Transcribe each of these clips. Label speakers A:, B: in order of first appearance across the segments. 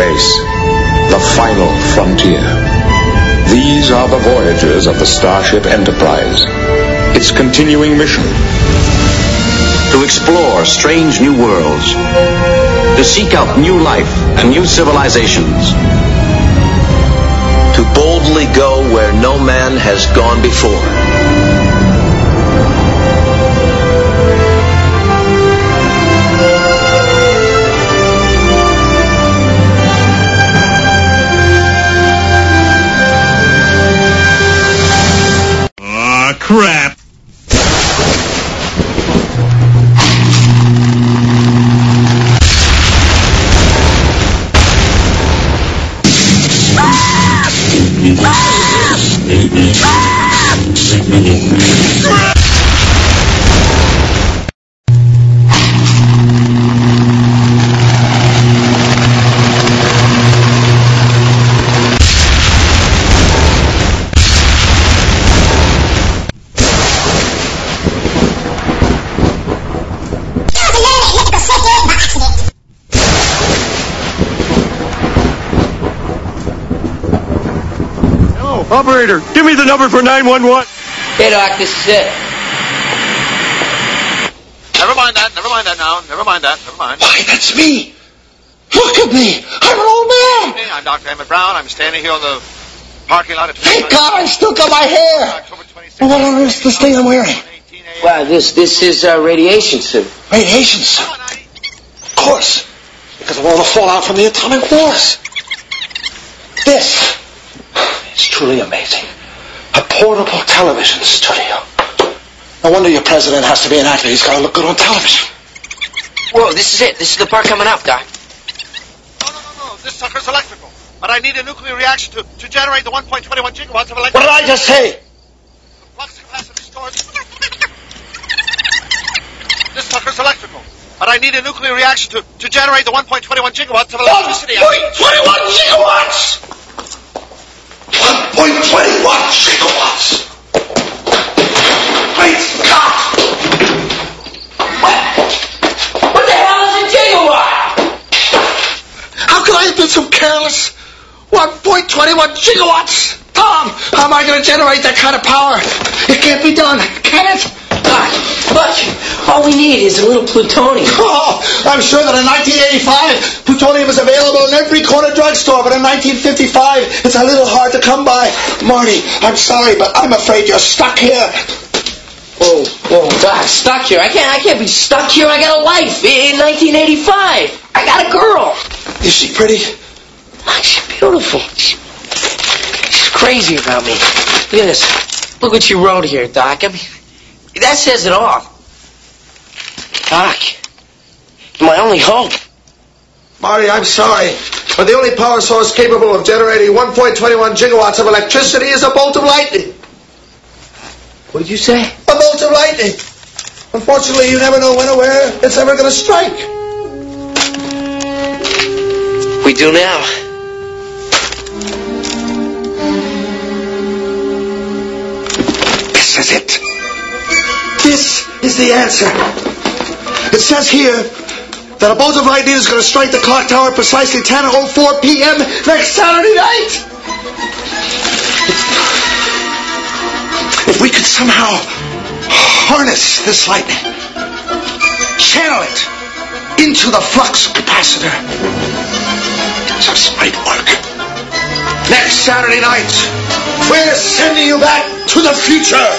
A: space, the final frontier. These are the voyages of the Starship Enterprise. Its continuing mission:
B: to explore strange new worlds, to seek out new life and new civilizations, to boldly go where no man has gone before.
C: Crap. Operator, give me the number for 911.
D: Hey, Doc, this is it.
E: Never mind that now. Never mind.
F: Why, that's me. Look at me. I'm an old man.
E: Hey, I'm Dr. Emmett Brown. I'm standing here on the parking lot.
F: Thank God I still got my hair. Well, what on earth is this thing I'm wearing?
D: Well, this is a radiation suit.
F: Radiation suit? Of course. Because of all the fallout from the atomic wars. This is truly amazing. A portable television studio. No wonder your president has to be an actor. He's got to look good on television.
D: Whoa, this is it. This is the part coming up, Doc.
E: No. This sucker's electrical. But I need a nuclear reaction to generate the 1.21 gigawatts of electricity.
F: What did I just say?
E: The flux capacitor stores... This sucker's electrical. But I need a nuclear reaction to generate the 1.21 gigawatts of electricity.
F: 1.21 gigawatts! 1.21 gigawatts! Great Scott!
D: What the hell is a gigawatt?
F: How could I have been so careless? 1.21 gigawatts! Tom, how am I going to generate that kind of power? It can't be done, can it?
D: Doc, look, all we need is a little plutonium.
F: Oh, I'm sure that in 1985, plutonium was available in every corner drugstore, but in 1955, it's a little hard to come by. Marty, I'm sorry, but I'm afraid you're stuck here.
D: Whoa, Doc, stuck here? I can't be stuck here. I got a life in 1985. I got a girl.
F: Is she pretty?
D: Oh, she's beautiful. She's crazy about me. Look at this. Look what you wrote here, Doc. I mean, that says it all. Doc, my only hope.
F: Marty, I'm sorry, but the only power source capable of generating 1.21 gigawatts of electricity is a bolt of lightning.
D: What did you say?
F: A bolt of lightning. Unfortunately, you never know when or where it's ever going to strike.
D: We do now.
F: This is it. This is the answer. It says here that a bolt of lightning is going to strike the clock tower at precisely 10:04 p.m. next Saturday night. If we could somehow harness this lightning, channel it into the flux capacitor, this might work. Next Saturday night, we're sending you back to the future.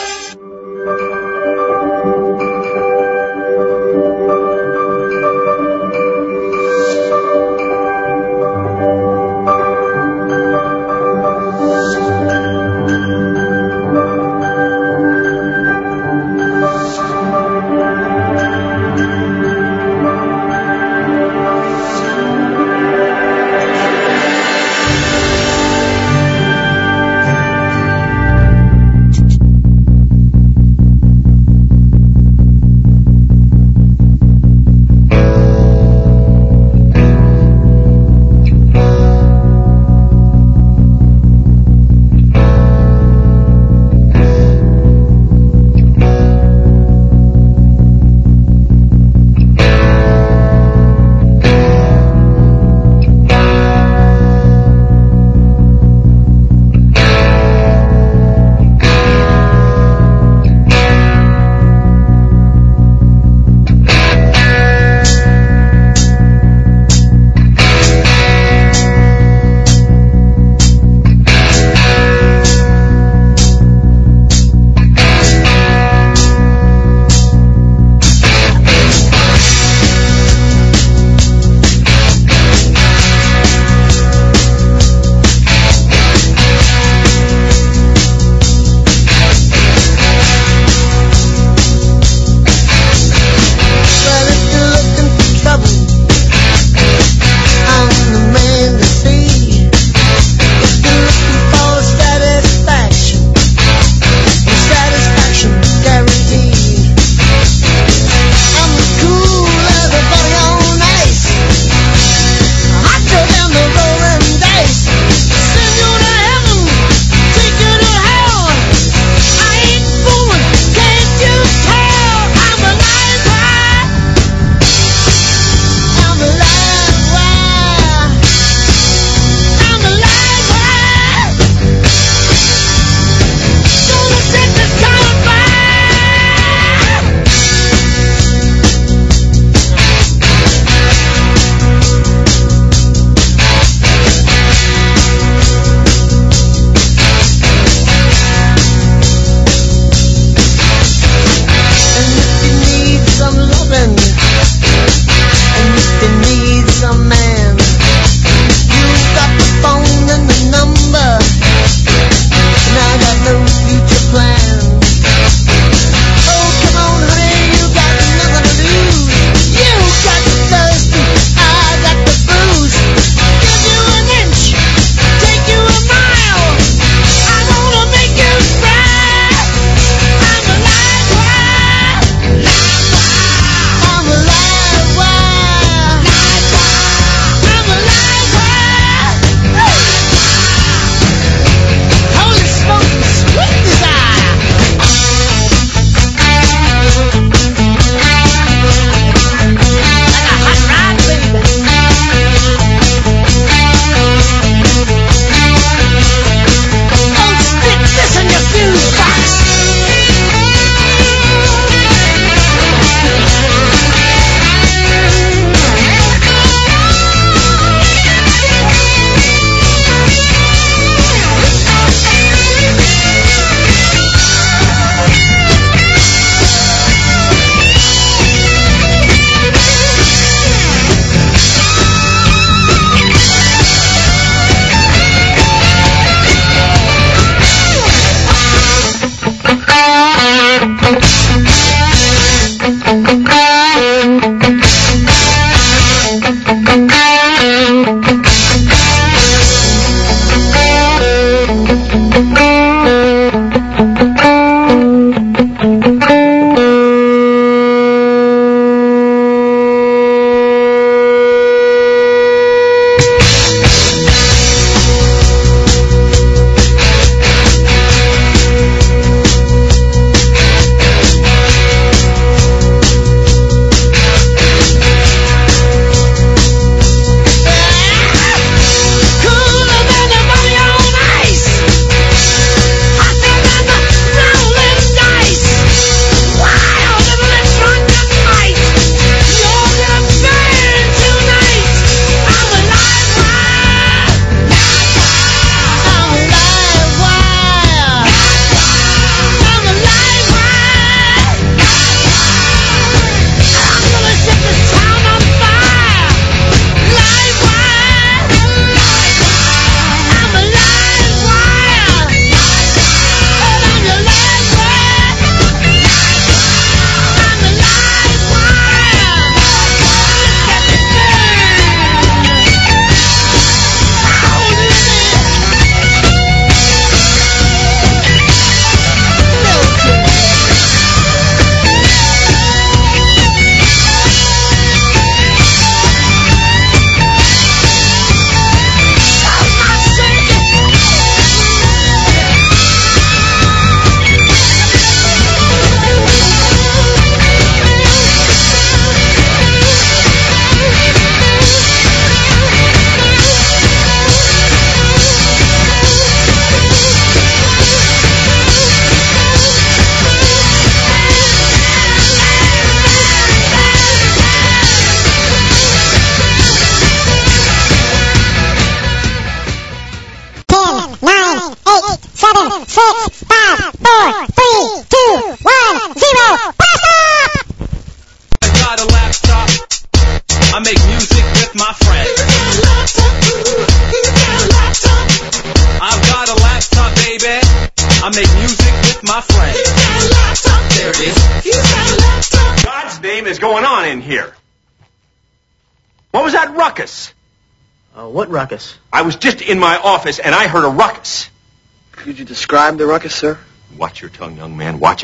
G: I make music with my friends. You got a laptop? There it is. You got a laptop?
C: God's name is going on in here. What was that ruckus?
H: What ruckus?
C: I was just in my office and I heard a ruckus.
H: Could you describe the ruckus, sir?
C: Watch your tongue, young man. Watch it.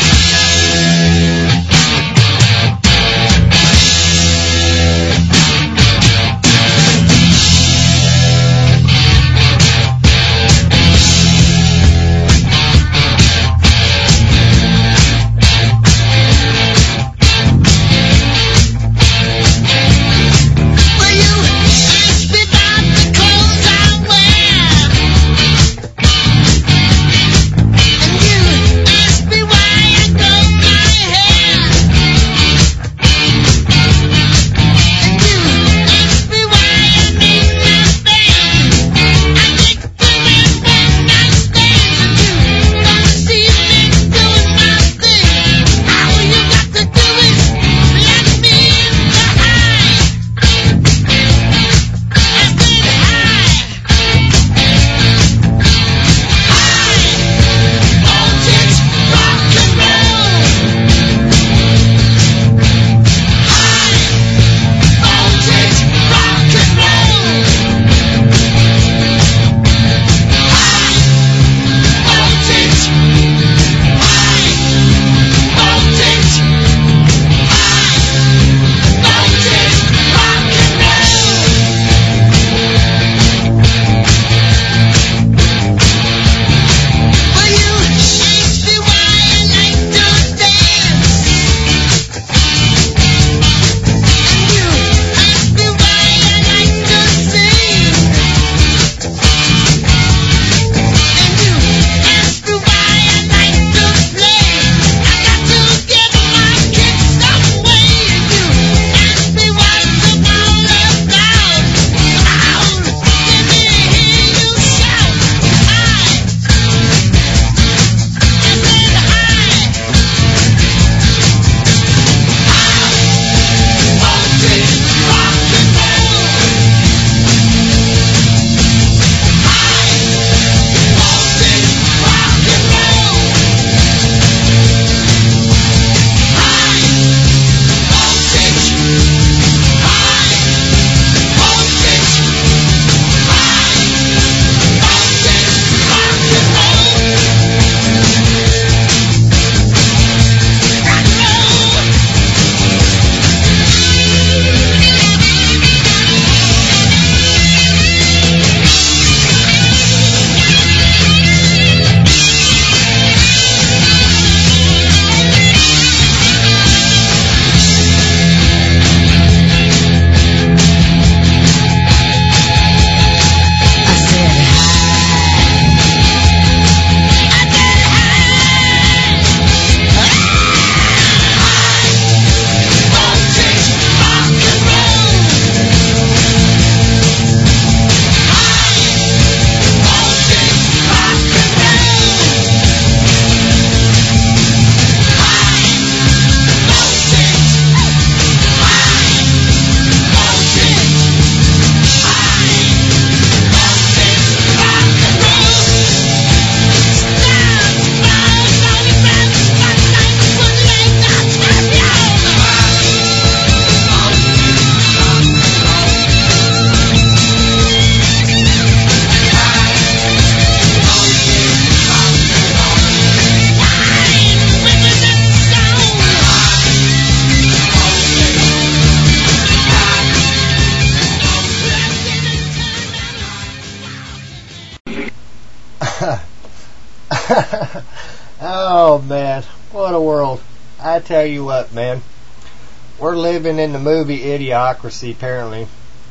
I: Oh, man. What a world. I tell you what, man. We're living in the movie Idiocracy, apparently.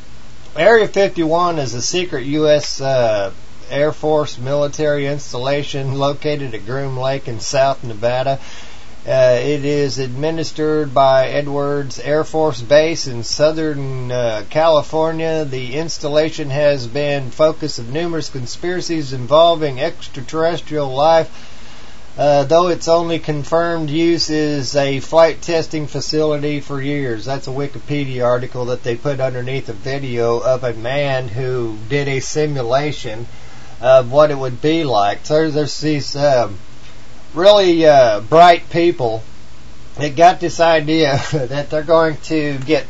I: Area 51 is a secret U.S. Air Force military installation located at Groom Lake in South Nevada. It is administered by Edwards Air Force Base in Southern California. The installation has been focus of numerous conspiracies involving extraterrestrial life, though its only confirmed use is a flight testing facility for years. That's a Wikipedia article that they put underneath a video of a man who did a simulation of what it would be like. So there's these really bright people that got this idea that they're going to get,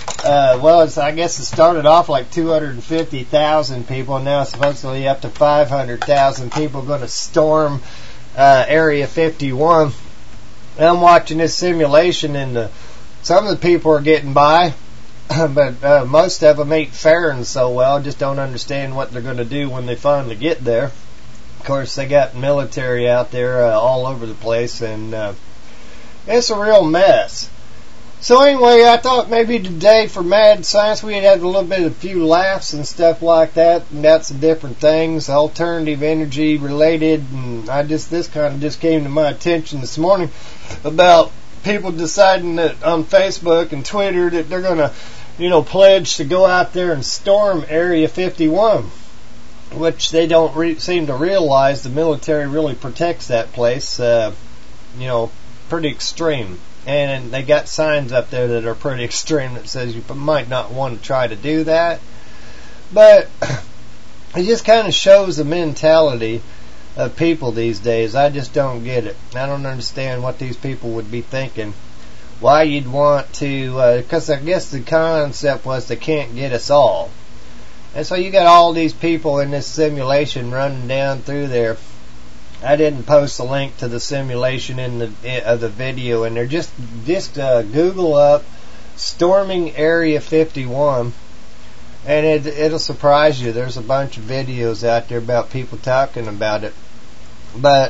I: I guess it started off like 250,000 people, and now supposedly up to 500,000 people going to storm Area 51. And I'm watching this simulation, and some of the people are getting by, but most of them ain't faring so well. Just don't understand what they're going to do when they finally get there. Of course, they got military out there all over the place, and it's a real mess. So anyway, I thought maybe today for Mad Science we'd have a few laughs and stuff like that, and that's some different things, alternative energy related, and this kind of just came to my attention this morning about people deciding that on Facebook and Twitter that they're going to, pledge to go out there and storm Area 51, which they don't seem to realize the military really protects that place, pretty extreme. And they got signs up there that are pretty extreme that says you might not want to try to do that. But it just kind of shows the mentality of people these days. I just don't get it. I don't understand what these people would be thinking. Why you'd want to, because I guess the concept was they can't get us all. And so you got all these people in this simulation running down through there. I didn't post a link to the simulation of the video, and they're just Google up storming Area 51, and it'll surprise you. There's a bunch of videos out there about people talking about it. But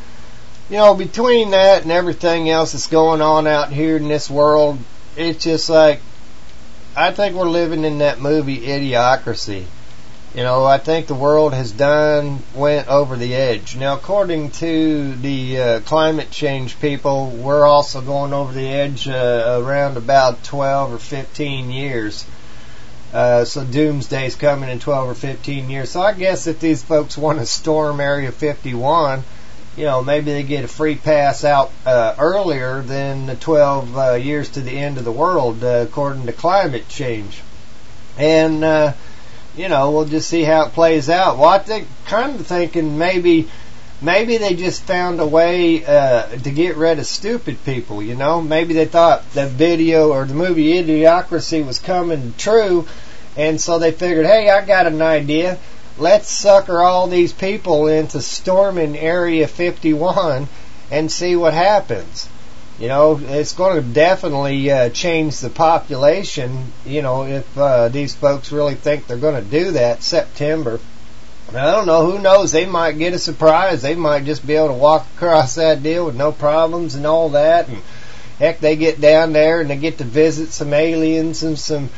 I: between that and everything else that's going on out here in this world, it's just like I think we're living in that movie Idiocracy. I think the world has went over the edge. Now, according to the climate change people, we're also going over the edge around about 12 or 15 years. So doomsday's coming in 12 or 15 years. So I guess if these folks want to storm Area 51, maybe they get a free pass out earlier than the 12 years to the end of the world, according to climate change. And we'll just see how it plays out. Well, I think, kind of thinking maybe they just found a way to get rid of stupid people, Maybe they thought the video or the movie Idiocracy was coming true, and so they figured, hey, I got an idea. Let's sucker all these people into storming Area 51 and see what happens. It's going to definitely change the population, if these folks really think they're going to do that September. I don't know, who knows, they might get a surprise. They might just be able to walk across that deal with no problems and all that. And heck, they get down there and they get to visit some aliens and some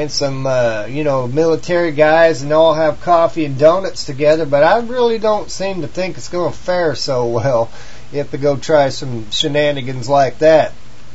I: military guys, and all have coffee and donuts together. But I really don't seem to think it's going to fare so well if they go try some shenanigans like that.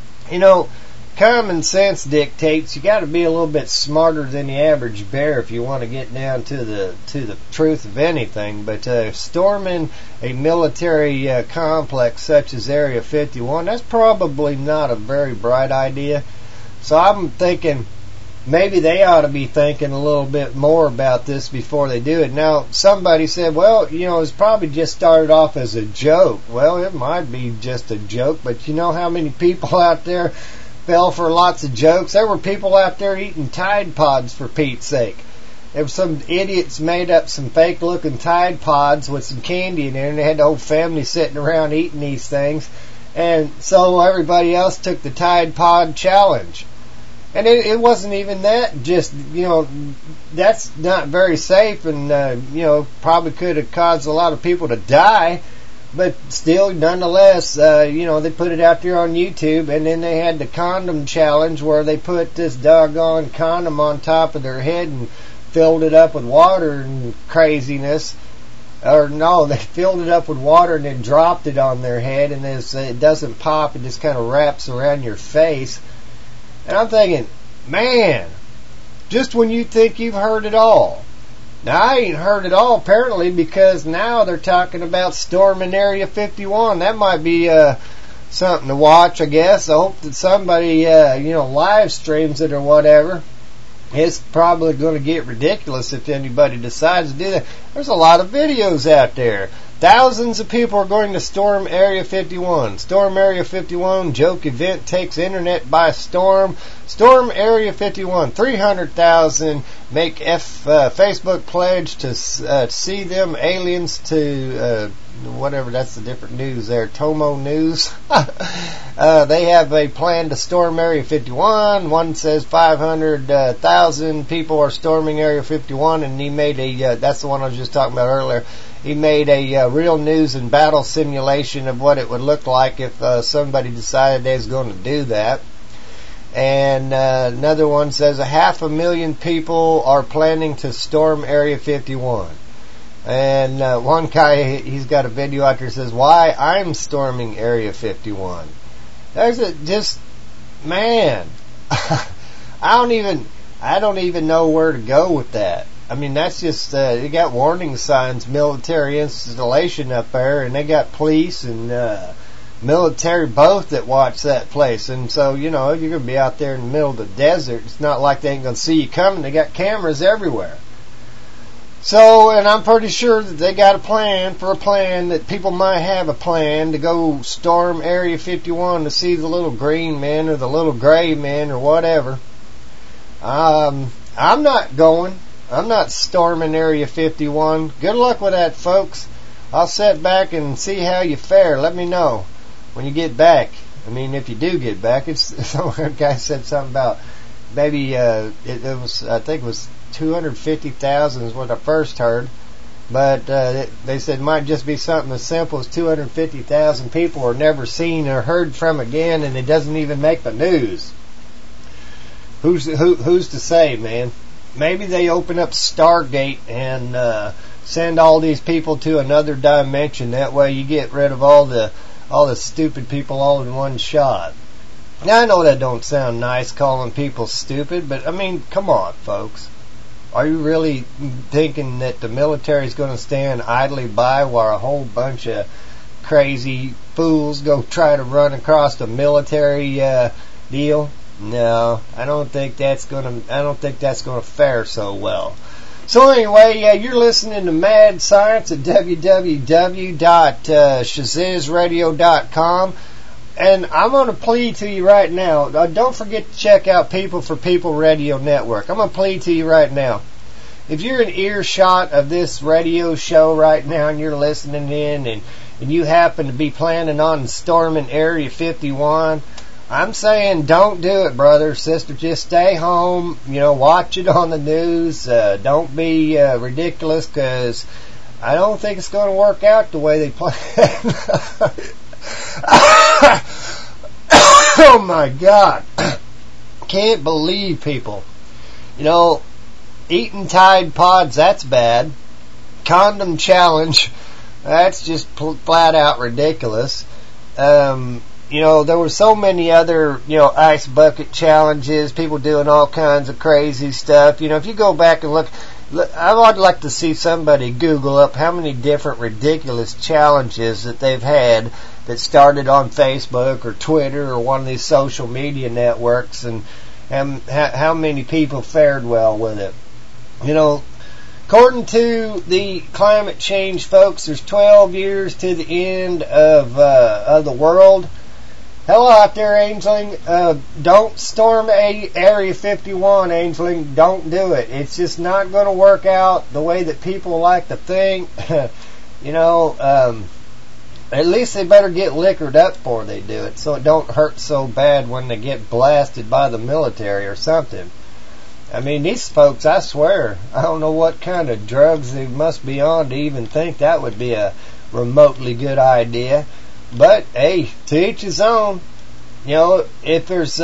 I: Common sense dictates you got to be a little bit smarter than the average bear if you want to get down to the truth of anything. But storming a military complex such as Area 51, that's probably not a very bright idea. So I'm thinking maybe they ought to be thinking a little bit more about this before they do it. Now, somebody said, well, it's probably just started off as a joke. Well, it might be just a joke, but you know how many people out there fell for lots of jokes? There were people out there eating Tide Pods, for Pete's sake. There were some idiots made up some fake-looking Tide Pods with some candy in there, and they had the whole family sitting around eating these things. And so everybody else took the Tide Pod challenge. And it wasn't even that. Just, that's not very safe, and, probably could have caused a lot of people to die. But still, nonetheless, they put it out there on YouTube, and then they had the condom challenge where they put this doggone condom on top of their head and filled it up with water and craziness. Or no, they filled it up with water and then dropped it on their head, and it doesn't pop, it just kind of wraps around your face. And I'm thinking, man, just when you think you've heard it all. Now, I ain't heard it all, apparently, because now they're talking about storming Area 51. That might be something to watch, I guess. I hope that somebody, live streams it or whatever. it's probably going to get ridiculous if anybody decides to do that. There's a lot of videos out there. Thousands of people are going to storm Area 51. Storm Area 51. Joke event takes internet by storm. Storm Area 51. 300,000 make Facebook pledge to see them aliens to whatever. That's the different news there. Tomo News. They have a plan to storm Area 51. One says 500,000 people are storming Area 51, and he made a. That's the one I was just talking about earlier. He made a real news and battle simulation of what it would look like if somebody decided they was going to do that. And another one says 500,000 people are planning to storm Area 51. And one guy, he's got a video out there that says, why I'm storming Area 51. There's just, man, I don't even know where to go with that. I mean, that's just, you got warning signs, military installation up there, and they got police and military both that watch that place. And so, you know, you're going to be out there in the middle of the desert. It's not like they ain't going to see you coming. They got cameras everywhere. So, and I'm pretty sure that they got a plan that people might have a plan to go storm Area 51 to see the little green men or the little gray men or whatever. I'm not going. I'm not storming Area 51. Good luck with that, folks. I'll sit back and see how you fare. Let me know when you get back. I mean, if you do get back. Some guy said something about maybe it was, I think it was 250,000 is what I first heard. But they said it might just be something as simple as 250,000 people are never seen or heard from again, and it doesn't even make the news. Who's to say, man? Maybe they open up Stargate and send all these people to another dimension. That way you get rid of all the stupid people all in one shot. Now, I know that don't sound nice calling people stupid, but I mean, come on, folks. Are you really thinking that the military is going to stand idly by while a whole bunch of crazy fools go try to run across the military deal? No, I don't think that's gonna fare so well. So anyway, you're listening to Mad Science at www.shazizradio.com, and I'm gonna plead to you right now. Don't forget to check out People for People Radio Network. I'm gonna plead to you right now. If you're in earshot of this radio show right now and you're listening in, and you happen to be planning on storming Area 51. I'm saying don't do it, brother, sister. Just stay home. You know, watch it on the news. Don't be ridiculous, because I don't think it's going to work out the way they plan. Oh, my God. Can't believe people. You know, eating Tide Pods, that's bad. Condom challenge, that's just flat out ridiculous. You know, there were so many other, you know, ice bucket challenges, people doing all kinds of crazy stuff. You know, if you go back and look, I would like to see somebody Google up how many different ridiculous challenges that they've had that started on Facebook or Twitter or one of these social media networks, and how many people fared well with it. You know, according to the climate change folks, there's 12 years to the end of the world. Hello out there, Angeling. Don't storm Area 51, Angeling. Don't do it. It's just not going to work out the way that people like to think. You know, at least they better get liquored up before they do it, so it don't hurt so bad when they get blasted by the military or something. I mean, these folks, I swear, I don't know what kind of drugs they must be on to even think that would be a remotely good idea. But, hey, to each his own. You know, if there's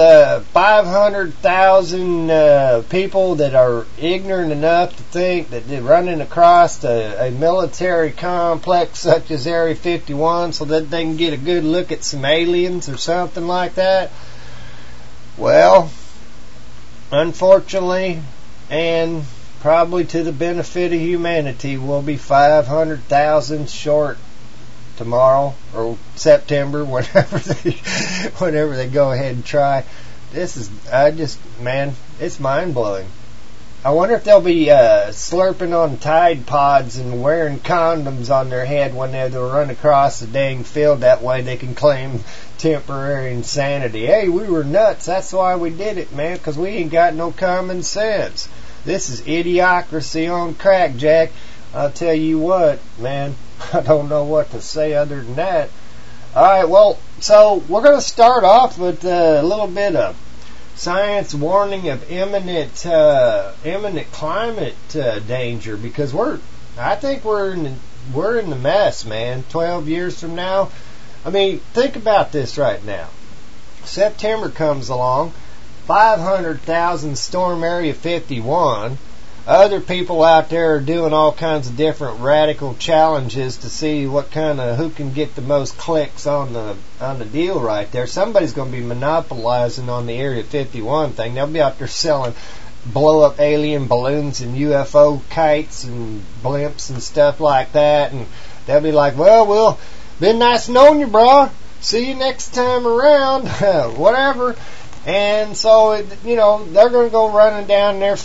I: 500,000 people that are ignorant enough to think that they're running across a military complex such as Area 51 so that they can get a good look at some aliens or something like that, well, unfortunately, and probably to the benefit of humanity, we'll be 500,000 short tomorrow or September, whenever they go ahead and try. It's mind blowing. I wonder if they'll be slurping on Tide Pods and wearing condoms on their head when they run across the dang field. That way they can claim temporary insanity. Hey, we were nuts. That's why we did it, man, because we ain't got no common sense. This is idiocracy on crack, Jack. I'll tell you what, man, I don't know what to say other than that. All right, well, so we're going to start off with a little bit of science warning of imminent climate danger, because I think we're in the mess, man. 12 years from now, I mean, think about this right now. September comes along, 500,000 storm Area 51. Other people out there are doing all kinds of different radical challenges to see who can get the most clicks on the deal right there. Somebody's going to be monopolizing on the Area 51 thing. They'll be out there selling blow up alien balloons and UFO kites and blimps and stuff like that, and they'll be like, well, been nice knowing you, bro. See you next time around. Whatever. And so, they're going to go running down there.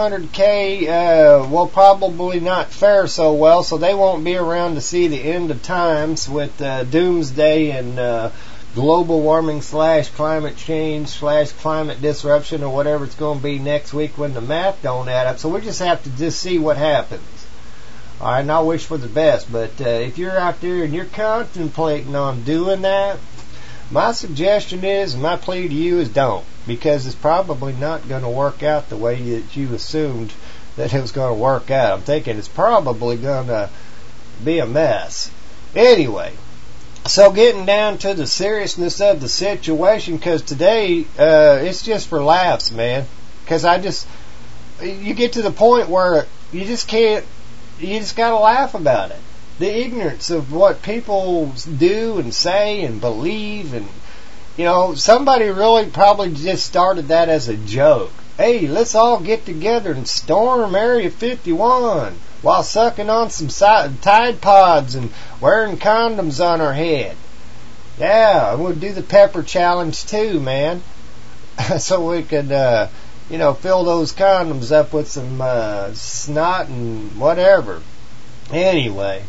I: 500K will probably not fare so well, so they won't be around to see the end of times with doomsday and global warming / climate change / climate disruption, or whatever it's going to be next week when the math don't add up. So we just have to just see what happens. All right, and I wish for the best, but if you're out there and you're contemplating on doing that, my suggestion is, my plea to you is don't, because it's probably not going to work out the way that you assumed that it was going to work out. I'm thinking it's probably going to be a mess. Anyway, so getting down to the seriousness of the situation, because today it's just for laughs, man. Because you get to the point where you just got to laugh about it. The ignorance of what people do and say and believe, and somebody really probably just started that as a joke. Hey, let's all get together and storm Area 51 while sucking on some Tide Pods and wearing condoms on our head. Yeah, we'll do the pepper challenge too, man. So we could fill those condoms up with some snot and whatever. Anyway,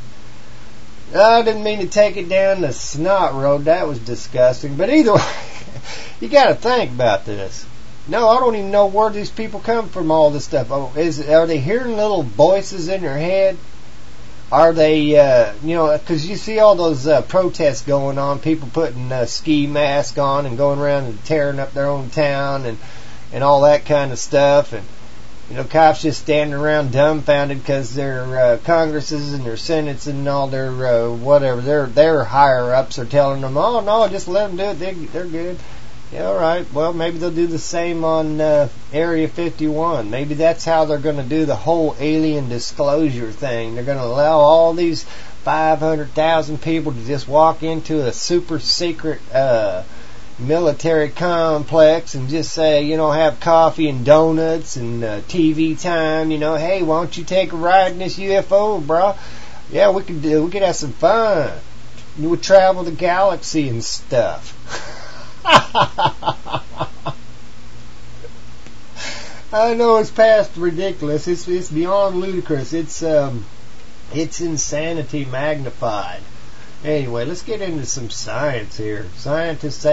I: I didn't mean to take it down the snot road. That was disgusting. But either way, you got to think about this. No, I don't even know where these people come from, all this stuff. Are they hearing little voices in their head? Are they, because you see all those protests going on, people putting ski masks on and going around and tearing up their own town and all that kind of stuff. And cops just standing around dumbfounded because their Congresses and their Senates and all their whatever, their higher ups are telling them, oh no, just let them do it. They're good. Yeah, all right. Well, maybe they'll do the same on Area 51. Maybe that's how they're going to do the whole alien disclosure thing. They're going to allow all these 500,000 people to just walk into a super secret military complex and just say, have coffee and donuts and TV time. Hey, why don't you take a ride in this UFO, bro? Yeah, we could have some fun. You would travel the galaxy and stuff. I know it's past ridiculous. It's beyond ludicrous. It's insanity magnified. Anyway, let's get into some science here. Scientists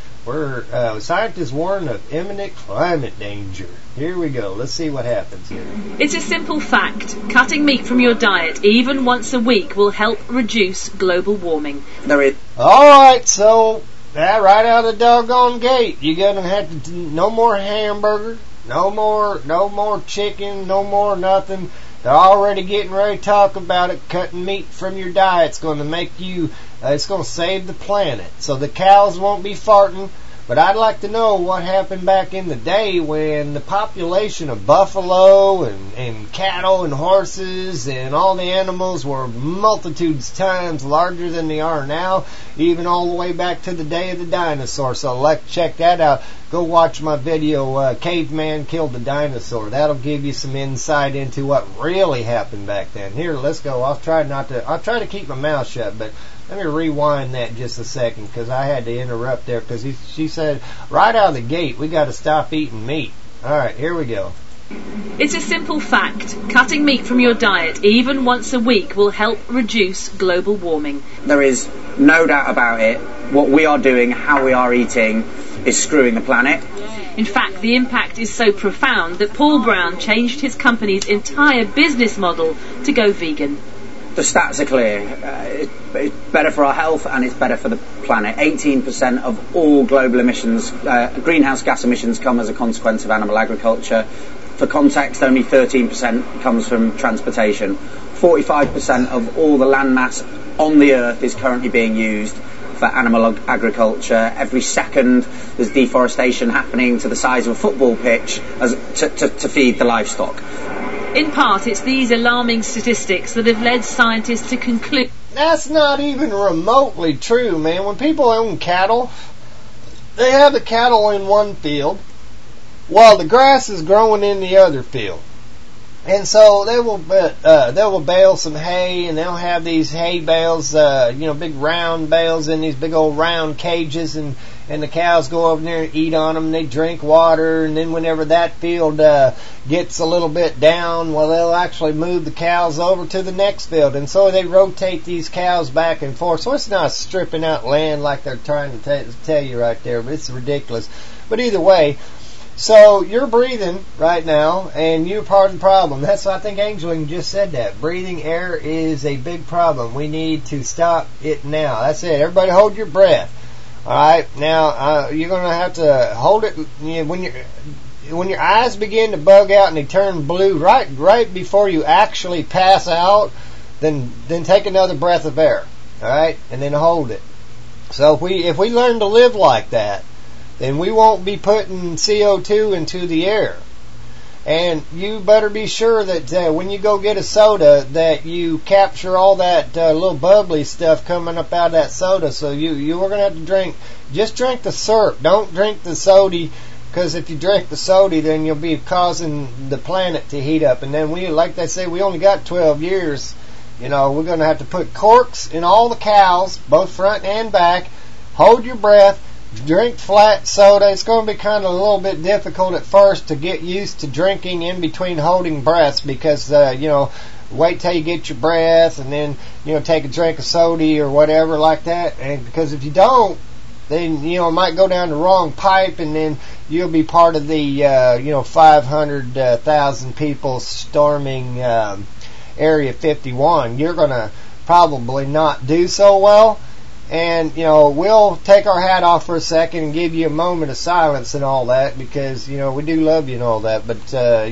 I: warn of imminent climate danger. Here we go. Let's see what happens here.
J: It's a simple fact. Cutting meat from your diet, even once a week, will help reduce global warming.
I: Alright, so right out of the doggone gate, you're gonna have to no more hamburger, no more chicken, no more nothing. They're already getting ready to talk about it. Cutting meat from your diet's going to make you, it's going to save the planet. So the cows won't be farting. But I'd like to know what happened back in the day when the population of buffalo and cattle and horses and all the animals were multitudes times larger than they are now, even all the way back to the day of the dinosaur. So check that out. Go watch my video, Caveman Killed the Dinosaur. That'll give you some insight into what really happened back then. Here, let's go. I'll try to keep my mouth shut, but let me rewind that just a second, because I had to interrupt there, because she said right out of the gate we got to stop eating meat. All right, here we go.
J: It's a simple fact. Cutting meat from your diet, even once a week, will help reduce global warming.
B: There is no doubt about it. What we are doing, how we are eating, is screwing the planet.
J: In fact, the impact is so profound that Paul Brown changed his company's entire business model to go vegan.
B: The stats are clear. It's better for our health and it's better for the planet. 18% of all global emissions, greenhouse gas emissions, come as a consequence of animal agriculture. For context, only 13% comes from transportation. 45% of all the land mass on the earth is currently being used for animal agriculture. Every second there's deforestation happening to the size of a football pitch to feed the livestock.
J: In part, it's these alarming statistics that have led scientists to conclude...
I: That's not even remotely true, man. When people own cattle, they have the cattle in one field while the grass is growing in the other field. And so they will bale some hay, and they'll have these hay bales, big round bales in these big old round cages, and the cows go over there and eat on them, and they drink water, and then whenever that field gets a little bit down, well, they'll actually move the cows over to the next field, and so they rotate these cows back and forth. So it's not stripping out land like they're trying to tell you right there, but it's ridiculous. But either way, so you're breathing right now, and you're part of the problem. That's why I think Angeline just said that. Breathing air is a big problem. We need to stop it now. That's it. Everybody hold your breath. All right. Now you're going to have to hold it when your eyes begin to bug out and they turn blue right before you actually pass out. Then take another breath of air. All right, and then hold it. So if we learn to live like that, then we won't be putting CO2 into the air. And you better be sure that when you go get a soda, that you capture all that little bubbly stuff coming up out of that soda. So you are going to have to just drink the syrup. Don't drink the soda, because if you drink the soda, then you'll be causing the planet to heat up. And then like they say, we only got 12 years. We're going to have to put corks in all the cows, both front and back. Hold your breath. Drink flat soda. It's going to be kind of a little bit difficult at first to get used to drinking in between holding breaths, because wait till you get your breath and then take a drink of soda or whatever like that. And because if you don't, then it might go down the wrong pipe, and then you'll be part of the 500,000 people storming Area 51. You're going to probably not do so well. And, we'll take our hat off for a second and give you a moment of silence and all that, because, we do love you and all that. But,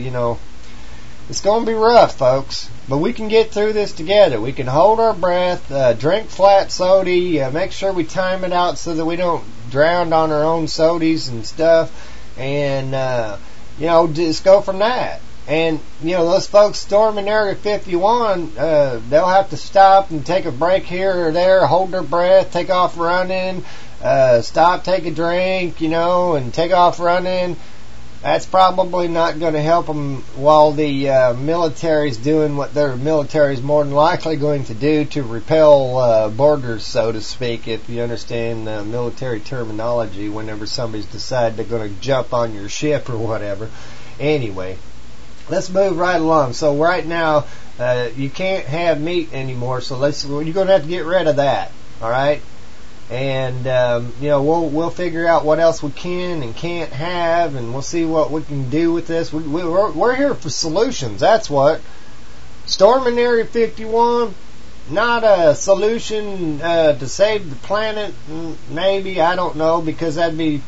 I: it's going to be rough, folks. But we can get through this together. We can hold our breath, drink flat soda, make sure we time it out so that we don't drown on our own sodas and stuff. And, just go from that. And, those folks storming Area 51, they'll have to stop and take a break here or there, hold their breath, take off running, stop, take a drink, and take off running. That's probably not going to help them while the military's doing what their military's more than likely going to do to repel borders, so to speak, if you understand military terminology, whenever somebody's decided they're going to jump on your ship or whatever. Anyway, let's move right along. So right now, you can't have meat anymore, so you're going to have to get rid of that, all right? And, we'll figure out what else we can and can't have, and we'll see what we can do with this. We're here for solutions, that's what. Storming Area 51, not a solution to save the planet, maybe, I don't know, because that'd be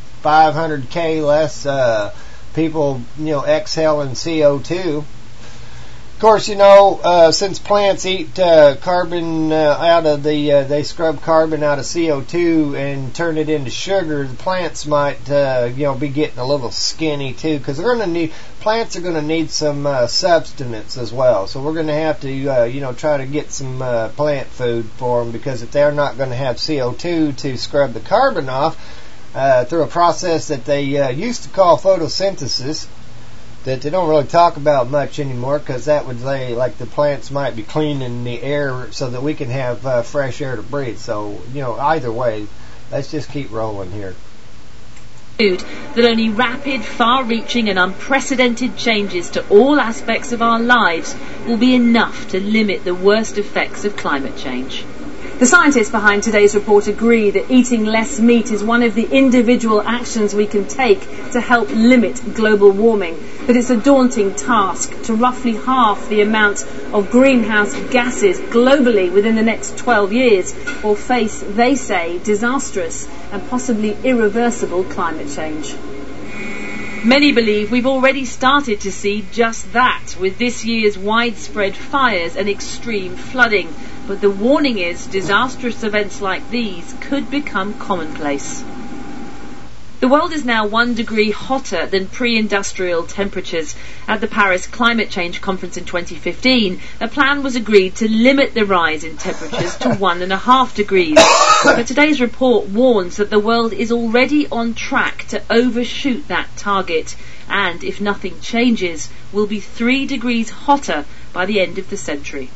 I: 500K less people, exhaling CO2. Of course, since plants eat carbon out of they scrub carbon out of CO2 and turn it into sugar, the plants might, be getting a little skinny too, because plants are going to need some substance as well. So we're going to have to, try to get some plant food for them, because if they're not going to have CO2 to scrub the carbon off through a process that they used to call photosynthesis, that they don't really talk about much anymore, because that would say like the plants might be cleaning the air so that we can have fresh air to breathe. So, either way, let's just keep rolling here.
J: that only rapid, far-reaching and unprecedented changes to all aspects of our lives will be enough to limit the worst effects of climate change.
K: The scientists behind today's report agree that eating less meat is one of the individual actions we can take to help limit global warming, but it's a daunting task to roughly halve the amount of greenhouse gases globally within the next 12 years or face, they say, disastrous and possibly irreversible climate change.
J: Many believe we've already started to see just that with this year's widespread fires and extreme flooding. But the warning is disastrous events like these could become commonplace. The world is now 1 degree hotter than pre-industrial temperatures. At the Paris Climate Change Conference in 2015, a plan was agreed to limit the rise in temperatures to 1.5 degrees. But today's report warns that the world is already on track to overshoot that target, and if nothing changes, will be 3 degrees hotter by the end of the century.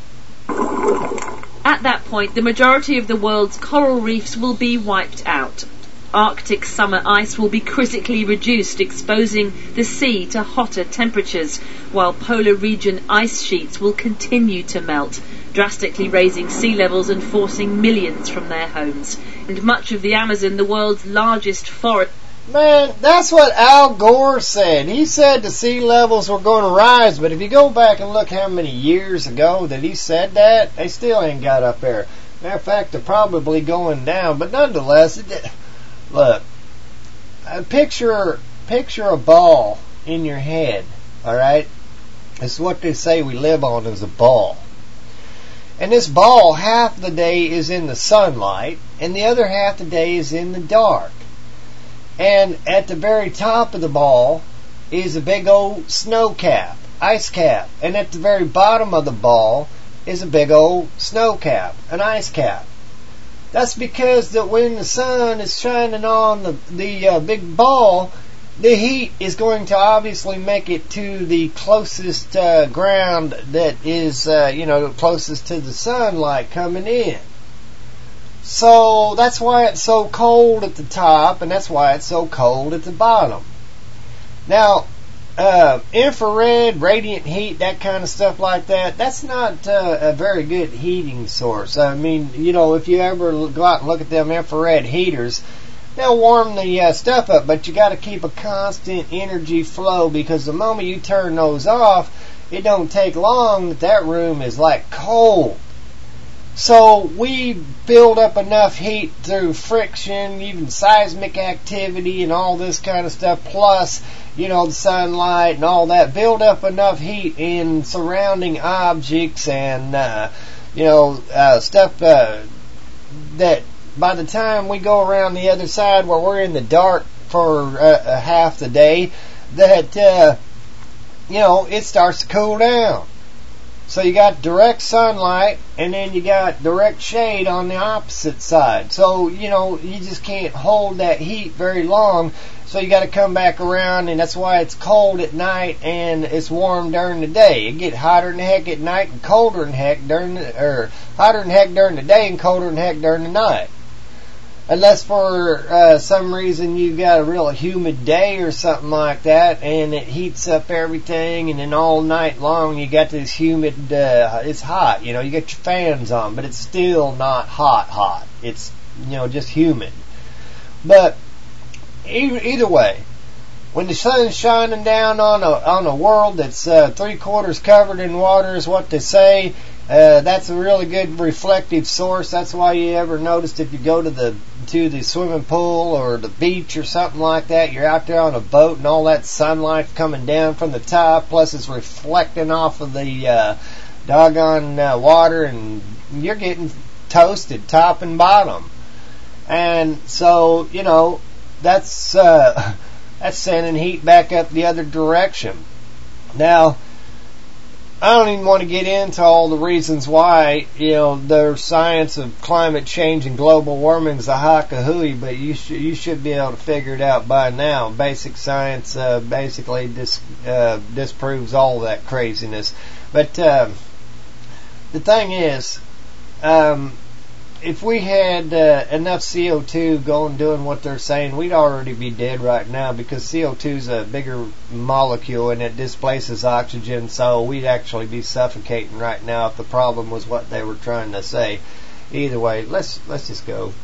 J: At that point, the majority of the world's coral reefs will be wiped out. Arctic summer ice will be critically reduced, exposing the sea to hotter temperatures, while polar region ice sheets will continue to melt, drastically raising sea levels and forcing millions from their homes. And much of the Amazon, the world's largest forest...
I: Man, that's what Al Gore said. He said the sea levels were going to rise, but if you go back and look how many years ago that he said that, they still ain't got up there. Matter of fact, they're probably going down, but nonetheless, look, picture a ball in your head, alright? It's what they say we live on is a ball. And this ball, half the day is in the sunlight, and the other half the day is in the dark. And at the very top of the ball is a big old snow cap, ice cap. And at the very bottom of the ball is a big old snow cap, an ice cap. That's because that when the sun is shining on the big ball, the heat is going to obviously make it to the closest ground that is, closest to the sunlight coming in. So that's why it's so cold at the top, and that's why it's so cold at the bottom. Now, infrared, radiant heat, that kind of stuff like that, that's not a very good heating source. I mean, if you ever go out and look at them infrared heaters, they'll warm the stuff up, but you got to keep a constant energy flow, because the moment you turn those off, it don't take long that room is like cold. So we build up enough heat through friction, even seismic activity and all this kind of stuff, plus, the sunlight and all that, build up enough heat in surrounding objects and, stuff that by the time we go around the other side where we're in the dark for half the day, that, it starts to cool down. So you got direct sunlight, and then you got direct shade on the opposite side. So, you just can't hold that heat very long. So you got to come back around, and that's why it's cold at night and it's warm during the day. It gets hotter than heck at night and colder than heck hotter than heck during the day and colder than heck during the night. Unless for some reason you got a real humid day or something like that, and it heats up everything, and then all night long you got this humid, it's hot, you got your fans on, but it's still not hot. It's, just humid. But either way, when the sun's shining down on a world that's 3/4 covered in water is what they say, that's a really good reflective source. That's why you ever noticed if you go to the swimming pool or the beach or something like that, you're out there on a boat and all that sunlight coming down from the top, plus it's reflecting off of the doggone water, and you're getting toasted top and bottom. And so, that's sending heat back up the other direction. Now, I don't even want to get into all the reasons why, the science of climate change and global warming is a haka-hooey, but you should be able to figure it out by now. Basic science basically disproves all that craziness. But the thing is, if we had enough CO2 going doing what they're saying, we'd already be dead right now, because CO2 is a bigger molecule and it displaces oxygen, so we'd actually be suffocating right now if the problem was what they were trying to say. Either way, let's just go.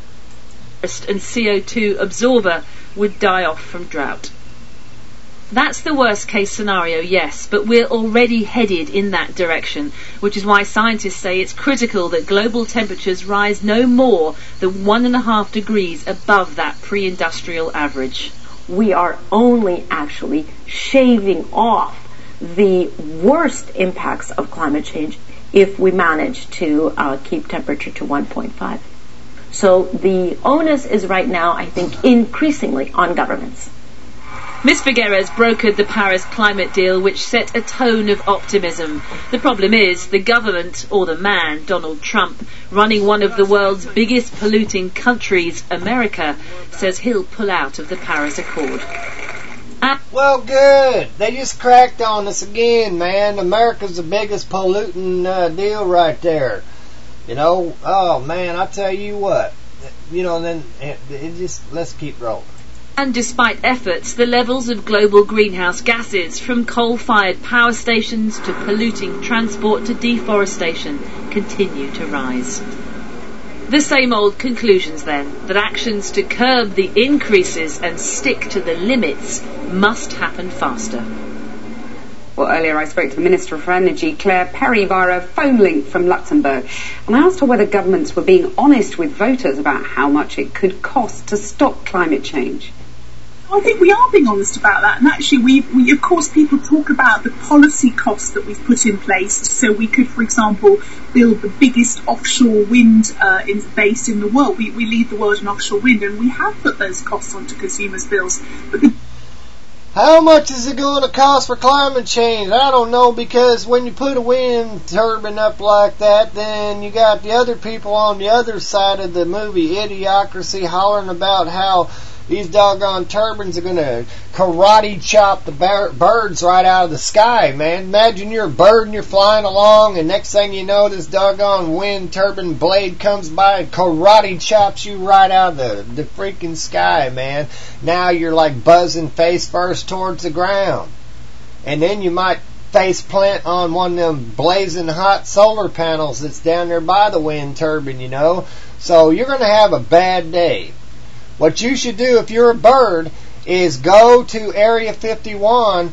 J: And CO2 absorber would die off from drought. That's the worst case scenario, yes, but we're already headed in that direction, which is why scientists say it's critical that global temperatures rise no more than 1.5 degrees above that pre-industrial average.
L: We are only actually shaving off the worst impacts of climate change if we manage to keep temperature to 1.5. So the onus is right now, I think, increasingly on governments.
J: Ms. Figueres brokered the Paris climate deal, which set a tone of optimism. The problem is the government, or the man, Donald Trump, running one of the world's biggest polluting countries, America, says he'll pull out of the Paris Accord.
I: Well, good. They just cracked on us again, man. America's the biggest polluting deal right there. You know, oh man, I tell you what. You know, then let's keep rolling.
J: And despite efforts, the levels of global greenhouse gases, from coal-fired power stations to polluting transport to deforestation, continue to rise. The same old conclusions then, that actions to curb the increases and stick to the limits must happen faster.
M: Well, earlier I spoke to the Minister for Energy, Claire Perry, via a phone link from Luxembourg, and I asked her whether governments were being honest with voters about how much it could cost to stop climate change.
N: I think we are being honest about that, and actually we of course, people talk about the policy costs that we've put in place. So we could, for example, build the biggest offshore wind base in the world. We lead the world in offshore wind, and we have put those costs onto consumers' bills. But
I: how much is it going to cost for climate change? I don't know, because when you put a wind turbine up like that, then you got the other people on the other side of the movie Idiocracy hollering about how these doggone turbines are going to karate chop the birds right out of the sky, man. Imagine you're a bird and you're flying along, and next thing you know, this doggone wind turbine blade comes by and karate chops you right out of the freaking sky, man. Now you're like buzzing face first towards the ground. And then you might face plant on one of them blazing hot solar panels that's down there by the wind turbine, you know. So you're going to have a bad day. What you should do if you're a bird is go to Area 51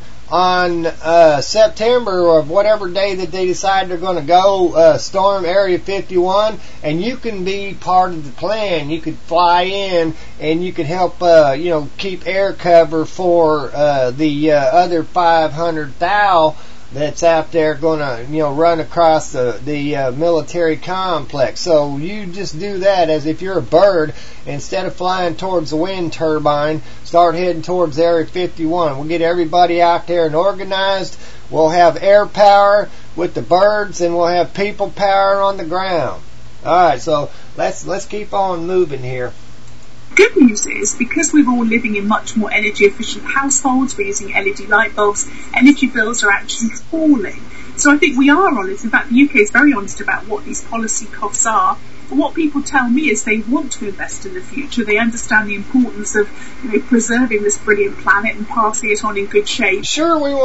I: on September or whatever day that they decide they're going to go storm Area 51, and you can be part of the plan. You could fly in and you could help keep air cover for the other 500 thou that's out there going to run across the military complex. So you just do that as if you're a bird. Instead of flying towards the wind turbine, start heading towards Area 51. We'll get everybody out there and organized. We'll have air power with the birds, and we'll have people power on the ground. All right, so let's keep on moving here.
N: Good news is, because we're all living in much more energy efficient households, we're using LED light bulbs, energy bills are actually falling. So I think we are honest. In fact, the UK is very honest about what these policy costs are. But what people tell me is they want to invest in the future. They understand the importance of preserving this brilliant planet and passing it on in good shape.
I: Sure, we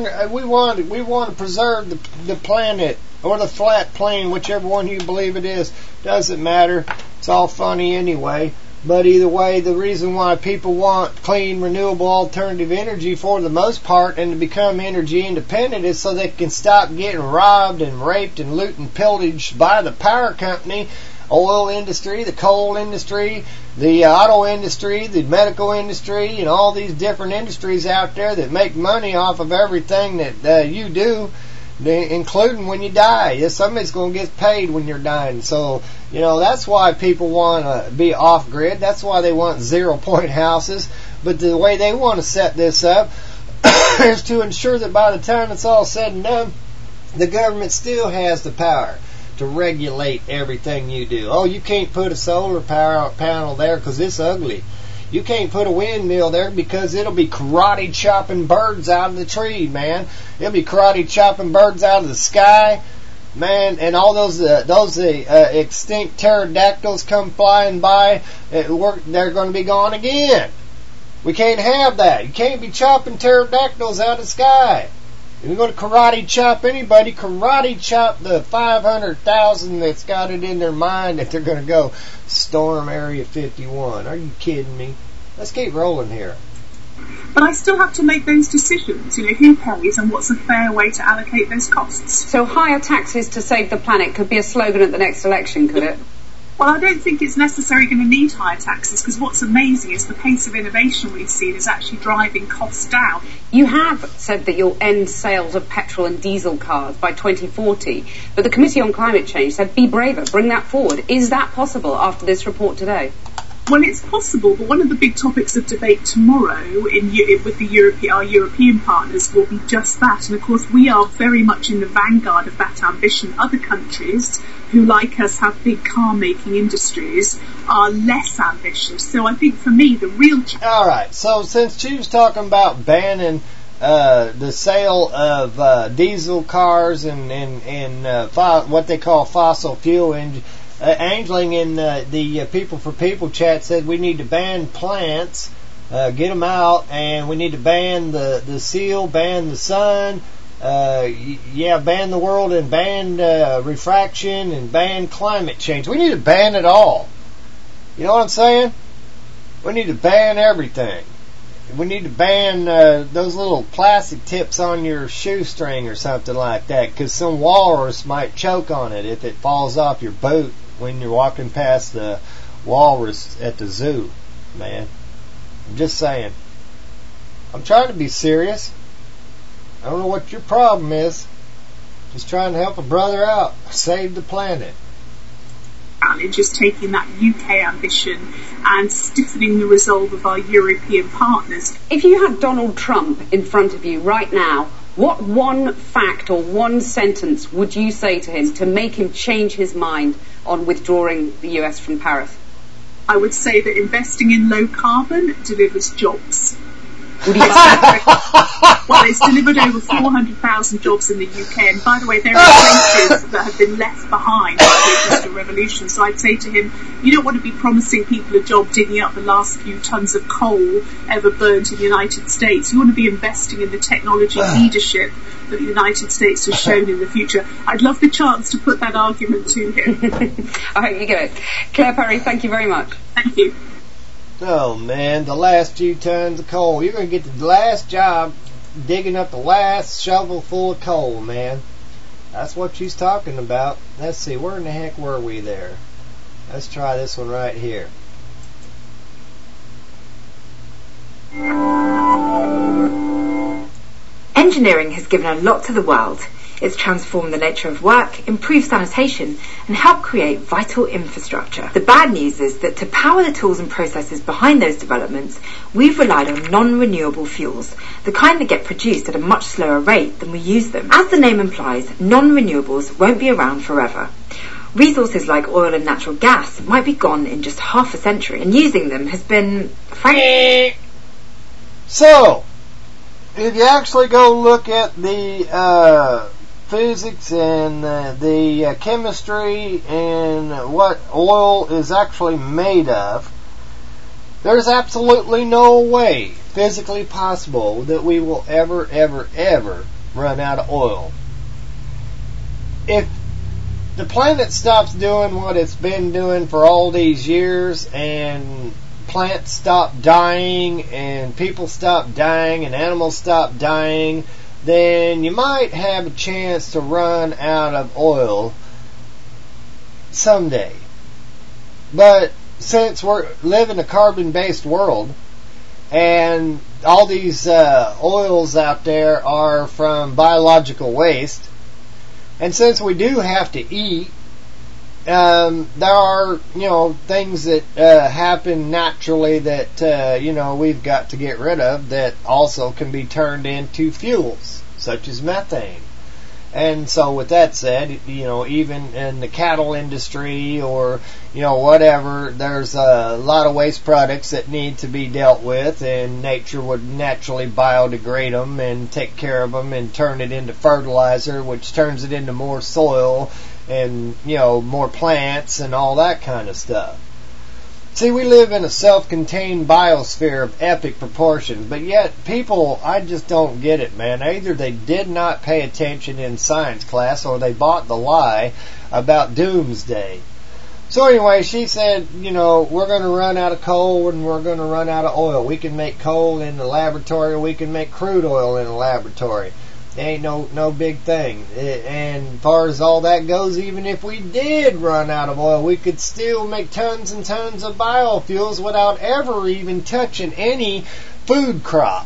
I: want to preserve the planet, or the flat plane, whichever one you believe it is. Doesn't matter. It's all funny anyway. But either way, the reason why people want clean, renewable, alternative energy for the most part and to become energy independent is so they can stop getting robbed and raped and looted and pillaged by the power company, oil industry, the coal industry, the auto industry, the medical industry, and all these different industries out there that make money off of everything that you do, including when you die. Somebody's going to get paid when you're dying. So, that's why people want to be off-grid. That's why they want zero-point houses. But the way they want to set this up is to ensure that by the time it's all said and done, the government still has the power to regulate everything you do. Oh, you can't put a solar power panel there because it's ugly. You can't put a windmill there because it'll be karate chopping birds out of the tree, man. It'll be karate chopping birds out of the sky. man, and all those extinct pterodactyls come flying by, they're going to be gone again. We can't have that. You can't be chopping pterodactyls out of the sky. If you're going to karate chop anybody, karate chop the 500,000 that's got it in their mind that they're going to go storm Area 51. Are you kidding me? Let's keep rolling here.
N: But I still have to make those decisions, who pays and what's a fair way to allocate those costs.
M: So higher taxes to save the planet could be a slogan at the next election, could it?
N: Well, I don't think it's necessarily going to need higher taxes, because what's amazing is the pace of innovation we've seen is actually driving costs down.
M: You have said that you'll end sales of petrol and diesel cars by 2040, but the Committee on Climate Change said be braver, bring that forward. Is that possible after this report today?
N: Well, it's possible, but one of the big topics of debate tomorrow with our European partners will be just that. And of course, we are very much in the vanguard of that ambition. Other countries who, like us, have big car-making industries are less ambitious. So I think for me, the real...
I: All right, so since she was talking about banning the sale of diesel cars and what they call fossil fuel engines, Angling in the People for People chat said we need to ban plants, get them out, and we need to ban the seal, ban the sun, ban the world, and ban refraction, and ban climate change. We need to ban it all. You know what I'm saying? We need to ban everything. We need to ban those little plastic tips on your shoestring or something like that, because some walrus might choke on it if it falls off your boot when you're walking past the walrus at the zoo, man. I'm just saying. I'm trying to be serious. I don't know what your problem is. Just trying to help a brother out. Save the planet.
N: And just taking that UK ambition and stiffening the resolve of our European partners.
M: If you had Donald Trump in front of you right now, what one fact or one sentence would you say to him to make him change his mind on withdrawing the US from Paris?
N: I would say that investing in low carbon delivers jobs.
M: Well,
N: it's delivered over 400,000 jobs in the UK, and by the way, there are places that have been left behind by the Industrial Revolution. So I'd say to him, you don't want to be promising people a job digging up the last few tons of coal ever burnt in the United States. You want to be investing in the technology leadership that the United States has shown in the future. I'd love the chance to put that argument to him.
M: I hope you get it. Claire Perry, thank you very much.
N: Thank you.
I: Oh man, the last few tons of coal. You're going to get the last job digging up the last shovel full of coal, man. That's what she's talking about. Let's see, where in the heck were we there? Let's try this one right here.
O: Engineering has given a lot to the world. It's transformed the nature of work, improved sanitation, and helped create vital infrastructure. The bad news is that to power the tools and processes behind those developments, we've relied on non-renewable fuels, the kind that get produced at a much slower rate than we use them. As the name implies, non-renewables won't be around forever. Resources like oil and natural gas might be gone in just half a century, and using them has been, frankly...
I: So, if you actually go look at the physics and the chemistry and what oil is actually made of, there's absolutely no way physically possible that we will ever run out of oil. If the planet stops doing what it's been doing for all these years, and plants stop dying, and people stop dying, and animals stop dying, then you might have a chance to run out of oil someday. But since we're living a carbon-based world, and all these oils out there are from biological waste, and since we do have to eat, there are, things that happen naturally that, we've got to get rid of that also can be turned into fuels, such as methane. And so with that said, even in the cattle industry or, whatever, there's a lot of waste products that need to be dealt with, and nature would naturally biodegrade them and take care of them and turn it into fertilizer, which turns it into more soil and, more plants and all that kind of stuff. See, we live in a self-contained biosphere of epic proportions, but yet people, I just don't get it, man. Either they did not pay attention in science class or they bought the lie about doomsday. So anyway, she said, we're going to run out of coal and we're going to run out of oil. We can make coal in the laboratory, or we can make crude oil in the laboratory. Ain't no big thing. And as far as all that goes, even if we did run out of oil, we could still make tons and tons of biofuels without ever even touching any food crop.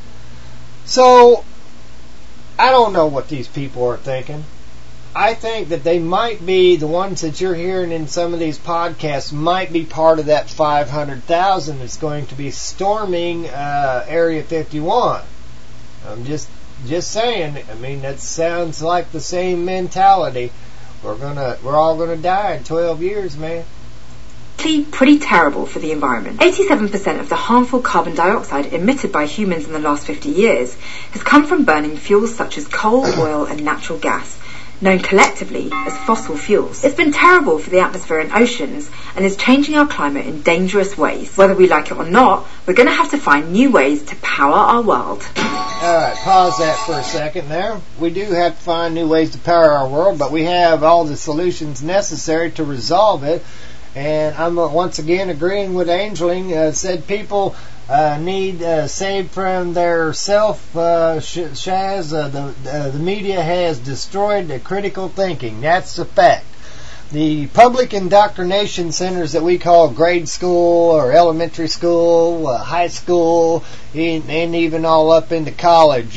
I: So, I don't know what these people are thinking. I think that they might be, the ones that you're hearing in some of these podcasts, might be part of that 500,000 that's going to be storming Area 51. I'm just saying. I mean, that sounds like the same mentality. We're all gonna die in 12 years, man.
O: Pretty terrible for the environment. 87% of the harmful carbon dioxide emitted by humans in the last 50 years has come from burning fuels such as coal, oil and natural gas, known collectively as fossil fuels. It's been terrible for the atmosphere and oceans and is changing our climate in dangerous ways. Whether we like it or not, we're going to have to find new ways to power our world.
I: Alright, pause that for a second there. We do have to find new ways to power our world, but we have all the solutions necessary to resolve it. And I'm once again agreeing with Angeling. Said people need saved from their self-shaz. The media has destroyed their critical thinking. That's a fact. The public indoctrination centers that we call grade school or elementary school, high school, and even all up into college,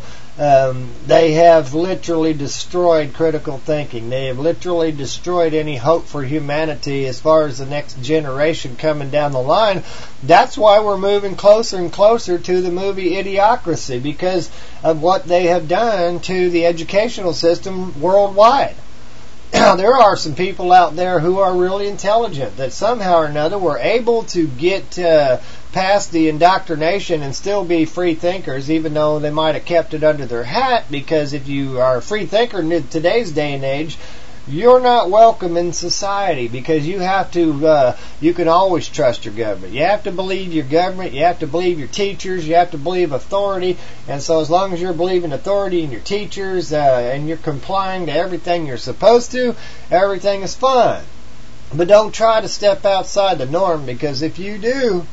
I: they have literally destroyed critical thinking. They have literally destroyed any hope for humanity as far as the next generation coming down the line. That's why we're moving closer and closer to the movie Idiocracy, because of what they have done to the educational system worldwide. There are some people out there who are really intelligent that somehow or another were able to get past the indoctrination and still be free thinkers, even though they might have kept it under their hat, because if you are a free thinker in today's day and age, you're not welcome in society, because you have to, you can always trust your government. You have to believe your government, you have to believe your teachers, you have to believe authority, and so as long as you're believing authority in your teachers, and you're complying to everything you're supposed to, everything is fine. But don't try to step outside the norm, because if you do,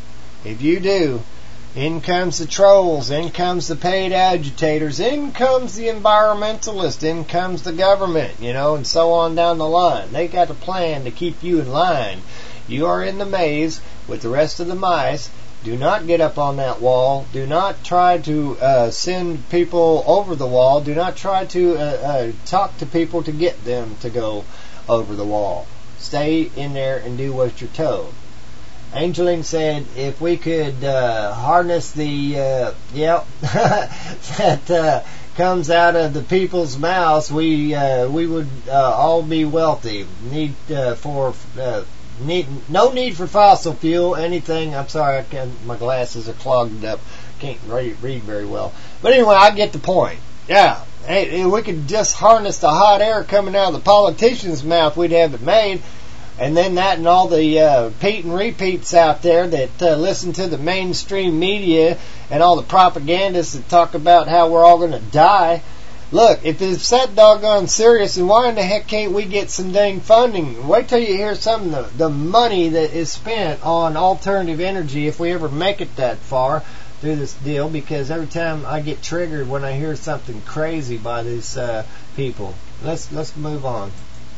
I: in comes the trolls, in comes the paid agitators, in comes the environmentalists, in comes the government, and so on down the line. They got a plan to keep you in line. You are in the maze with the rest of the mice. Do not get up on that wall. Do not try to send people over the wall. Do not try to talk to people to get them to go over the wall. Stay in there and do what you're told. Angeline said if we could harness the that comes out of the people's mouths, we would all be wealthy. No need for fossil fuel. Anything. I'm sorry, my glasses are clogged up. Can't read very well. But anyway, I get the point. Yeah. Hey, if we could just harness the hot air coming out of the politician's mouth, we'd have it made. And then that and all the Pete and repeats out there that listen to the mainstream media and all the propagandists that talk about how we're all going to die. Look, if it's that doggone serious, then why in the heck can't we get some dang funding? Wait till you hear some of the money that is spent on alternative energy if we ever make it that far through this deal, because every time I get triggered when I hear something crazy by these people. Let's move on.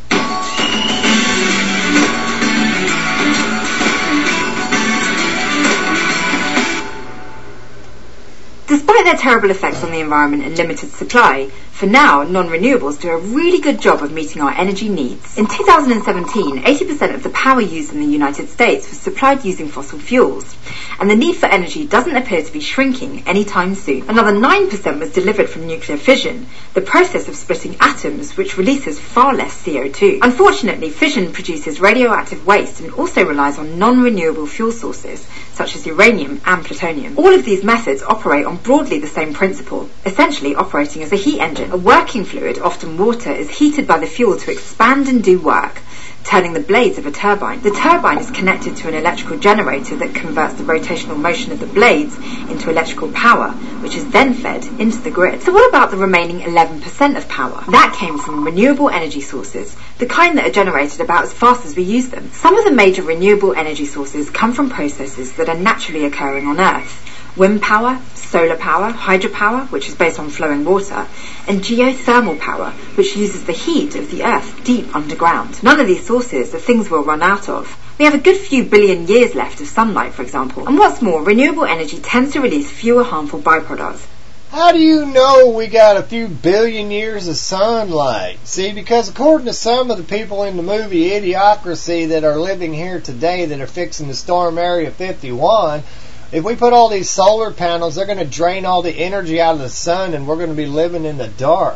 O: Despite their terrible effects on the environment and limited supply, for now, non-renewables do a really good job of meeting our energy needs. In 2017, 80% of the power used in the United States was supplied using fossil fuels. And the need for energy doesn't appear to be shrinking anytime soon. Another 9% was delivered from nuclear fission, the process of splitting atoms which releases far less CO2. Unfortunately, fission produces radioactive waste and also relies on non-renewable fuel sources, such as uranium and plutonium. All of these methods operate on broadly the same principle, essentially operating as a heat engine. A working fluid, often water, is heated by the fuel to expand and do work, turning the blades of a turbine. The turbine is connected to an electrical generator that converts the rotational motion of the blades into electrical power, which is then fed into the grid. So what about the remaining 11% of power? That came from renewable energy sources, the kind that are generated about as fast as we use them. Some of the major renewable energy sources come from processes that are naturally occurring on Earth. Wind power, solar power, hydropower, which is based on flowing water, and geothermal power, which uses the heat of the Earth deep underground. None of these sources are things we'll run out of. We have a good few billion years left of sunlight, for example. And what's more, renewable energy tends to release fewer harmful byproducts.
I: How do you know we got a few billion years of sunlight? See, because according to some of the people in the movie Idiocracy that are living here today that are fixing to storm Area 51, if we put all these solar panels, they're going to drain all the energy out of the sun and we're going to be living in the dark.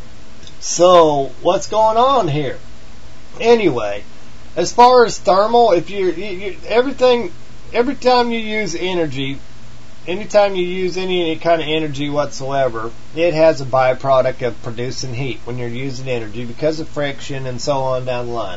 I: So, what's going on here? Anyway, as far as thermal, if every time you use energy, anytime you use any kind of energy whatsoever, it has a byproduct of producing heat when you're using energy because of friction and so on down the line.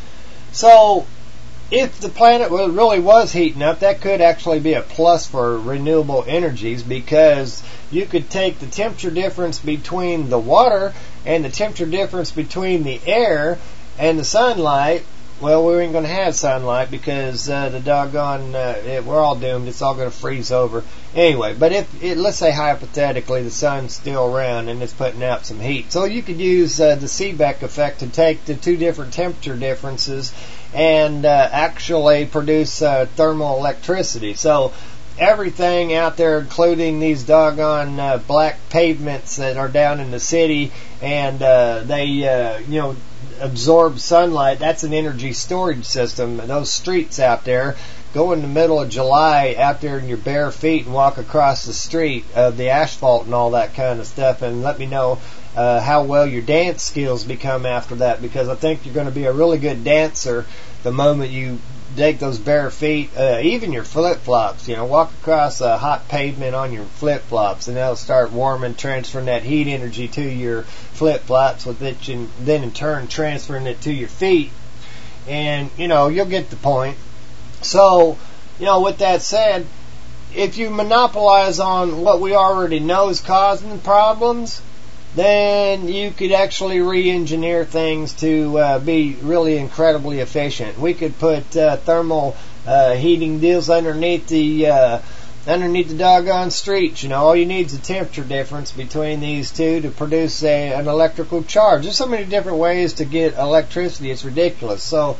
I: So, if the planet really was heating up, that could actually be a plus for renewable energies, because you could take the temperature difference between the water and the temperature difference between the air and the sunlight. Well, we ain't going to have sunlight because the doggone, we're all doomed. It's all going to freeze over. Anyway, but let's say hypothetically the sun's still around and it's putting out some heat. So you could use the Seebeck effect to take the two different temperature differences and actually produce thermal electricity. So everything out there, including these doggone black pavements that are down in the city, and they absorb sunlight, that's an energy storage system. Those streets out there, go in the middle of July out there in your bare feet and walk across the street of the asphalt and all that kind of stuff, and let me know how well your dance skills become after that, because I think you're going to be a really good dancer the moment you take those bare feet, even your flip-flops, walk across a hot pavement on your flip-flops, and they'll start warming, transferring that heat energy to your flip-flops, with it, and then in turn transferring it to your feet, and, you'll get the point. So, with that said, if you monopolize on what we already know is causing problems, then you could actually re-engineer things to be really incredibly efficient. We could put thermal heating deals underneath the doggone streets. All you need is a temperature difference between these two to produce an electrical charge. There's so many different ways to get electricity. It's ridiculous. So,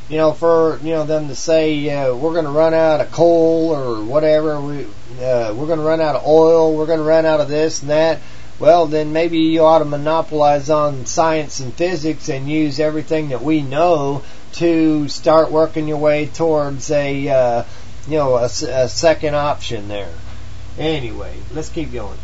I: for them to say we're going to run out of coal or whatever, we're going to run out of oil, we're going to run out of this and that. Well, then maybe you ought to monopolize on science and physics and use everything that we know to start working your way towards a second option there. Anyway, let's keep going.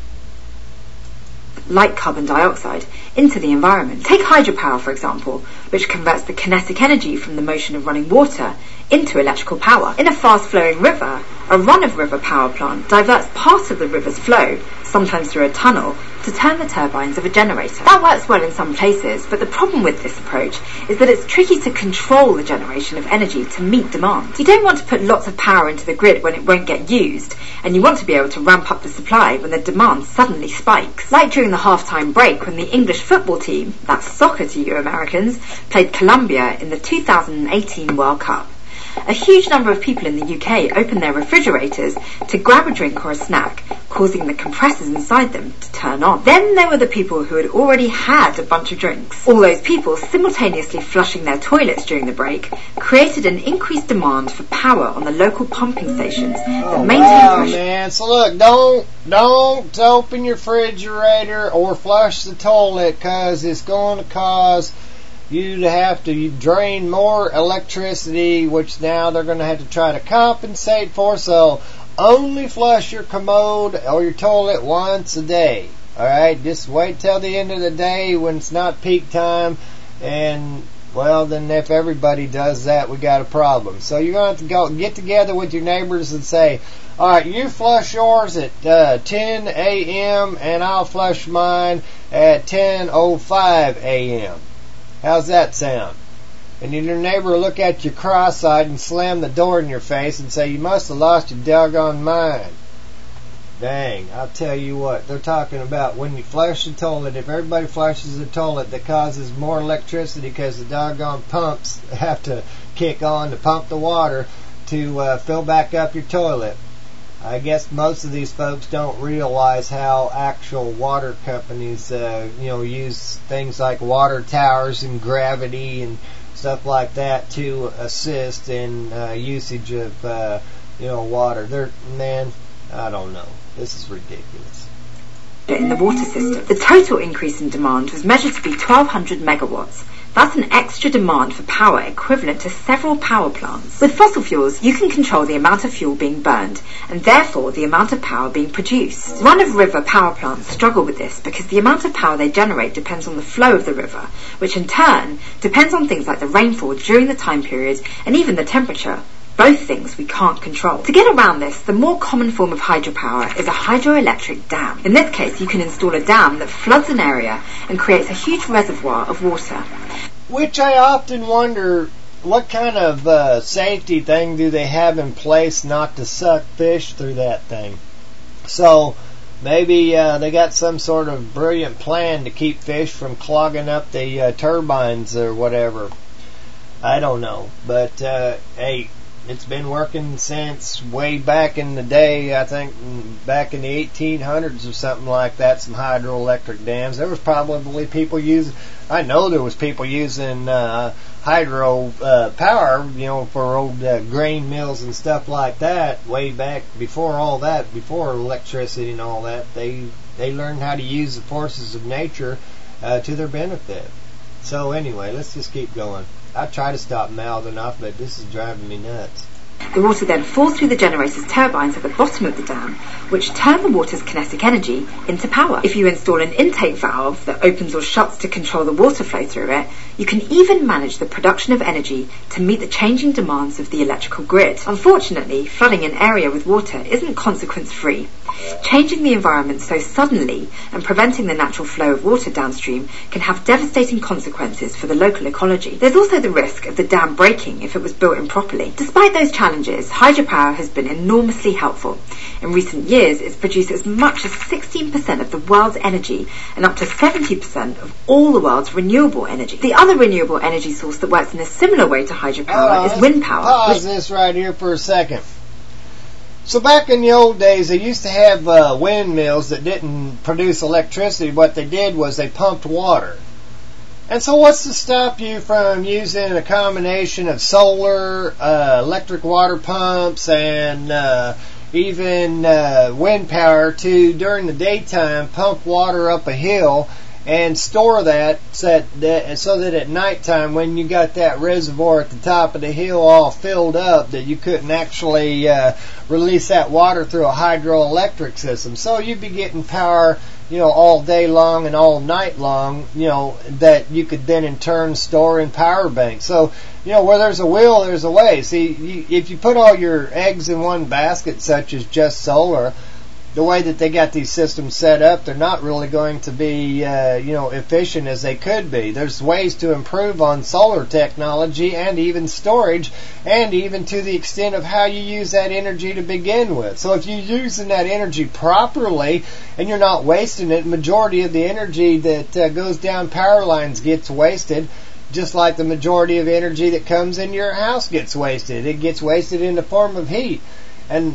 O: Like carbon dioxide, into the environment. Take hydropower, for example, which converts the kinetic energy from the motion of running water into electrical power. In a fast-flowing river, a run-of-river power plant diverts part of the river's flow, sometimes through a tunnel, to turn the turbines of a generator. That works well in some places, but the problem with this approach is that it's tricky to control the generation of energy to meet demand. You don't want to put lots of power into the grid when it won't get used, and you want to be able to ramp up the supply when the demand suddenly spikes. Like during the half-time break when the English football team, that's soccer to you Americans, played Colombia in the 2018 World Cup. A huge number of people in the UK opened their refrigerators to grab a drink or a snack, causing the compressors inside them to turn on. Then there were the people who had already had a bunch of drinks. All those people simultaneously flushing their toilets during the break created an increased demand for power on the local pumping stations that maintain pressure.
I: Man, so look, don't open your refrigerator or flush the toilet, because it's going to cause you'd have to drain more electricity, which now they're going to have to try to compensate for. So only flush your commode or your toilet once a day. Alright, just wait till the end of the day when it's not peak time, and well, then if everybody does that, we got a problem. So you're going to have to go get together with your neighbors and say, alright, you flush yours at 10 a.m. and I'll flush mine at 10:05 a.m. How's that sound? And then your neighbor will look at you cross-eyed and slam the door in your face and say, you must have lost your doggone mind. Dang, I'll tell you what, they're talking about when you flush the toilet, if everybody flushes the toilet, that causes more electricity because the doggone pumps have to kick on to pump the water to fill back up your toilet. I guess most of these folks don't realize how actual water companies, use things like water towers and gravity and stuff like that to assist in usage of, water. I don't know. This is ridiculous.
O: In the water system, the total increase in demand was measured to be 1,200 megawatts. That's an extra demand for power equivalent to several power plants. With fossil fuels, you can control the amount of fuel being burned, and therefore the amount of power being produced. Run-of-river power plants struggle with this because the amount of power they generate depends on the flow of the river, which in turn depends on things like the rainfall during the time period and even the temperature. Both things we can't control. To get around this, the more common form of hydropower is a hydroelectric dam. In this case, you can install a dam that floods an area and creates a huge reservoir of water.
I: Which I often wonder, what kind of safety thing do they have in place not to suck fish through that thing? So maybe they got some sort of brilliant plan to keep fish from clogging up the turbines or whatever. I don't know. But, hey, it's been working since way back in the day, I think back in the 1800s or something like that, some hydroelectric dams. There was probably people using, I know there was people using hydro power, for old grain mills and stuff like that way back before all that, before electricity and all that. They learned how to use the forces of nature to their benefit. So anyway, let's just keep going. I try to stop mouthing off, but this is driving me nuts.
O: The water then falls through the generator's turbines at the bottom of the dam, which turn the water's kinetic energy into power. If you install an intake valve that opens or shuts to control the water flow through it, you can even manage the production of energy to meet the changing demands of the electrical grid. Unfortunately, flooding an area with water isn't consequence-free. Changing the environment so suddenly and preventing the natural flow of water downstream can have devastating consequences for the local ecology. There's also the risk of the dam breaking if it was built improperly. Despite those challenges, hydropower has been enormously helpful. In recent years, it's produced as much as 16% of the world's energy and up to 70% of all the world's renewable energy. The other renewable energy source that works in a similar way to hydropower is wind power.
I: Pause this right here for a second. So back in the old days, they used to have windmills that didn't produce electricity. What they did was they pumped water. And so what's to stop you from using a combination of solar, electric water pumps, and even wind power to, during the daytime, pump water up a hill and store that so that at nighttime, when you got that reservoir at the top of the hill all filled up, that you couldn't actually release that water through a hydroelectric system. So you'd be getting power, all day long and all night long, that you could then in turn store in power banks. So, where there's a will, there's a way. See, if you put all your eggs in one basket, such as just solar, the way that they got these systems set up, they're not really going to be, efficient as they could be. There's ways to improve on solar technology and even storage, and even to the extent of how you use that energy to begin with. So if you're using that energy properly and you're not wasting it, majority of the energy that goes down power lines gets wasted, just like the majority of energy that comes in your house gets wasted. It gets wasted in the form of heat. And,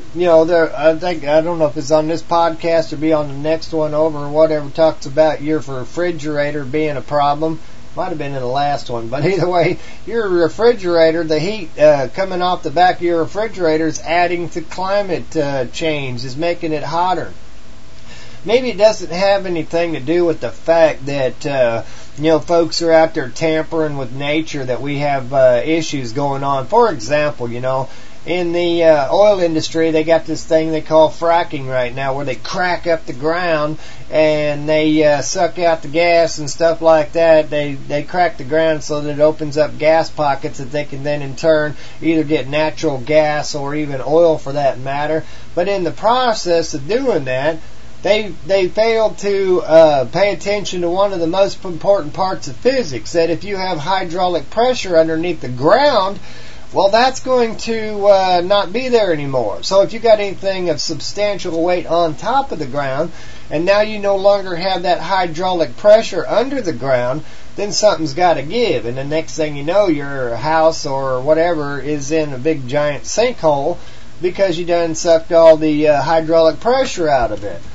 I: I don't know if it's on this podcast or be on the next one over or whatever, talks about your refrigerator being a problem. Might have been in the last one, but either way, your refrigerator, the heat coming off the back of your refrigerator is adding to climate change, is making it hotter. Maybe it doesn't have anything to do with the fact that folks are out there tampering with nature, that we have issues going on. For example, in the oil industry, they got this thing they call fracking right now, where they crack up the ground and they suck out the gas and stuff like that. They crack the ground so that it opens up gas pockets that they can then in turn either get natural gas or even oil for that matter. But in the process of doing that, they failed to pay attention to one of the most important parts of physics, that if you have hydraulic pressure underneath the ground, well, that's going to not be there anymore. So if you got anything of substantial weight on top of the ground, and now you no longer have that hydraulic pressure under the ground, then something's got to give. And the next thing you know, your house or whatever is in a big giant sinkhole because you done sucked all the hydraulic pressure out of it.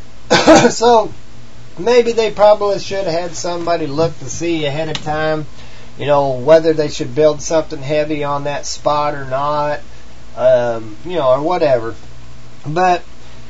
I: So maybe they probably should have had somebody look to see ahead of time, whether they should build something heavy on that spot or not, or whatever. But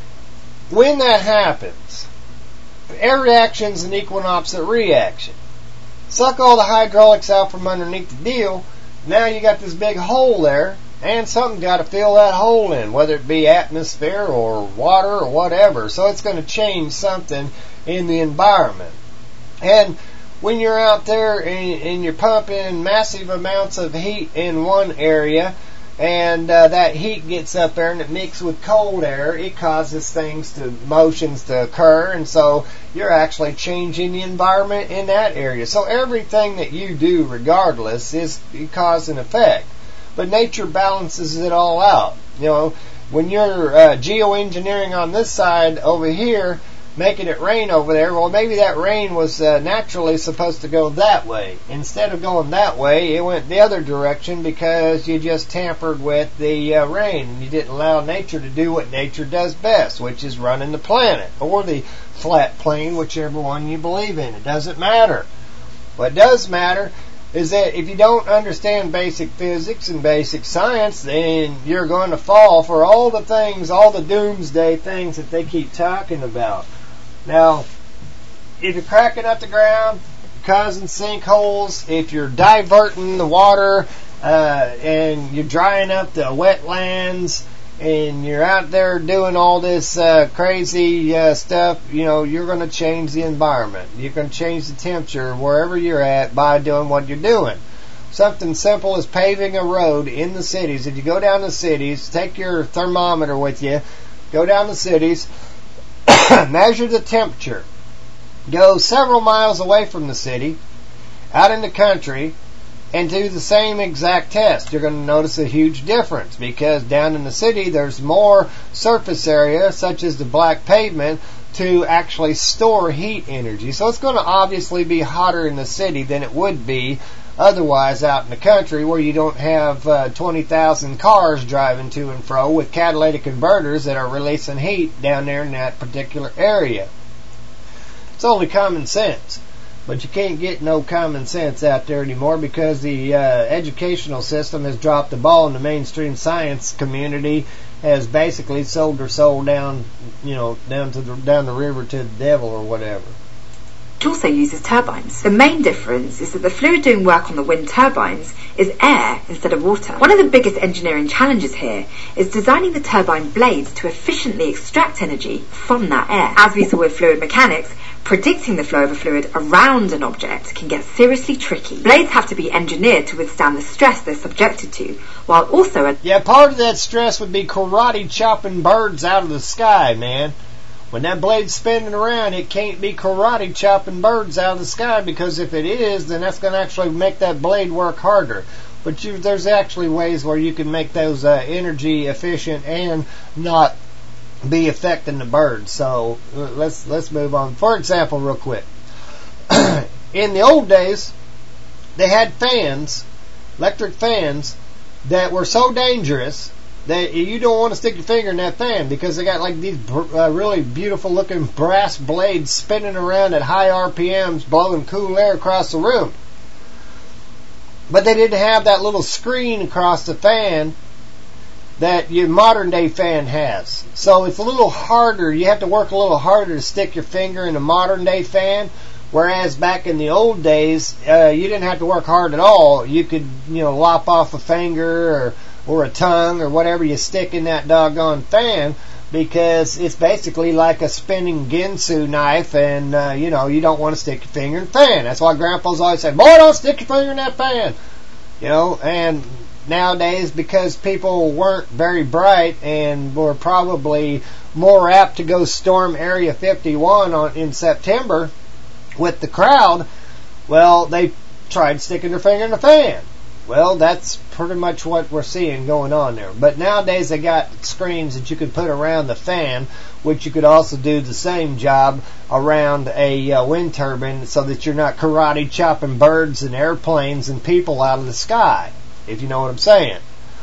I: when that happens, air reaction's an equal and opposite reaction. Suck all the hydraulics out from underneath the deal, now you got this big hole there, and something's got to fill that hole in, whether it be atmosphere or water or whatever. So it's going to change something in the environment. And when you're out there and you're pumping massive amounts of heat in one area, and that heat gets up there and it mixes with cold air, it causes motions to occur, and so you're actually changing the environment in that area. So everything that you do, regardless, is cause and effect. But nature balances it all out. When you're geoengineering on this side over here, making it rain over there, well, maybe that rain was naturally supposed to go that way. Instead of going that way, it went the other direction because you just tampered with the rain, and you didn't allow nature to do what nature does best, which is running the planet, or the flat plane, whichever one you believe in. It doesn't matter. What does matter is that if you don't understand basic physics and basic science, then you're going to fall for all the things, all the doomsday things that they keep talking about. Now, if you're cracking up the ground, causing sinkholes, if you're diverting the water, and you're drying up the wetlands, and you're out there doing all this crazy stuff, you're going to change the environment. You're going to change the temperature wherever you're at by doing what you're doing. Something simple as paving a road in the cities. If you go down the cities, take your thermometer with you, go down the cities, measure the temperature, go several miles away from the city, out in the country, and do the same exact test. You're going to notice a huge difference, because down in the city there's more surface area, such as the black pavement, to actually store heat energy. So it's going to obviously be hotter in the city than it would be otherwise out in the country, where you don't have 20,000 cars driving to and fro with catalytic converters that are releasing heat down there in that particular area. It's only common sense. But you can't get no common sense out there anymore, because the educational system has dropped the ball, and the mainstream science community has basically sold their soul down the river to the devil or whatever.
O: It also uses turbines. The main difference is that the fluid doing work on the wind turbines is air instead of water. One of the biggest engineering challenges here is designing the turbine blades to efficiently extract energy from that air. As we saw with fluid mechanics, predicting the flow of a fluid around an object can get seriously tricky. Blades have to be engineered to withstand the stress they're subjected to, while also...
I: part of that stress would be karate chopping birds out of the sky, man. When that blade's spinning around, it can't be karate chopping birds out of the sky, because if it is, then that's going to actually make that blade work harder. But there's actually ways where you can make those energy efficient and not be affecting the birds. So let's move on. For example, real quick, in the old days, they had fans, electric fans, that were so dangerous that you don't want to stick your finger in that fan, because they got like these really beautiful looking brass blades spinning around at high RPMs, blowing cool air across the room. But they didn't have that little screen across the fan that your modern day fan has. So it's a little harder. You have to work a little harder to stick your finger in a modern day fan. Whereas back in the old days, you didn't have to work hard at all. You could, lop off a finger or a tongue or whatever you stick in that doggone fan, because it's basically like a spinning Ginsu knife, and, you don't want to stick your finger in the fan. That's why grandpas always said, boy, don't stick your finger in that fan. And nowadays, because people weren't very bright and were probably more apt to go storm Area 51 in September with the crowd, well, they tried sticking their finger in the fan. Well, that's pretty much what we're seeing going on there. But nowadays they got screens that you could put around the fan, which you could also do the same job around a wind turbine, so that you're not karate chopping birds and airplanes and people out of the sky, if you know what I'm saying.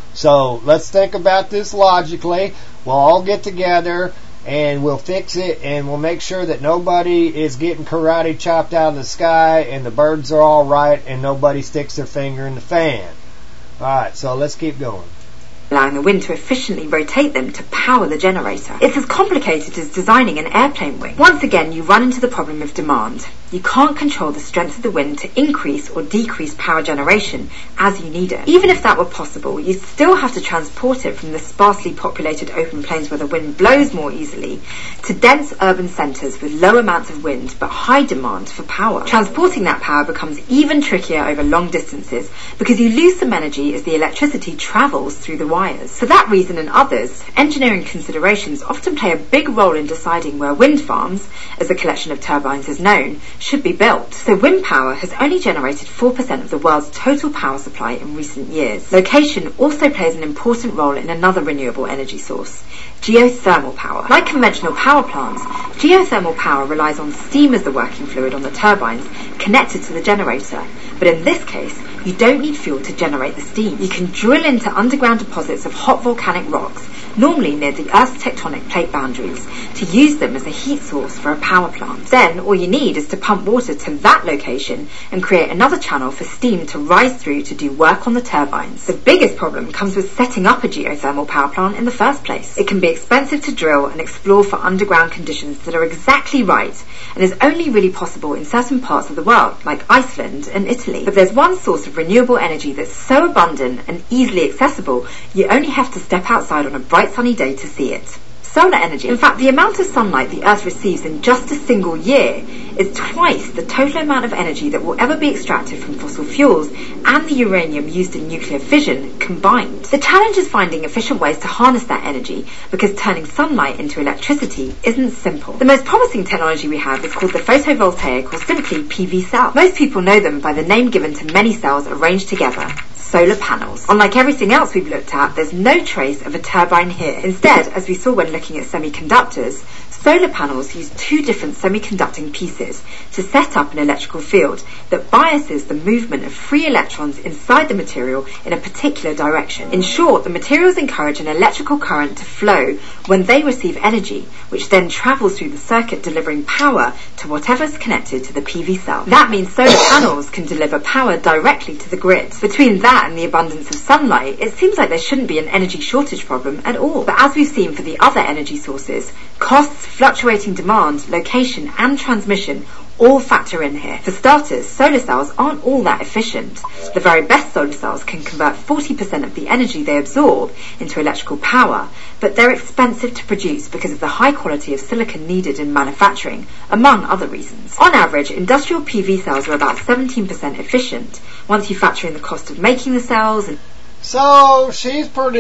I: So let's think about this logically. We'll all get together and we'll fix it, and we'll make sure that nobody is getting karate chopped out of the sky, and the birds are all right, and nobody sticks their finger in the fan. Alright, so let's keep going.
O: Allowing the wind to efficiently rotate them to power the generator. It's as complicated as designing an airplane wing. Once again, you run into the problem of demand. You can't control the strength of the wind to increase or decrease power generation as you need it. Even if that were possible, you still have to transport it from the sparsely populated open plains where the wind blows more easily to dense urban centres with low amounts of wind but high demand for power. Transporting that power becomes even trickier over long distances because you lose some energy as the electricity travels through the wires. For that reason and others, engineering considerations often play a big role in deciding where wind farms, as a collection of turbines is known, should be built. So wind power has only generated 4% of the world's total power supply in recent years. Location also plays an important role in another renewable energy source, geothermal power. Like conventional power plants, geothermal power relies on steam as the working fluid on the turbines connected to the generator. But in this case, you don't need fuel to generate the steam. You can drill into underground deposits of hot volcanic rocks, normally near the Earth's tectonic plate boundaries, to use them as a heat source for a power plant. Then all you need is to pump water to that location and create another channel for steam to rise through to do work on the turbines. The biggest problem comes with setting up a geothermal power plant in the first place. It can be expensive to drill and explore for underground conditions that are exactly right, and is only really possible in certain parts of the world, like Iceland and Italy. But there's one source of renewable energy that's so abundant and easily accessible, you only have to step outside on a bright sunny day to see it. Solar energy. In fact, the amount of sunlight the Earth receives in just a single year is twice the total amount of energy that will ever be extracted from fossil fuels and the uranium used in nuclear fission combined. The challenge is finding efficient ways to harness that energy, because turning sunlight into electricity isn't simple. The most promising technology we have is called the photovoltaic, or simply PV cell. Most people know them by the name given to many cells arranged together: solar panels. Unlike everything else we've looked at, there's no trace of a turbine here. Instead, as we saw when looking at semiconductors, solar panels use two different semiconducting pieces to set up an electrical field that biases the movement of free electrons inside the material in a particular direction. In short, the materials encourage an electrical current to flow when they receive energy, which then travels through the circuit delivering power to whatever's connected to the PV cell. That means solar panels can deliver power directly to the grid. Between that and the abundance of sunlight, it seems like there shouldn't be an energy shortage problem at all. But as we've seen for the other energy sources, costs, fluctuating demand, location and transmission all factor in here. For starters, solar cells aren't all that efficient. The very best solar cells can convert 40% of the energy they absorb into electrical power, but they're expensive to produce because of the high quality of silicon needed in manufacturing, among other reasons. On average, industrial PV cells are about 17% efficient, once you factor in the cost of making the cells and
I: So she's pretty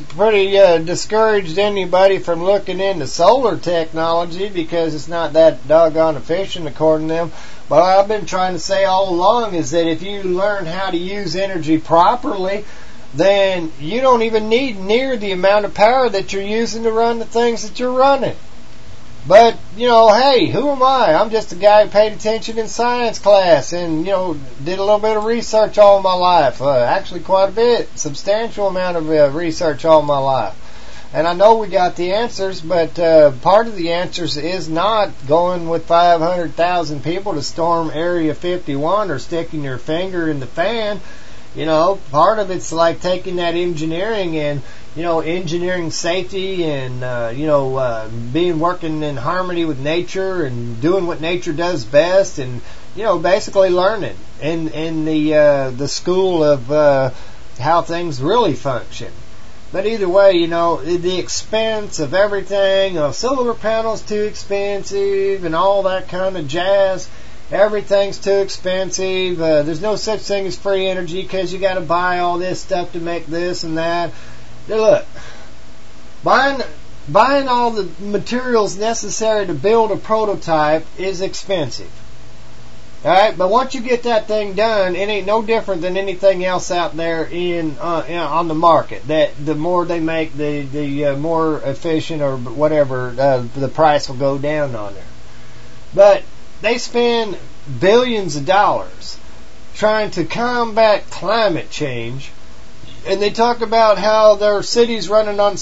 I: discouraged anybody from looking into solar technology because it's not that doggone efficient according to them. But what I've been trying to say all along is that if you learn how to use energy properly, then you don't even need near the amount of power that you're using to run the things that you're running. But, hey, who am I? I'm just a guy who paid attention in science class and, did a little bit of research all my life. Actually quite a bit, substantial amount of research all my life. And I know we got the answers, but part of the answers is not going with 500,000 people to storm Area 51 or sticking your finger in the fan. Part of it's like taking that engineering and, engineering safety and, being working in harmony with nature and doing what nature does best and, basically learning in the school of how things really function. But either way, the expense of everything, solar panels too expensive and all that kind of jazz. Everything's too expensive. There's no such thing as free energy because you got to buy all this stuff to make this and that. Now look, buying all the materials necessary to build a prototype is expensive. Alright, but once you get that thing done, it ain't no different than anything else out there on the market. That the more they make, the more efficient or whatever, the price will go down on there. But they spend billions of dollars trying to combat climate change, and they talk about how their cities running on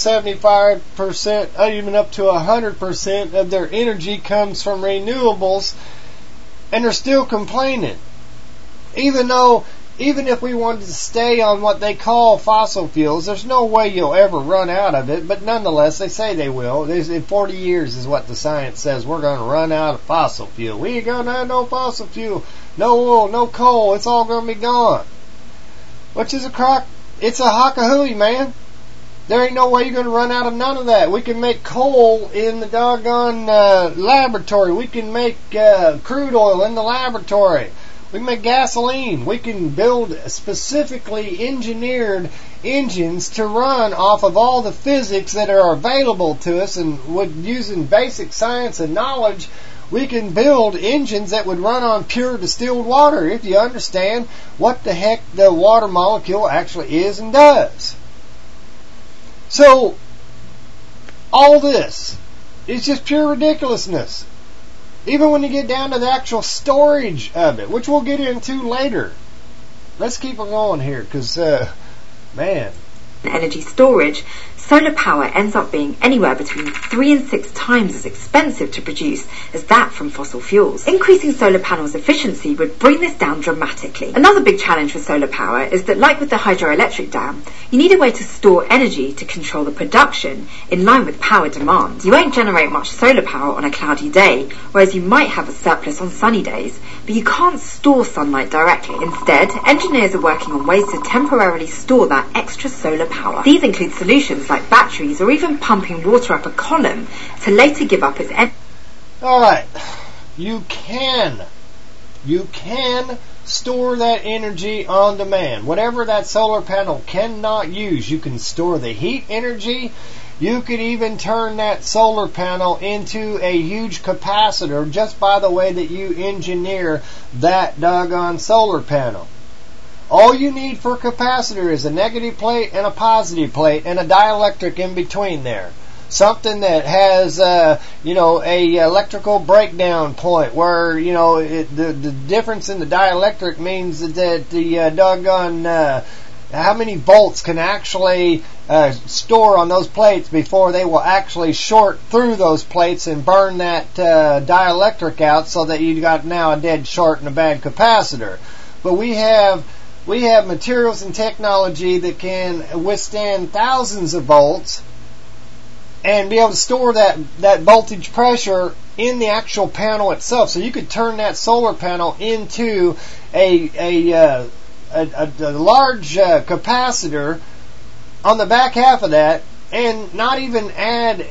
I: 75%, even up to 100% of their energy comes from renewables. And they're still complaining. Even if we wanted to stay on what they call fossil fuels, there's no way you'll ever run out of it. But nonetheless, they say they will. In 40 years is what the science says. We're going to run out of fossil fuel. We ain't going to have no fossil fuel. No oil, no coal. It's all going to be gone. Which is it's a hockahooey, man. There ain't no way you're going to run out of none of that. We can make coal in the doggone laboratory. We can make crude oil in the laboratory. We can make gasoline. We can build specifically engineered engines to run off of all the physics that are available to us, and using basic science and knowledge, we can build engines that would run on pure distilled water if you understand what the heck the water molecule actually is and does. So, all this is just pure ridiculousness. Even when you get down to the actual storage of it, which we'll get into later. Let's keep on going here, because, man.
O: Energy storage, solar power ends up being anywhere between 3 and 6 times as expensive to produce as that from fossil fuels. Increasing solar panels' efficiency would bring this down dramatically. Another big challenge with solar power is that, like with the hydroelectric dam, you need a way to store energy to control the production in line with power demand. You won't generate much solar power on a cloudy day, whereas you might have a surplus on sunny days, but you can't store sunlight directly. Instead, engineers are working on ways to temporarily store that extra solar power. These include solutions like batteries or even pumping water up a column to later give up its energy.
I: Alright, you can store that energy on demand. Whatever that solar panel cannot use, you can store the heat energy. You could even turn that solar panel into a huge capacitor just by the way that you engineer that doggone solar panel. All you need for a capacitor is a negative plate and a positive plate and a dielectric in between there. Something that has, a electrical breakdown point where, the difference in the dielectric means that the doggone, how many volts can actually store on those plates before they will actually short through those plates and burn that dielectric out, so that you got now a dead short and a bad capacitor. But we have materials and technology that can withstand thousands of volts and be able to store that voltage pressure in the actual panel itself. So you could turn that solar panel into a large capacitor on the back half of that, and not even add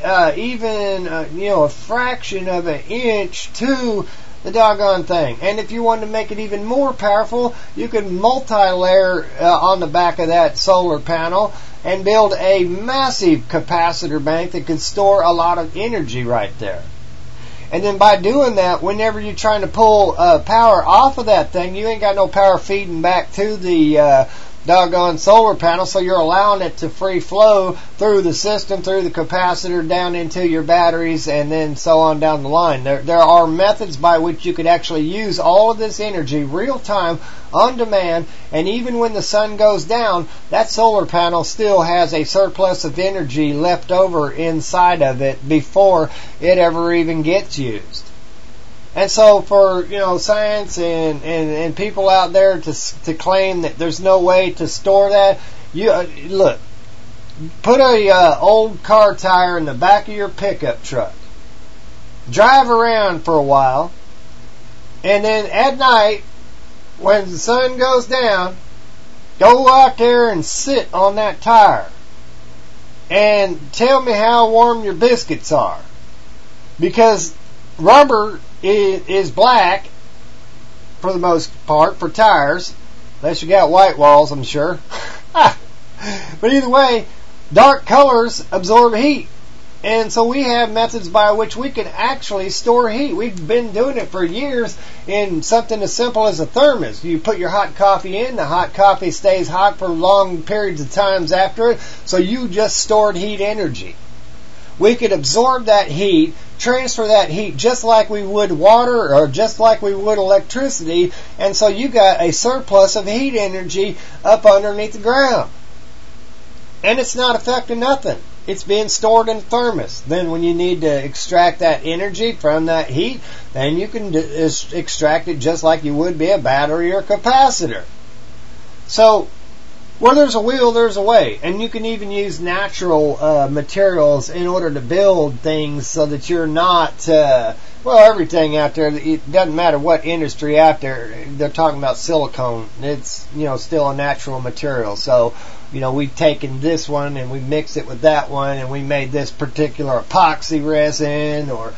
I: a fraction of an inch to the doggone thing. And if you wanted to make it even more powerful, you could multi-layer on the back of that solar panel and build a massive capacitor bank that could store a lot of energy right there. And then by doing that, whenever you're trying to pull power off of that thing, you ain't got no power feeding back to the doggone solar panel, so you're allowing it to free flow through the system, through the capacitor, down into your batteries, and then so on down the line. There are methods by which you could actually use all of this energy real time, on demand, and even when the sun goes down, that solar panel still has a surplus of energy left over inside of it before it ever even gets used. And so for, science and people out there to claim that there's no way to store that, look, put a old car tire in the back of your pickup truck. Drive around for a while, and then at night, when the sun goes down, go out there and sit on that tire and tell me how warm your biscuits are. Because rubber is black for the most part for tires, unless you got white walls, I'm sure. But either way, dark colors absorb heat. And so we have methods by which we can actually store heat. We've been doing it for years in something as simple as a thermos. You put your hot coffee in, the hot coffee stays hot for long periods of times after it, so you just stored heat energy. We could absorb that heat, transfer that heat just like we would water or just like we would electricity, and so you got a surplus of heat energy up underneath the ground. And it's not affecting nothing. It's being stored in a thermos. Then when you need to extract that energy from that heat, then you can extract it just like you would be a battery or capacitor. So, where there's a will, there's a way. And you can even use natural materials in order to build things so that you're not, everything out there, it doesn't matter what industry out there, they're talking about silicone. It's, still a natural material. So, we've taken this one and we mixed it with that one and we made this particular epoxy resin or,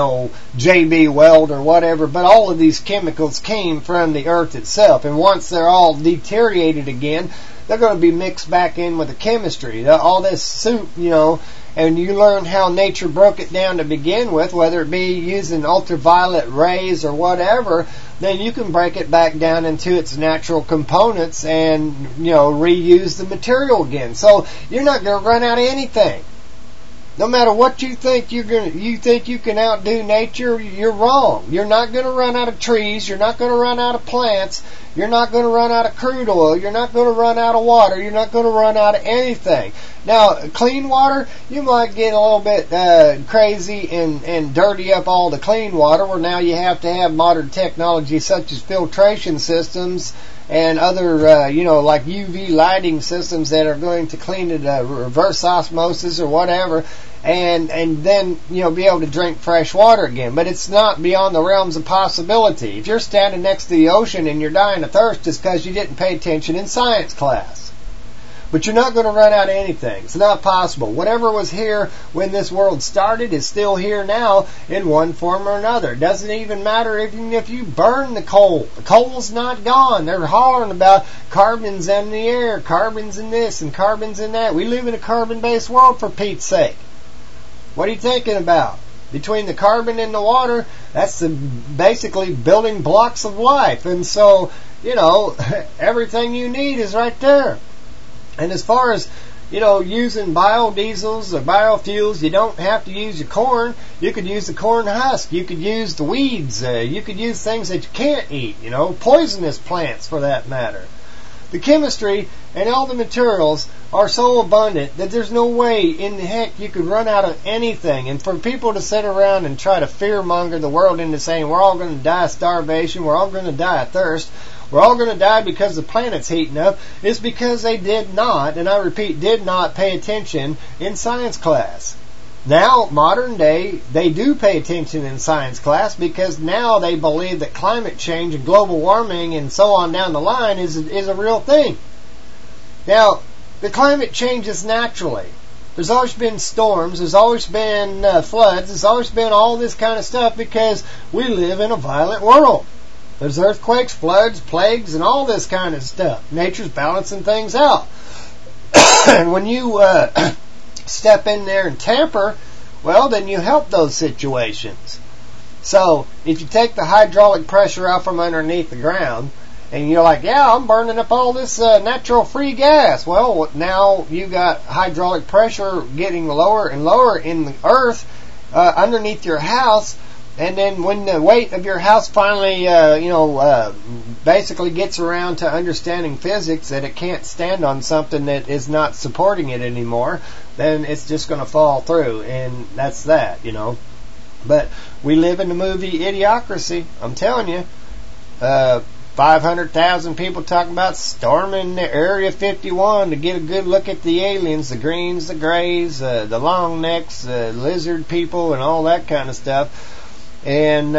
I: JB Weld or whatever. But all of these chemicals came from the earth itself. And once they're all deteriorated again, they're going to be mixed back in with the chemistry. All this soup, and you learn how nature broke it down to begin with, whether it be using ultraviolet rays or whatever, then you can break it back down into its natural components and, reuse the material again. So you're not going to run out of anything. No matter what you think you think you can outdo nature, you're wrong. You're not going to run out of trees. You're not going to run out of plants. You're not going to run out of crude oil. You're not going to run out of water. You're not going to run out of anything. Now, clean water, you might get a little bit crazy and dirty up all the clean water, where now you have to have modern technology such as filtration systems and other, like UV lighting systems that are going to clean it, reverse osmosis or whatever, and then, be able to drink fresh water again. But it's not beyond the realms of possibility. If you're standing next to the ocean and you're dying of thirst, it's because you didn't pay attention in science class. But you're not going to run out of anything. It's not possible. Whatever was here when this world started is still here now in one form or another. It doesn't even matter even if you burn the coal. The coal's not gone. They're hollering about carbons in the air, carbons in this and carbons in that. We live in a carbon-based world, for Pete's sake. What are you thinking about? Between the carbon and the water, that's basically building blocks of life. And so, everything you need is right there. And as far as, using biodiesels or biofuels, you don't have to use your corn. You could use the corn husk. You could use the weeds. You could use things that you can't eat, poisonous plants for that matter. The chemistry and all the materials are so abundant that there's no way in the heck you could run out of anything. And for people to sit around and try to fearmonger the world into saying we're all going to die of starvation, we're all going to die of thirst, we're all going to die because the planet's heating up, is because they did not, and I repeat, did not pay attention in science class. Now, modern day, they do pay attention in science class because now they believe that climate change and global warming and so on down the line is a real thing. Now, the climate changes naturally. There's always been storms, there's always been floods, there's always been all this kind of stuff because we live in a violent world. There's earthquakes, floods, plagues, and all this kind of stuff. Nature's balancing things out. And when you step in there and tamper, well, then you help those situations. So, if you take the hydraulic pressure out from underneath the ground, and you're like, yeah, I'm burning up all this natural free gas. Well, now you got hydraulic pressure getting lower and lower in the earth underneath your house. And then when the weight of your house finally, basically gets around to understanding physics that it can't stand on something that is not supporting it anymore, then it's just going to fall through. And that's that, But we live in the movie Idiocracy. I'm telling you. 500,000 people talking about storming Area 51 to get a good look at the aliens, the greens, the grays, the long necks, lizard people, and all that kind of stuff. And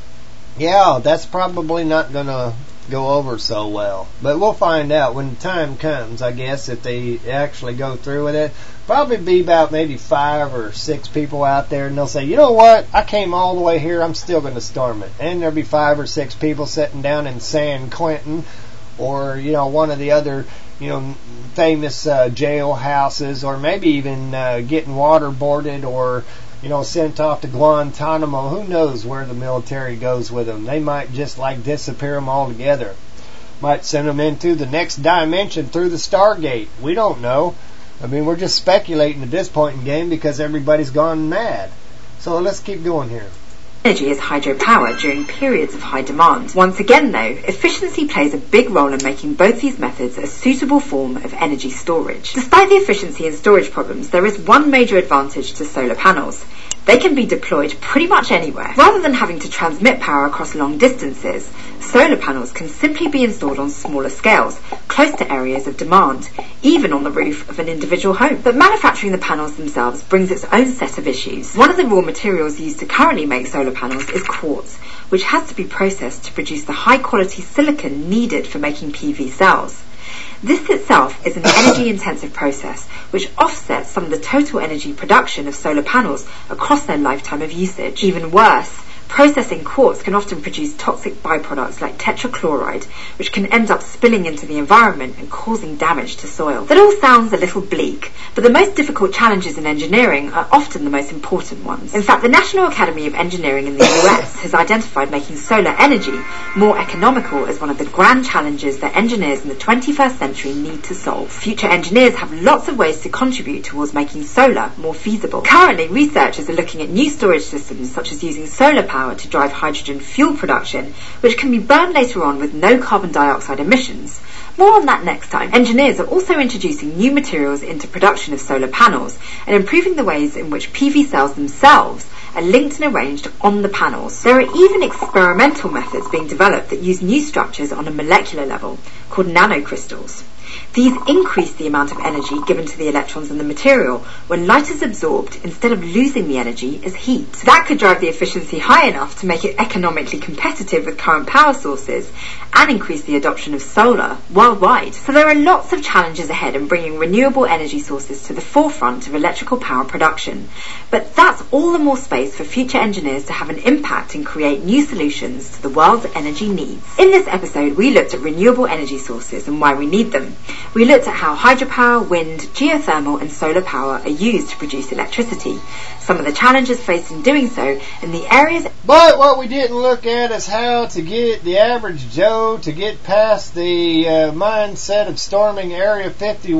I: yeah, that's probably not going to go over so well. But we'll find out when the time comes, I guess, if they actually go through with it. Probably be about maybe 5 or 6 people out there, and they'll say, you know what, I came all the way here, I'm still going to storm it. And there'll be 5 or 6 people sitting down in San Quentin or, you know, one of the other, you know, famous jail houses, or maybe even getting waterboarded or, you know, sent off to Guantanamo. Who knows where the military goes with them? They might just like disappear them altogether. Might send them into the next dimension through the Stargate. We don't know. I mean, we're just speculating at this point in the game because everybody's gone mad. So let's keep going here.
O: Energy is hydropower during periods of high demand. Once again, though, efficiency plays a big role in making both these methods a suitable form of energy storage. Despite the efficiency and storage problems, there is one major advantage to solar panels. They can be deployed pretty much anywhere. Rather than having to transmit power across long distances, solar panels can simply be installed on smaller scales, close to areas of demand, even on the roof of an individual home. But manufacturing the panels themselves brings its own set of issues. One of the raw materials used to currently make solar panels is quartz, which has to be processed to produce the high-quality silicon needed for making PV cells. This itself is an energy-intensive process which offsets some of the total energy production of solar panels across their lifetime of usage. Even worse, processing quartz can often produce toxic byproducts like tetrachloride, which can end up spilling into the environment and causing damage to soil. That all sounds a little bleak, but the most difficult challenges in engineering are often the most important ones. In fact, the National Academy of Engineering in the US has identified making solar energy more economical as one of the grand challenges that engineers in the 21st century need to solve. Future engineers have lots of ways to contribute towards making solar more feasible. Currently, researchers are looking at new storage systems such as using solar power to drive hydrogen fuel production, which can be burned later on with no carbon dioxide emissions. More on that next time. Engineers are also introducing new materials into production of solar panels and improving the ways in which PV cells themselves are linked and arranged on the panels. There are even experimental methods being developed that use new structures on a molecular level, called nanocrystals. These increase the amount of energy given to the electrons in the material when light is absorbed instead of losing the energy as heat. That could drive the efficiency high enough to make it economically competitive with current power sources and increase the adoption of solar worldwide. So there are lots of challenges ahead in bringing renewable energy sources to the forefront of electrical power production. But that's all the more space for future engineers to have an impact and create new solutions to the world's energy needs. In this episode, we looked at renewable energy sources and why we need them. We looked at how hydropower, wind, geothermal and solar power are used to produce electricity, some of the challenges faced in doing so, and the areas...
I: But what we didn't look at is how to get the average Joe to get past the mindset of storming Area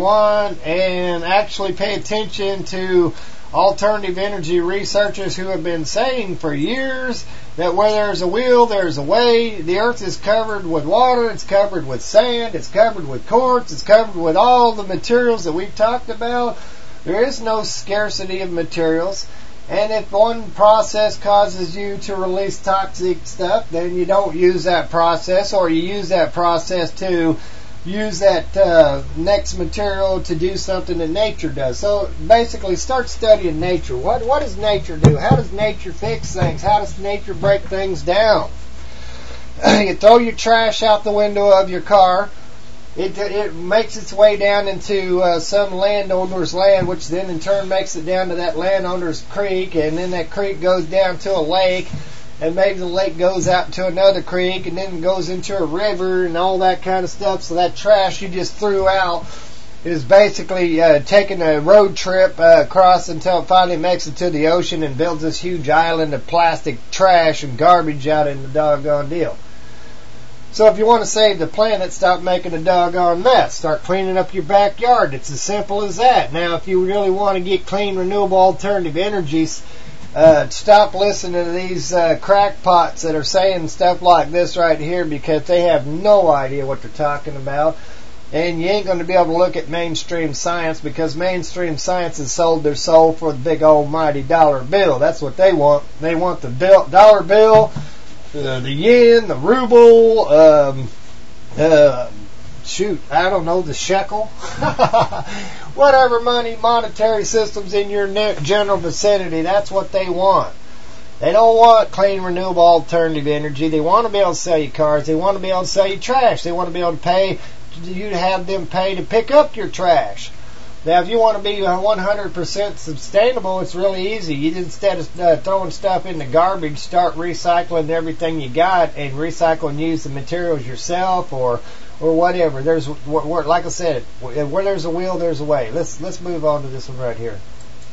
I: 51 and actually pay attention to alternative energy researchers who have been saying for years that where there's a will, there's a way. The earth is covered with water, it's covered with sand, it's covered with quartz, it's covered with all the materials that we've talked about. There is no scarcity of materials. And if one process causes you to release toxic stuff, then you don't use that process, or you use that process to use that next material to do something that nature does. So basically start studying nature. What does nature do? How does nature fix things? How does nature break things down? You throw your trash out the window of your car. It makes its way down into some landowner's land, which then in turn makes it down to that landowner's creek, and then that creek goes down to a lake, and maybe the lake goes out to another creek, and then goes into a river and all that kind of stuff. So that trash you just threw out is basically taking a road trip across until it finally makes it to the ocean and builds this huge island of plastic trash and garbage out in the doggone deal. So if you want to save the planet, stop making a doggone mess. Start cleaning up your backyard. It's as simple as that. Now, if you really want to get clean, renewable alternative energies, stop listening to these crackpots that are saying stuff like this right here, because they have no idea what they're talking about. And you ain't going to be able to look at mainstream science, because mainstream science has sold their soul for the big almighty dollar bill. That's what they want. They want the dollar bill, the yen, the ruble, I don't know, the shekel, whatever monetary systems in your general vicinity, that's what they want. They don't want clean, renewable, alternative energy. They want to be able to sell you cars. They want to be able to sell you trash. They want to be able to pay you to have them pay to pick up your trash. Now, if you want to be 100% sustainable, it's really easy. You instead of throwing stuff in the garbage, start recycling everything you got and recycle and use the materials yourself or whatever. There's, like I said, where there's a will, there's a way. Let's move on to this one right here.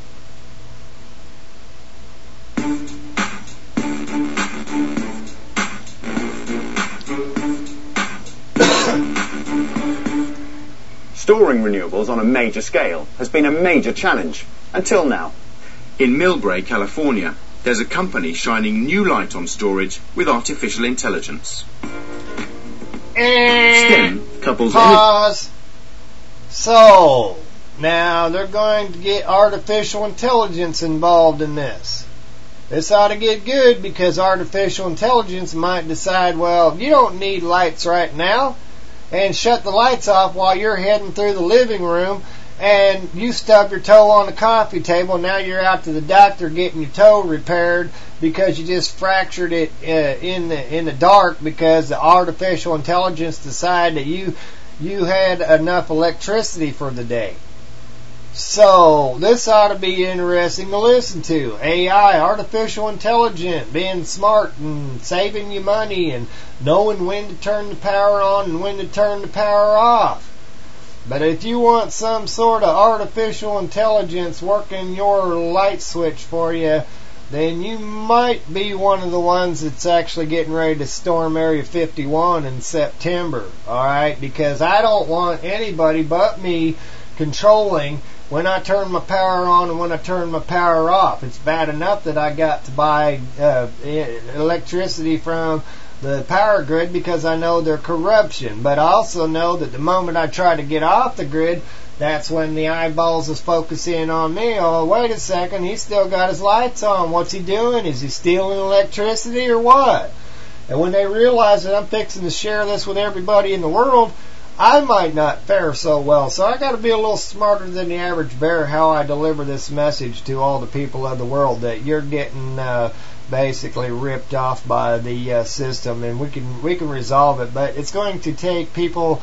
P: Storing renewables on a major scale has been a major challenge, until now.
Q: In Millbrae, California, there's a company shining new light on storage with artificial intelligence.
I: And
Q: STEM couples...
I: Pause. So, now they're going to get artificial intelligence involved in this. This ought to get good because artificial intelligence might decide, well, you don't need lights right now, and shut the lights off while you're heading through the living room and you stub your toe on the coffee table. Now you're out to the doctor getting your toe repaired because you just fractured it in the dark because the artificial intelligence decided that you had enough electricity for the day. So this ought to be interesting to listen to. AI, artificial intelligence, being smart and saving you money and knowing when to turn the power on and when to turn the power off. But if you want some sort of artificial intelligence working your light switch for you, then you might be one of the ones that's actually getting ready to storm Area 51 in September. Alright? Because I don't want anybody but me controlling when I turn my power on and when I turn my power off. It's bad enough that I got to buy electricity from the power grid because I know their corruption. But I also know that the moment I try to get off the grid, that's when the eyeballs is focusing on me. Oh, wait a second, he's still got his lights on. What's he doing? Is he stealing electricity or what? And when they realize that I'm fixing to share this with everybody in the world, I might not fare so well. So I got to be a little smarter than the average bear how I deliver this message to all the people of the world that you're getting basically ripped off by the system, and we can resolve it. But it's going to take people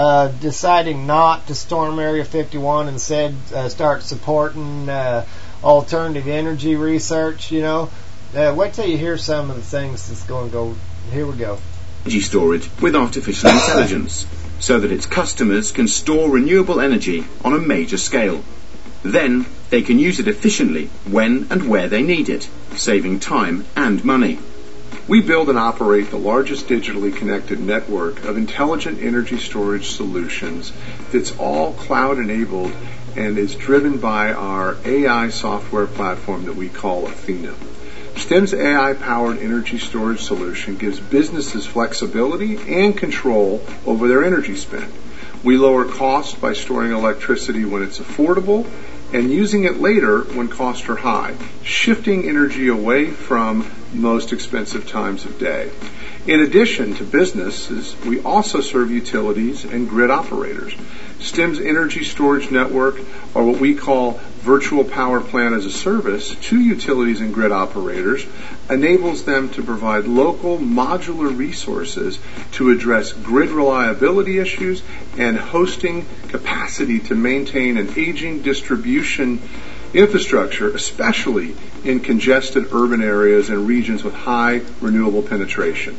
I: deciding not to storm Area 51 and instead start supporting alternative energy research. You know, wait till you hear some of the things that's going to go. Here we go.
Q: Energy storage with artificial intelligence, so that its customers can store renewable energy on a major scale. Then they can use it efficiently when and where they need it, saving time and money.
R: We build and operate the largest digitally connected network of intelligent energy storage solutions that's all cloud enabled and is driven by our AI software platform that we call Athena. STEM's AI-powered energy storage solution gives businesses flexibility and control over their energy spend. We lower costs by storing electricity when it's affordable and using it later when costs are high, shifting energy away from most expensive times of day. In addition to businesses, we also serve utilities and grid operators. STEM's energy storage network, or what we call virtual power plant as a service to utilities and grid operators, enables them to provide local modular resources to address grid reliability issues and hosting capacity to maintain an aging distribution infrastructure, especially in congested urban areas and regions with high renewable penetration.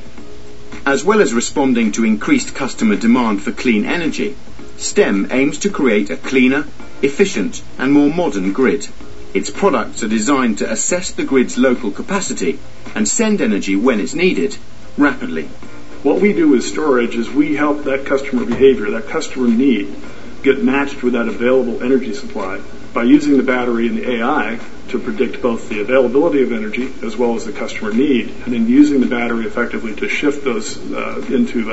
Q: As well as responding to increased customer demand for clean energy, STEM aims to create a cleaner, efficient and more modern grid. Its products are designed to assess the grid's local capacity and send energy when it's needed, rapidly.
S: What we do with storage is we help that customer behavior, that customer need, get matched with that available energy supply by using the battery and the AI to predict both the availability of energy as well as the customer need, and then using the battery effectively to shift those into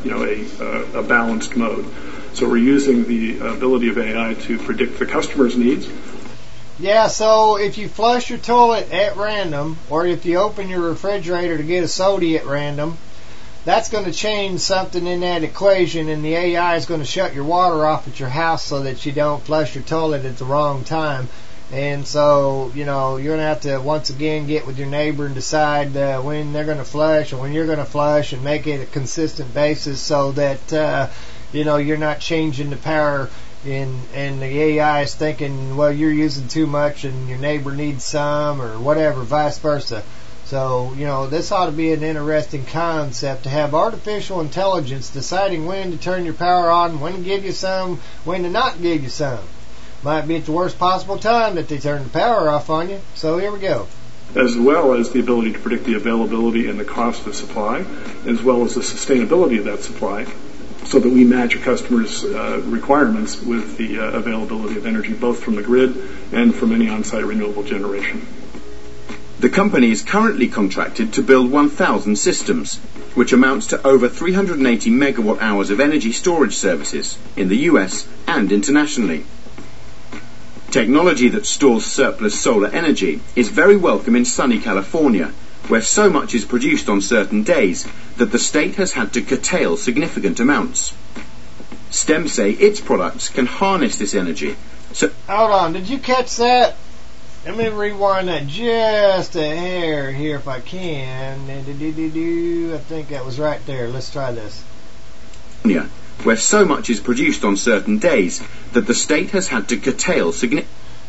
S: a balanced mode. So we're using the ability of AI to predict the customer's needs.
I: Yeah, so if you flush your toilet at random, or if you open your refrigerator to get a soda at random, that's going to change something in that equation, and the AI is going to shut your water off at your house so that you don't flush your toilet at the wrong time. And so, you're going to have to, once again, get with your neighbor and decide when they're going to flush or when you're going to flush, and make it a consistent basis so that, you're not changing the power and the AI is thinking, well, you're using too much and your neighbor needs some, or whatever, vice versa. So, this ought to be an interesting concept, to have artificial intelligence deciding when to turn your power on, when to give you some, when to not give you some. Might be at the worst possible time that they turn the power off on you. So here we go.
S: As well as the ability to predict the availability and the cost of supply, as well as the sustainability of that supply, so that we match a customer's requirements with the availability of energy, both from the grid and from any on-site renewable generation.
Q: The company is currently contracted to build 1,000 systems, which amounts to over 380 megawatt hours of energy storage services in the US and internationally. Technology that stores surplus solar energy is very welcome in sunny California, where so much is produced on certain days that the state has had to curtail significant amounts. STEM say its products can harness this energy. So,
I: hold on, did you catch that? Let me rewind that just a hair here if I can. I think that was right there. Let's try this.
Q: Where so much is produced on certain days that the state has had to curtail significant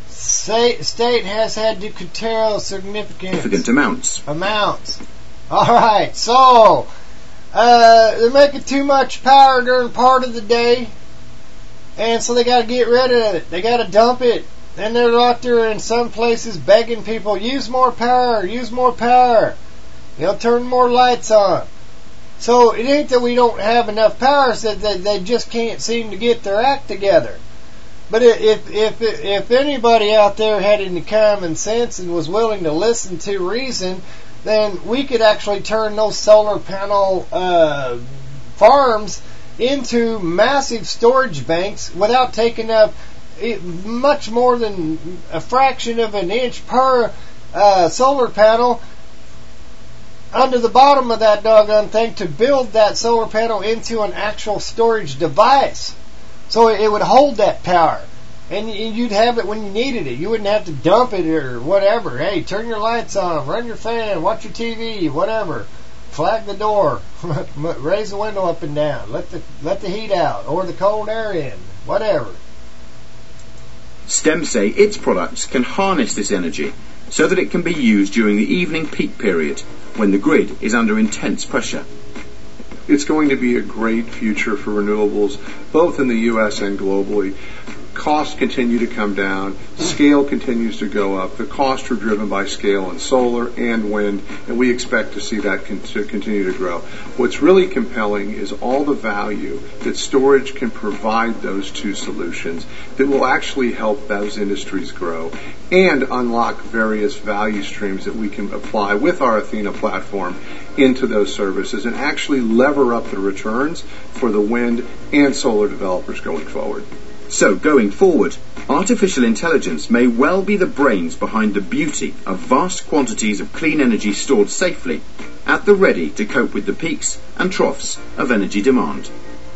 I: amounts. All right, so they're making too much power during part of the day, and so they got to get rid of it. They got to dump it, and they're out there in some places begging people, use more power, turn more lights on. So it ain't that we don't have enough power, it's that they just can't seem to get their act together. But if anybody out there had any common sense and was willing to listen to reason, then we could actually turn those solar panel farms into massive storage banks without taking up much more than a fraction of an inch per solar panel under the bottom of that doggone thing to build that solar panel into an actual storage device. So it would hold that power. And you'd have it when you needed it. You wouldn't have to dump it or whatever. Hey, turn your lights on, run your fan, watch your TV, whatever. Flag the door, raise the window up and down, let the heat out or the cold air in, whatever.
Q: STEM say its products can harness this energy so that it can be used during the evening peak period when the grid is under intense pressure.
R: It's going to be a great future for renewables, both in the U.S. and globally. Costs continue to come down. Scale continues to go up. The costs are driven by scale in solar and wind, and we expect to see that continue to grow. What's really compelling is all the value that storage can provide those two solutions that will actually help those industries grow and unlock various value streams that we can apply with our Athena platform into those services and actually lever up the returns for the wind and solar developers going forward.
Q: So, going forward, artificial intelligence may well be the brains behind the beauty of vast quantities of clean energy stored safely, at the ready to cope with the peaks and troughs of energy demand.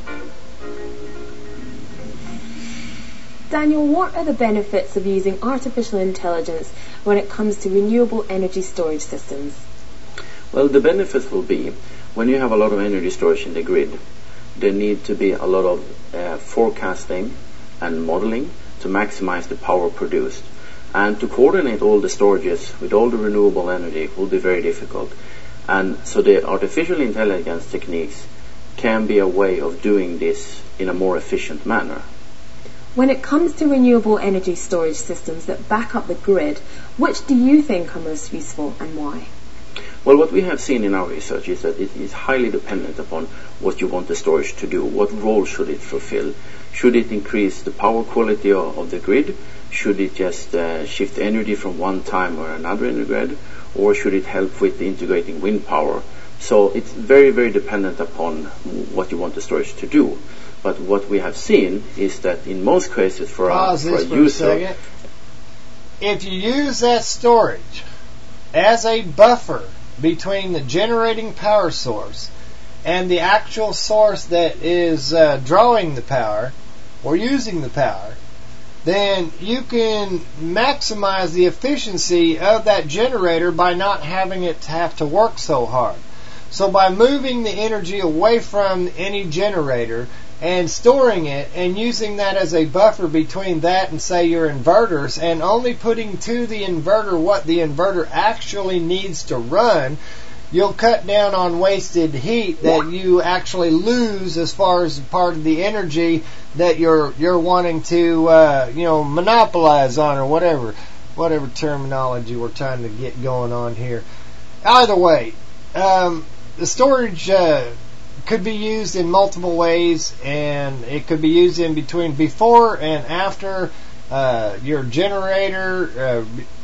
K: Daniel, what are the benefits of using artificial intelligence when it comes to renewable energy storage systems?
T: Well, the benefits will be, when you have a lot of energy storage in the grid, there need to be a lot of forecasting and modeling to maximize the power produced. And to coordinate all the storages with all the renewable energy will be very difficult. And so the artificial intelligence techniques can be a way of doing this in a more efficient manner.
K: When it comes to renewable energy storage systems that back up the grid, which do you think are most useful and why?
T: Well, what we have seen in our research is that it is highly dependent upon what you want the storage to do. What role should it fulfill? Should it increase the power quality of the grid? Should it just shift energy from one time or another in the grid? Or should it help with integrating wind power? So it's very, very dependent upon what you want the storage to do. But what we have seen is that in most cases for a user...
I: If you use that storage as a buffer between the generating power source and the actual source that is drawing the power or using the power, then you can maximize the efficiency of that generator by not having it have to work so hard. So by moving the energy away from any generator and storing it and using that as a buffer between that and, say, your inverters, and only putting to the inverter what the inverter actually needs to run, you'll cut down on wasted heat that you actually lose as far as part of the energy that you're wanting to monopolize on, or whatever terminology we're trying to get going on here. Either way, the storage could be used in multiple ways, and it could be used in between before and after your generator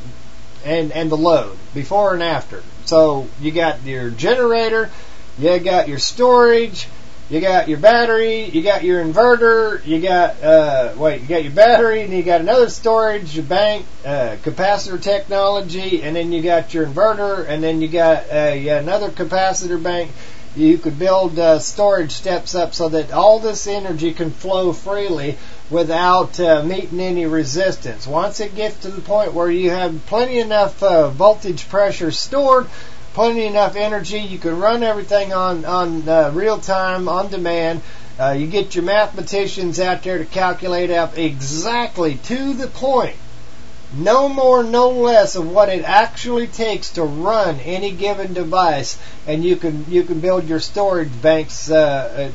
I: and the load, before and after. So you got your generator, you got your storage, you got your battery, you got your inverter, you got your battery, and you got another storage, your bank, capacitor technology, and then you got your inverter, and then you got another capacitor bank. You could build storage steps up so that all this energy can flow freely without meeting any resistance. Once it gets to the point where you have plenty enough voltage pressure stored, plenty enough energy, you can run everything on real time, on demand. You get your mathematicians out there to calculate out exactly to the point, no more, no less, of what it actually takes to run any given device, and you can build your storage banks, to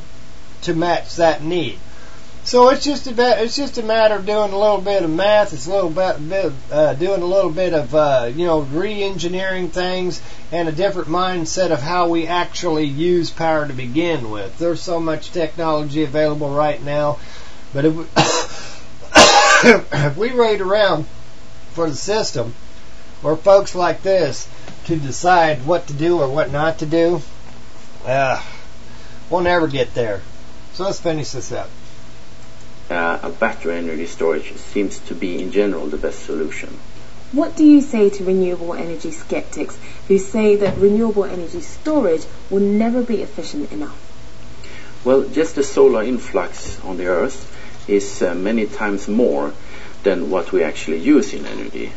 I: match that need. So it's just a matter of doing a little bit of math. It's doing a little bit of re-engineering things and a different mindset of how we actually use power to begin with. There's so much technology available right now, but if we wait around for the system or folks like this to decide what to do or what not to do, we'll never get there. So let's finish this up.
T: A battery energy storage seems to be, in general, the best solution.
K: What do you say to renewable energy skeptics who say that renewable energy storage will never be efficient enough?
T: Well, just the solar influx on the Earth is many times more than what we actually use in energy.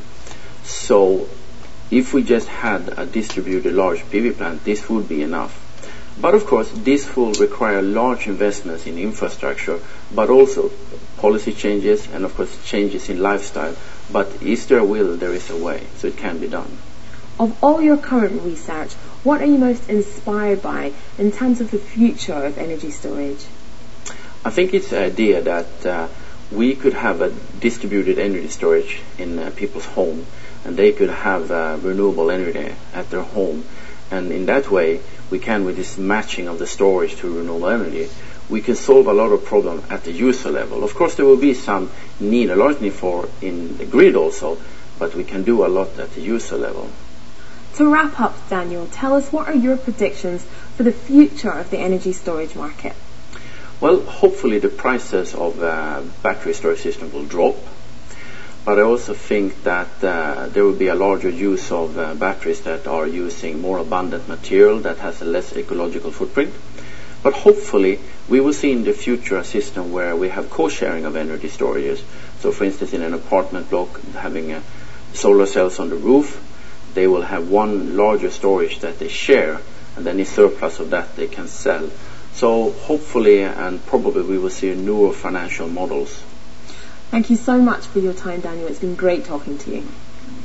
T: So if we just had a distributed large PV plant, this would be enough. But of course, this will require large investments in infrastructure, but also policy changes and of course changes in lifestyle. But is there a will, there is a way, so it can be done.
K: Of all your current research, what are you most inspired by in terms of the future of energy storage?
T: I think it's the idea that we could have a distributed energy storage in people's home, and they could have renewable energy at their home. And in that way, we can, with this matching of the storage to renewable energy, we can solve a lot of problems at the user level. Of course, there will be a large need for in the grid also, but we can do a lot at the user level.
K: To wrap up, Daniel, tell us, what are your predictions for the future of the energy storage market?
T: Well, hopefully the prices of battery storage system will drop, but I also think that there will be a larger use of batteries that are using more abundant material that has a less ecological footprint. But hopefully we will see in the future a system where we have co-sharing of energy storages. So for instance, in an apartment block having solar cells on the roof, they will have one larger storage that they share, and then the surplus of that they can sell. So hopefully and probably we will see newer financial models.
K: Thank you so much for your time, Daniel. It's been great talking to you.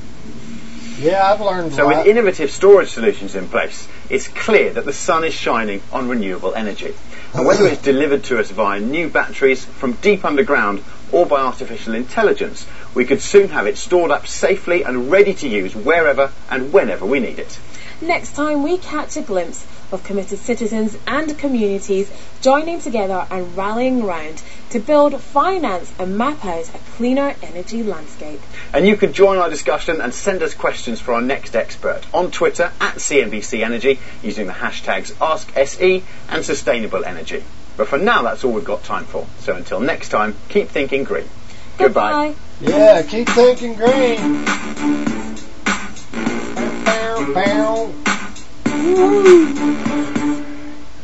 I: Yeah, I've learned a lot.
P: So with innovative storage solutions in place, it's clear that the sun is shining on renewable energy. And whether it's delivered to us via new batteries from deep underground or by artificial intelligence, we could soon have it stored up safely and ready to use wherever and whenever we need it.
K: Next time, we catch a glimpse of committed citizens and communities joining together and rallying round to build, finance and map out a cleaner energy landscape.
P: And you can join our discussion and send us questions for our next expert on Twitter @CNBC Energy using the hashtags AskSE and Sustainable Energy. But for now, that's all we've got time for. So until next time, keep thinking green. Goodbye.
I: Yeah, keep thinking green. Bow, bow.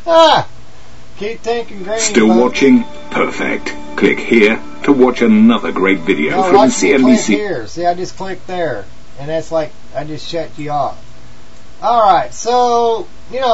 I: Keep thinking green.
Q: Still
I: folks.
Q: watching? Perfect. Click here to watch another great video
I: No,
Q: from
I: watch me click
Q: CNBC.
I: here. See, I just clicked there. And that's like, I just shut you off. Alright, so,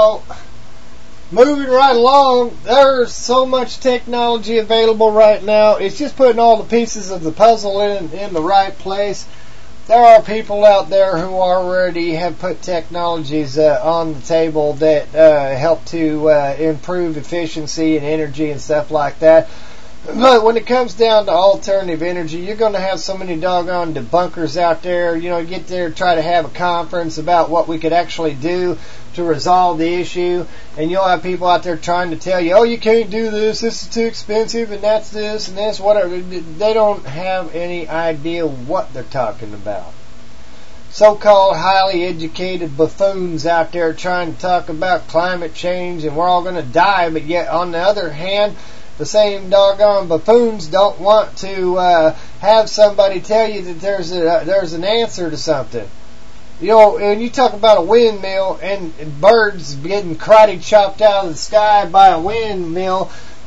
I: moving right along, there's so much technology available right now. It's just putting all the pieces of the puzzle in the right place. There are people out there who already have put technologies on the table that help to improve efficiency and energy and stuff like that. But when it comes down to alternative energy, you're going to have so many doggone debunkers out there. Get there, try to have a conference about what we could actually do to resolve the issue. And you'll have people out there trying to tell you, oh, you can't do this, this is too expensive, and that's this and this, whatever. They don't have any idea what they're talking about. So-called highly educated buffoons out there trying to talk about climate change and we're all going to die, but yet on the other hand, the same doggone buffoons don't want to have somebody tell you that there's an answer to something. When you talk about a windmill and birds getting karate chopped out of the sky by a windmill,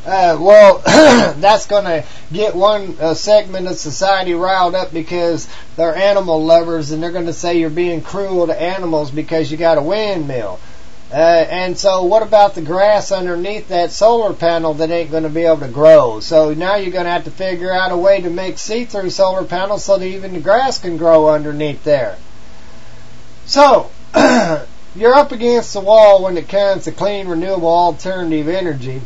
I: that's going to get one segment of society riled up because they're animal lovers and they're going to say you're being cruel to animals because you got a windmill. And so what about the grass underneath that solar panel that ain't going to be able to grow? So now you're going to have to figure out a way to make see-through solar panels so that even the grass can grow underneath there. So, you're up against the wall when it comes to clean, renewable, alternative energy.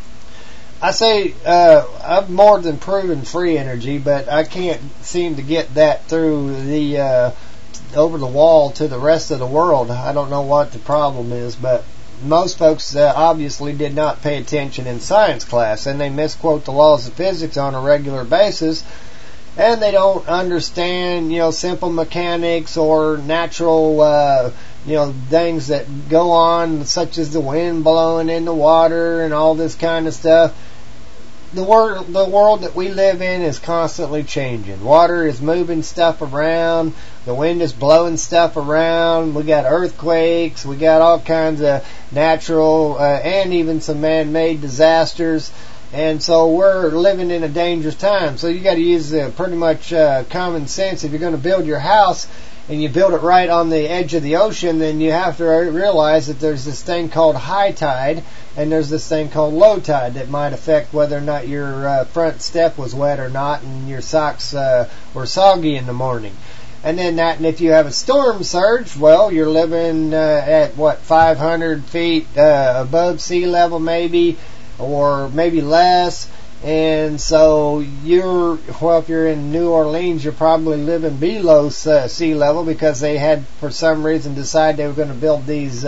I: I say I've more than proven free energy, but I can't seem to get that through the over the wall to the rest of the world. I don't know what the problem is, but most folks obviously did not pay attention in science class, and they misquote the laws of physics on a regular basis, and they don't understand, simple mechanics or natural, things that go on, such as the wind blowing in the water and all this kind of stuff. The world that we live in is constantly changing. Water is moving stuff around. The wind is blowing stuff around. We got earthquakes. We got all kinds of natural and even some man-made disasters. And so we're living in a dangerous time. So you got to use pretty much common sense. If you're going to build your house and you build it right on the edge of the ocean, then you have to realize that there's this thing called high tide and there's this thing called low tide that might affect whether or not your front step was wet or not and your socks were soggy in the morning. And then and if you have a storm surge, well, you're living at 500 feet above sea level maybe, or maybe less. And so if you're in New Orleans, you're probably living below sea level because they had, for some reason, decided they were going to build these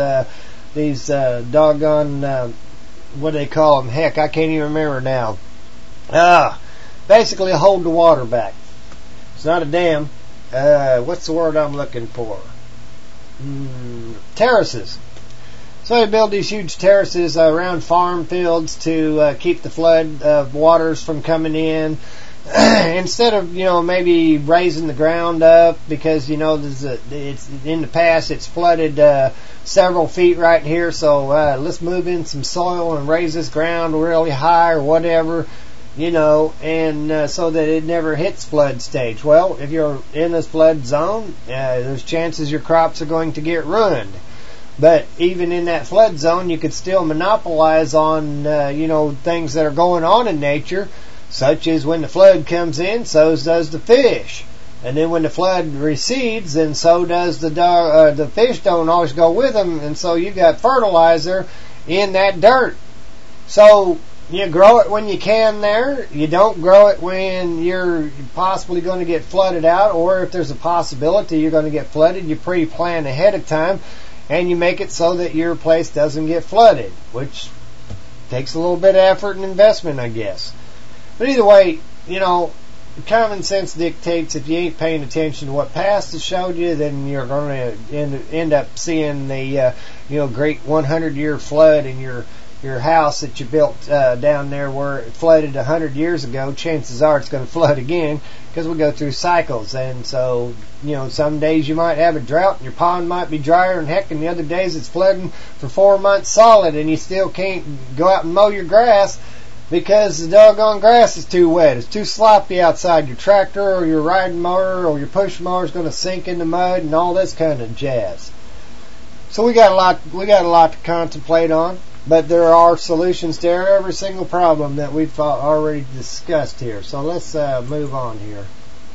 I: doggone, what do they call them? Heck, I can't even remember now. Basically hold the water back. It's not a dam. What's the word I'm looking for? Terraces. So they build these huge terraces around farm fields to keep the flood waters from coming in. Instead of, maybe raising the ground up because, it's in the past it's flooded several feet right here. So let's move in some soil and raise this ground really high or whatever, and so that it never hits flood stage. Well, if you're in this flood zone, there's chances your crops are going to get ruined. But even in that flood zone, you could still monopolize on, things that are going on in nature, such as when the flood comes in, so does the fish. And then when the flood recedes, then so does the fish don't always go with them, and so you got fertilizer in that dirt. So you grow it when you can there. You don't grow it when you're possibly going to get flooded out, or if there's a possibility you're going to get flooded, you pre-plan ahead of time. And you make it so that your place doesn't get flooded, which takes a little bit of effort and investment, I guess. But either way, common sense dictates if you ain't paying attention to what past has showed you, then you're going to end up seeing the great 100-year flood in your your house that you built down there where it flooded 100 years ago, chances are it's going to flood again because we go through cycles. And so, some days you might have a drought and your pond might be drier than heck, and the other days it's flooding for 4 months solid and you still can't go out and mow your grass because the doggone grass is too wet. It's too sloppy outside. Your tractor or your riding mower or your push mower is going to sink in the mud and all this kind of jazz. So we got a lot to contemplate on. But there are solutions to every single problem that we've already discussed here. So let's move on here.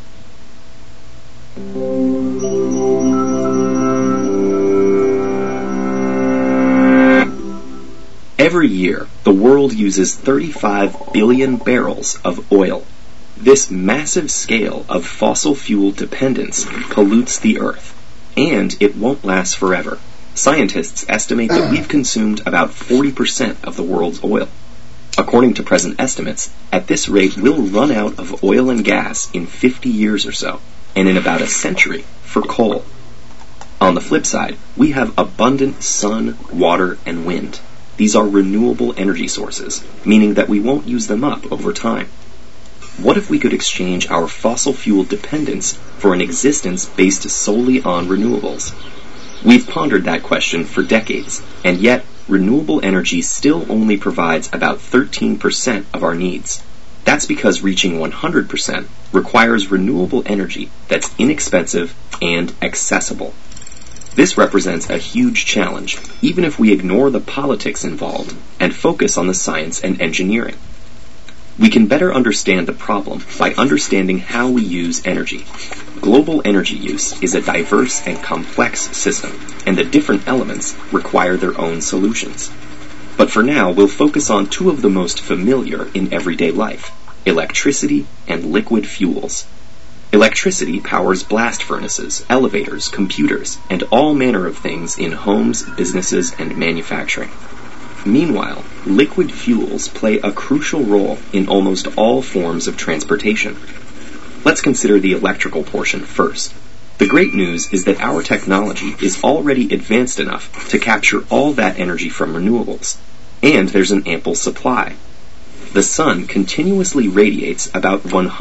U: Every year, the world uses 35 billion barrels of oil. This massive scale of fossil fuel dependence pollutes the earth, and it won't last forever. Scientists estimate that we've consumed about 40% of the world's oil. According to present estimates, at this rate we'll run out of oil and gas in 50 years or so, and in about a century for coal. On the flip side, we have abundant sun, water, and wind. These are renewable energy sources, meaning that we won't use them up over time. What if we could exchange our fossil fuel dependence for an existence based solely on renewables? We've pondered that question for decades, and yet renewable energy still only provides about 13% of our needs. That's because reaching 100% requires renewable energy that's inexpensive and accessible. This represents a huge challenge, even if we ignore the politics involved and focus on the science and engineering. We can better understand the problem by understanding how we use energy. Global energy use is a diverse and complex system, and the different elements require their own solutions. But for now, we'll focus on two of the most familiar in everyday life: electricity and liquid fuels. Electricity powers blast furnaces, elevators, computers, and all manner of things in homes, businesses, and manufacturing. Meanwhile, liquid fuels play a crucial role in almost all forms of transportation. Let's consider the electrical portion first. The great news is that our technology is already advanced enough to capture all that energy from renewables, and there's an ample supply. The sun continuously radiates about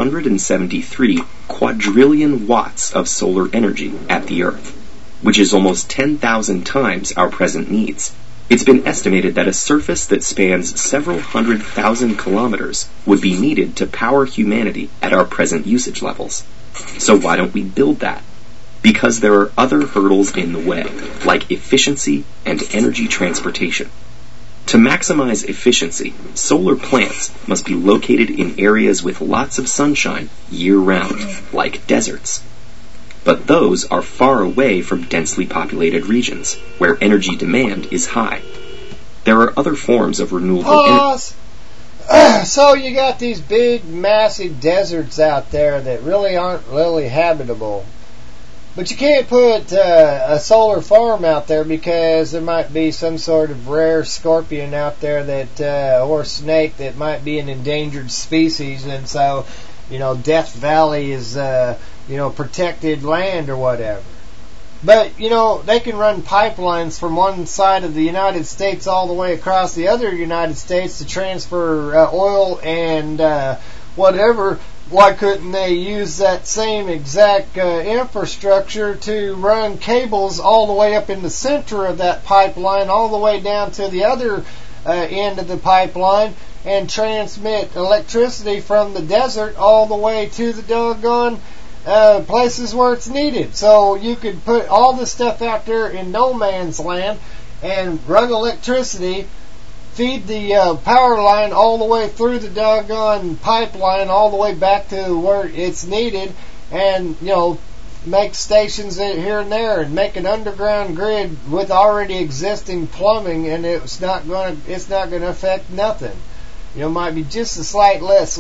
U: 173 quadrillion watts of solar energy at the Earth, which is almost 10,000 times our present needs. It's been estimated that a surface that spans several 100,000 kilometers would be needed to power humanity at our present usage levels. So why don't we build that? Because there are other hurdles in the way, like efficiency and energy transportation. To maximize efficiency, solar plants must be located in areas with lots of sunshine year-round, like deserts. But those are far away from densely populated regions, where energy demand is high. There are other forms of renewable energy.
I: So you got these big, massive deserts out there that really aren't really habitable. But you can't put a solar farm out there because there might be some sort of rare scorpion out there that, or snake that might be an endangered species, and so, Death Valley is, protected land or whatever. But, they can run pipelines from one side of the United States all the way across the other United States to transfer oil and whatever. Why couldn't they use that same exact infrastructure to run cables all the way up in the center of that pipeline, all the way down to the other end of the pipeline, and transmit electricity from the desert all the way to the doggone places where it's needed? So you could put all this stuff out there in no man's land and run electricity, feed the power line all the way through the doggone pipeline all the way back to where it's needed, and make stations here and there, and make an underground grid with already existing plumbing, and it's not going to affect nothing. Might be just a slight less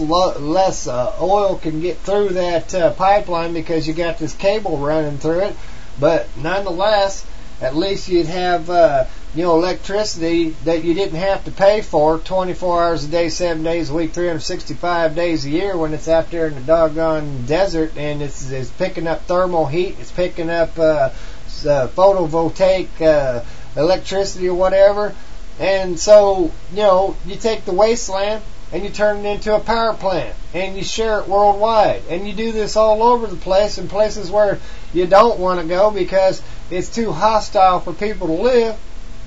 I: oil can get through that pipeline because you got this cable running through it, but nonetheless, at least you'd have electricity that you didn't have to pay for 24 hours a day, 7 days a week, 365 days a year when it's out there in the doggone desert, and it's picking up thermal heat, it's picking up photovoltaic electricity or whatever. And so, you take the wasteland and you turn it into a power plant and you share it worldwide. And you do this all over the place in places where you don't want to go because it's too hostile for people to live.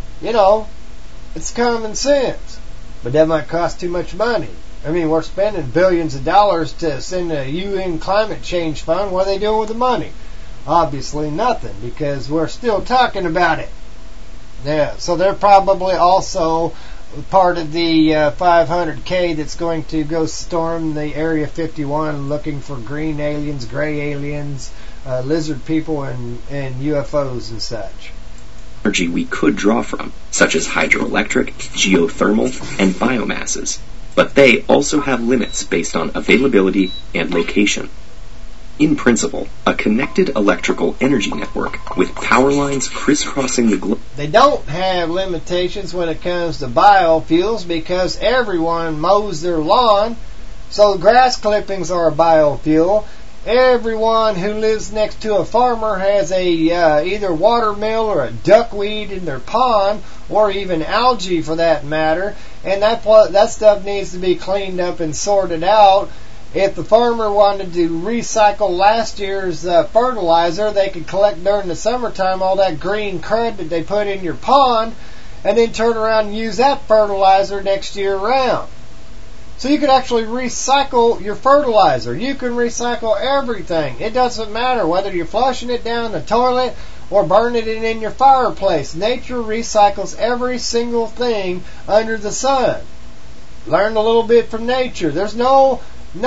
I: It's common sense. But that might cost too much money. I mean, we're spending billions of dollars to send a UN climate change fund. What are they doing with the money? Obviously nothing, because we're still talking about it. Yeah, so they're probably also part of the 500K that's going to go storm the Area 51 looking for green aliens, gray aliens, lizard people, and UFOs and such.
U: Energy we could draw from, such as hydroelectric, geothermal, and biomasses. But they also have limits based on availability and location. In principle, a connected electrical energy network with power lines crisscrossing the globe.
I: They don't have limitations when it comes to biofuels because everyone mows their lawn, so grass clippings are a biofuel. Everyone who lives next to a farmer has a either watermill or a duckweed in their pond, or even algae for that matter, and that stuff needs to be cleaned up and sorted out. If the farmer wanted to recycle last year's fertilizer, they could collect during the summertime all that green crud that they put in your pond, and then turn around and use that fertilizer next year round. So you could actually recycle your fertilizer. You can recycle everything. It doesn't matter whether you're flushing it down the toilet or burning it in your fireplace. Nature recycles every single thing under the sun. Learn a little bit from nature. There's no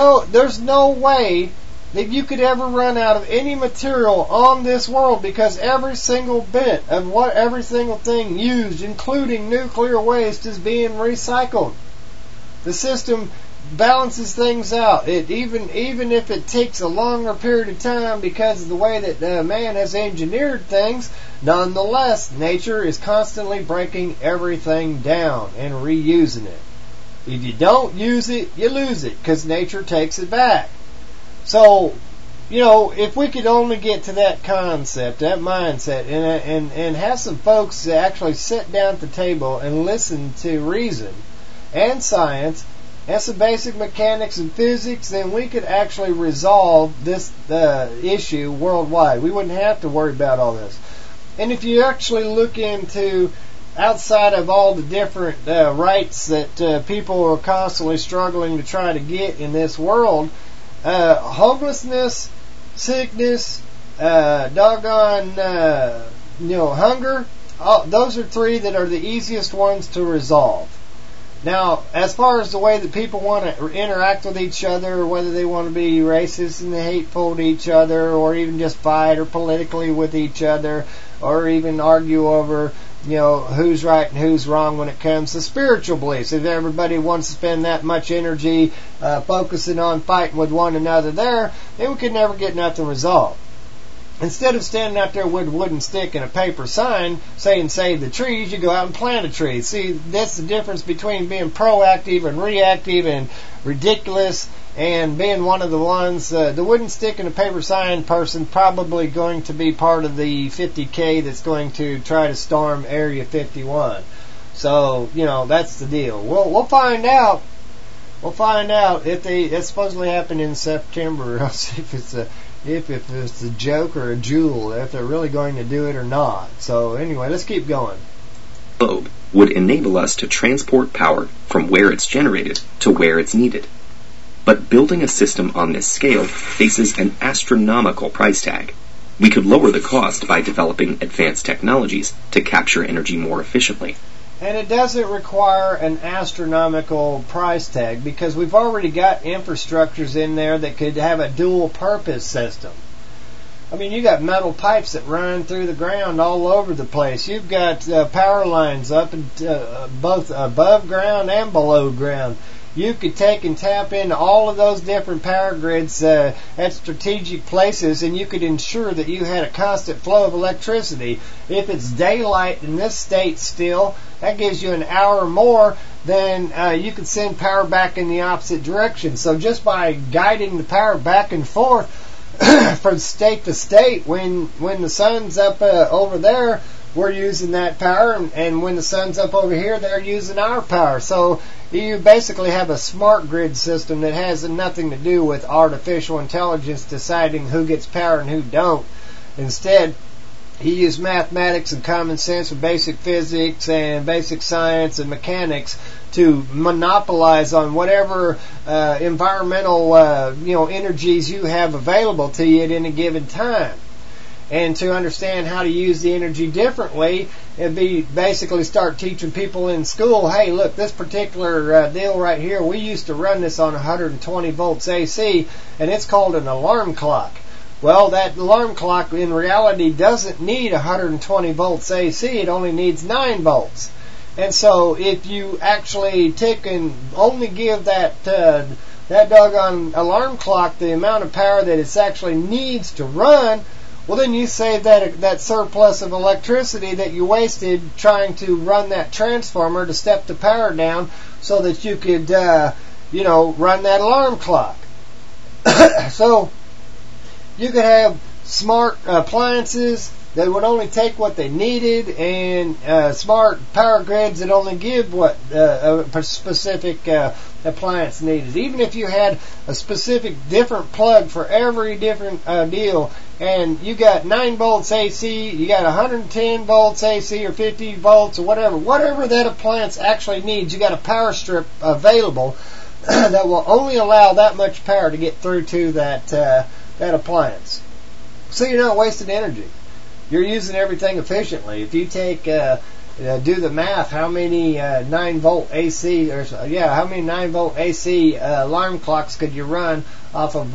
I: way that you could ever run out of any material on this world, because every single bit of every single thing used, including nuclear waste, is being recycled. The system balances things out. Even if it takes a longer period of time because of the way that man has engineered things, nonetheless, nature is constantly breaking everything down and reusing it. If you don't use it, you lose it, because nature takes it back. So, if we could only get to that concept, that mindset, and have some folks actually sit down at the table and listen to reason and science and some basic mechanics and physics, then we could actually resolve this issue worldwide. We wouldn't have to worry about all this. And if you actually look into outside of all the different rights that people are constantly struggling to try to get in this world, homelessness, sickness, hunger, those are three that are the easiest ones to resolve. Now, as far as the way that people want to interact with each other, or whether they want to be racist and hateful to each other, or even just fight or politically with each other, or even argue over, who's right and who's wrong when it comes to spiritual beliefs. If everybody wants to spend that much energy focusing on fighting with one another there, then we could never get nothing resolved. Instead of standing out there with a wooden stick and a paper sign saying save the trees, you go out and plant a tree. See, that's the difference between being proactive and reactive and ridiculous and being one of the ones, the wooden stick and a paper sign person probably going to be part of the 50K that's going to try to storm Area 51. So, that's the deal. We'll find out. We'll find out if it's supposedly happened in September, or else if it's a joke or a jewel, if they're really going to do it or not. So anyway, let's keep going.
U: Globe would enable us to transport power from where it's generated to where it's needed. But building a system on this scale faces an astronomical price tag. We could lower the cost by developing advanced technologies to capture energy more efficiently.
I: And it doesn't require an astronomical price tag, because we've already got infrastructures in there that could have a dual purpose system. I mean, you got metal pipes that run through the ground all over the place. You've got power lines up and both above ground and below ground. You could take and tap into all of those different power grids at strategic places, and you could ensure that you had a constant flow of electricity. If it's daylight in this state still, that gives you an hour more, then you could send power back in the opposite direction. So just by guiding the power back and forth from state to state, when the sun's up over there, we're using that power, and when the sun's up over here, they're using our power. So you basically have a smart grid system that has nothing to do with artificial intelligence deciding who gets power and who don't. Instead, you use mathematics and common sense and basic physics and basic science and mechanics to monopolize on whatever environmental energies you have available to you at any given time. And to understand how to use the energy differently, it'd be basically start teaching people in school, hey, look, this particular deal right here, we used to run this on 120 volts AC, and it's called an alarm clock. Well, that alarm clock in reality doesn't need 120 volts AC, it only needs 9 volts. And so if you actually take and only give that doggone alarm clock the amount of power that it actually needs to run, well, then you save that surplus of electricity that you wasted trying to run that transformer to step the power down so that you could, run that alarm clock. So you could have smart appliances that would only take what they needed, and smart power grids that only give what a specific appliance needed. Even if you had a specific different plug for every different deal, and you got 9 volts AC, you got 110 volts AC or 50 volts or whatever that appliance actually needs, you got a power strip available that will only allow that much power to get through to that appliance. So you're not wasting energy. You're using everything efficiently. If you take do the math, how many 9 volt AC how many 9 volt AC alarm clocks could you run off of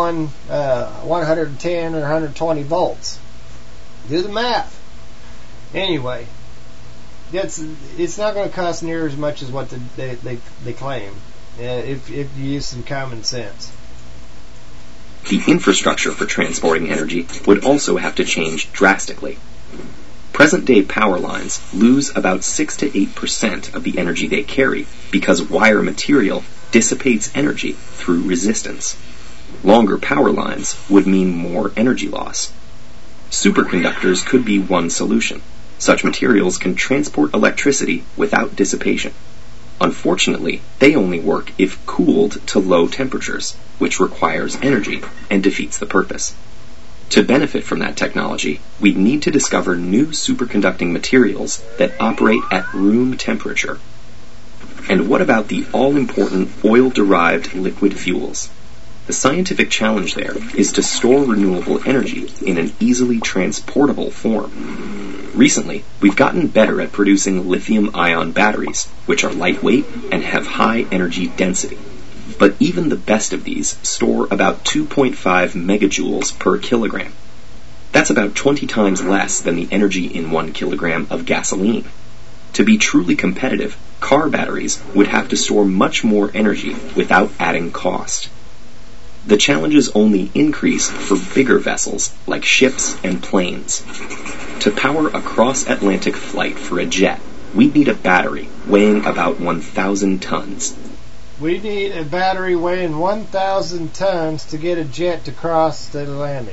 I: 110 or 120 volts? Do the math. Anyway, it's not going to cost near as much as what they claim if you use some common sense.
U: The infrastructure for transporting energy would also have to change drastically. Present-day power lines lose about 6 to 8% of the energy they carry because wire material dissipates energy through resistance. Longer power lines would mean more energy loss. Superconductors could be one solution. Such materials can transport electricity without dissipation. Unfortunately, they only work if cooled to low temperatures, which requires energy and defeats the purpose. To benefit from that technology, we'd need to discover new superconducting materials that operate at room temperature. And what about the all-important oil-derived liquid fuels? The scientific challenge there is to store renewable energy in an easily transportable form. Recently, we've gotten better at producing lithium-ion batteries, which are lightweight and have high energy density. But even the best of these store about 2.5 megajoules per kilogram. That's about 20 times less than the energy in 1 kilogram of gasoline. To be truly competitive, car batteries would have to store much more energy without adding cost. The challenges only increase for bigger vessels like ships and planes. To power a cross-Atlantic flight for a jet, we'd need a battery weighing about 1,000 tons.
I: We need a battery weighing 1,000 tons to get a jet to cross the Atlantic.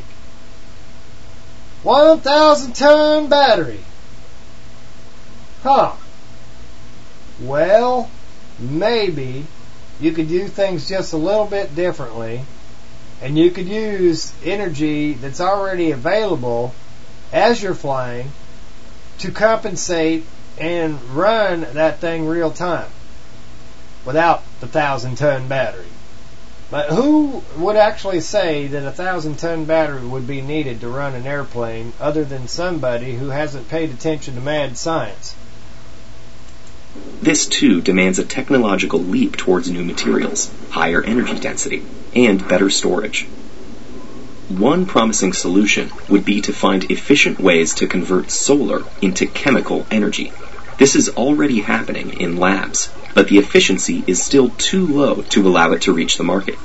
I: 1,000-ton battery. Huh. Well, maybe you could do things just a little bit differently, and you could use energy that's already available as you're flying to compensate and run that thing real time without the 1,000-ton battery. But who would actually say that a 1,000-ton battery would be needed to run an airplane other than somebody who hasn't paid attention to mad science?
U: This, too, demands a technological leap towards new materials, higher energy density, and better storage. One promising solution would be to find efficient ways to convert solar into chemical energy. This is already happening in labs, but the efficiency is still too low to allow it to reach the market.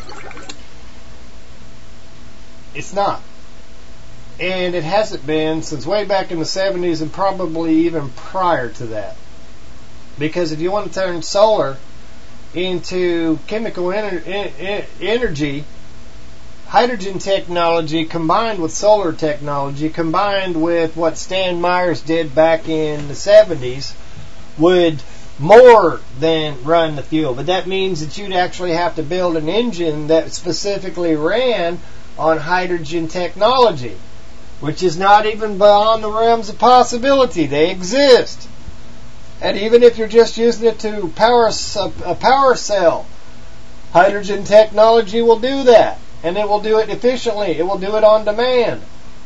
I: It's not. And it hasn't been since way back in the 70s and probably even prior to that. Because if you want to turn solar into chemical energy, hydrogen technology combined with solar technology, combined with what Stan Myers did back in the 70s, would more than run the fuel. But that means that you'd actually have to build an engine that specifically ran on hydrogen technology, which is not even beyond the realms of possibility. They exist. And even if you're just using it to power a power cell, hydrogen technology will do that. And it will do it efficiently. It will do it on demand.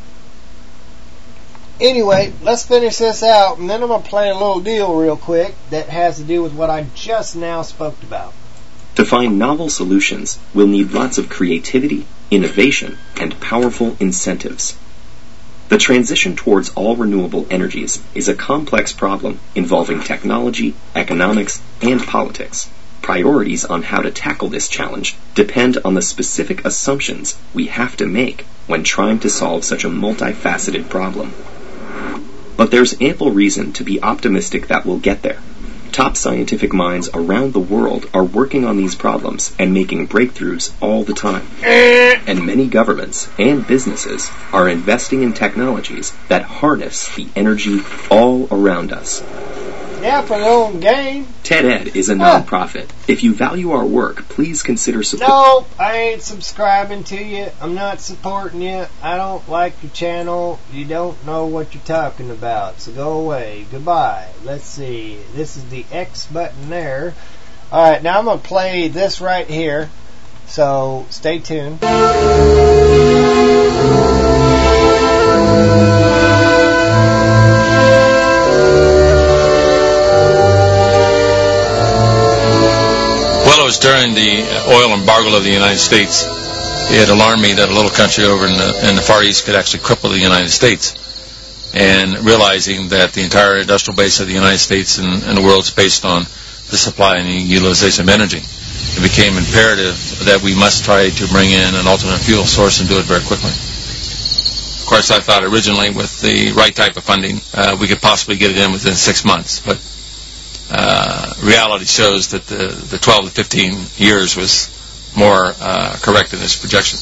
I: Anyway, let's finish this out, and then I'm going to play a little deal real quick that has to do with what I just now spoke about.
U: To find novel solutions, we'll need lots of creativity, innovation, and powerful incentives. The transition towards all renewable energies is a complex problem involving technology, economics, and politics. Priorities on how to tackle this challenge depend on the specific assumptions we have to make when trying to solve such a multifaceted problem. But there's ample reason to be optimistic that we'll get there. Top scientific minds around the world are working on these problems and making breakthroughs all the time. And many governments and businesses are investing in technologies that harness the energy all around us.
I: Yeah, for their own gain.
U: TED-Ed is a non-profit. If you value our work, please consider support.
I: No, I ain't subscribing to you. I'm not supporting you. I don't like your channel. You don't know what you're talking about. So go away. Goodbye. Let's see. This is the X button there. Alright, now I'm going to play this right here. So stay tuned.
A: Well, it was during the oil embargo of the United States. It alarmed me that a little country over in the Far East could actually cripple the United States. And realizing that the entire industrial base of the United States and the world is based on the supply and the utilization of energy, it became imperative that we must try to bring in an alternate fuel source and do it very quickly. Of course, I thought originally with the right type of funding, we could possibly get it in within 6 months. But reality shows that the 12 to 15 years was more correct in this projection.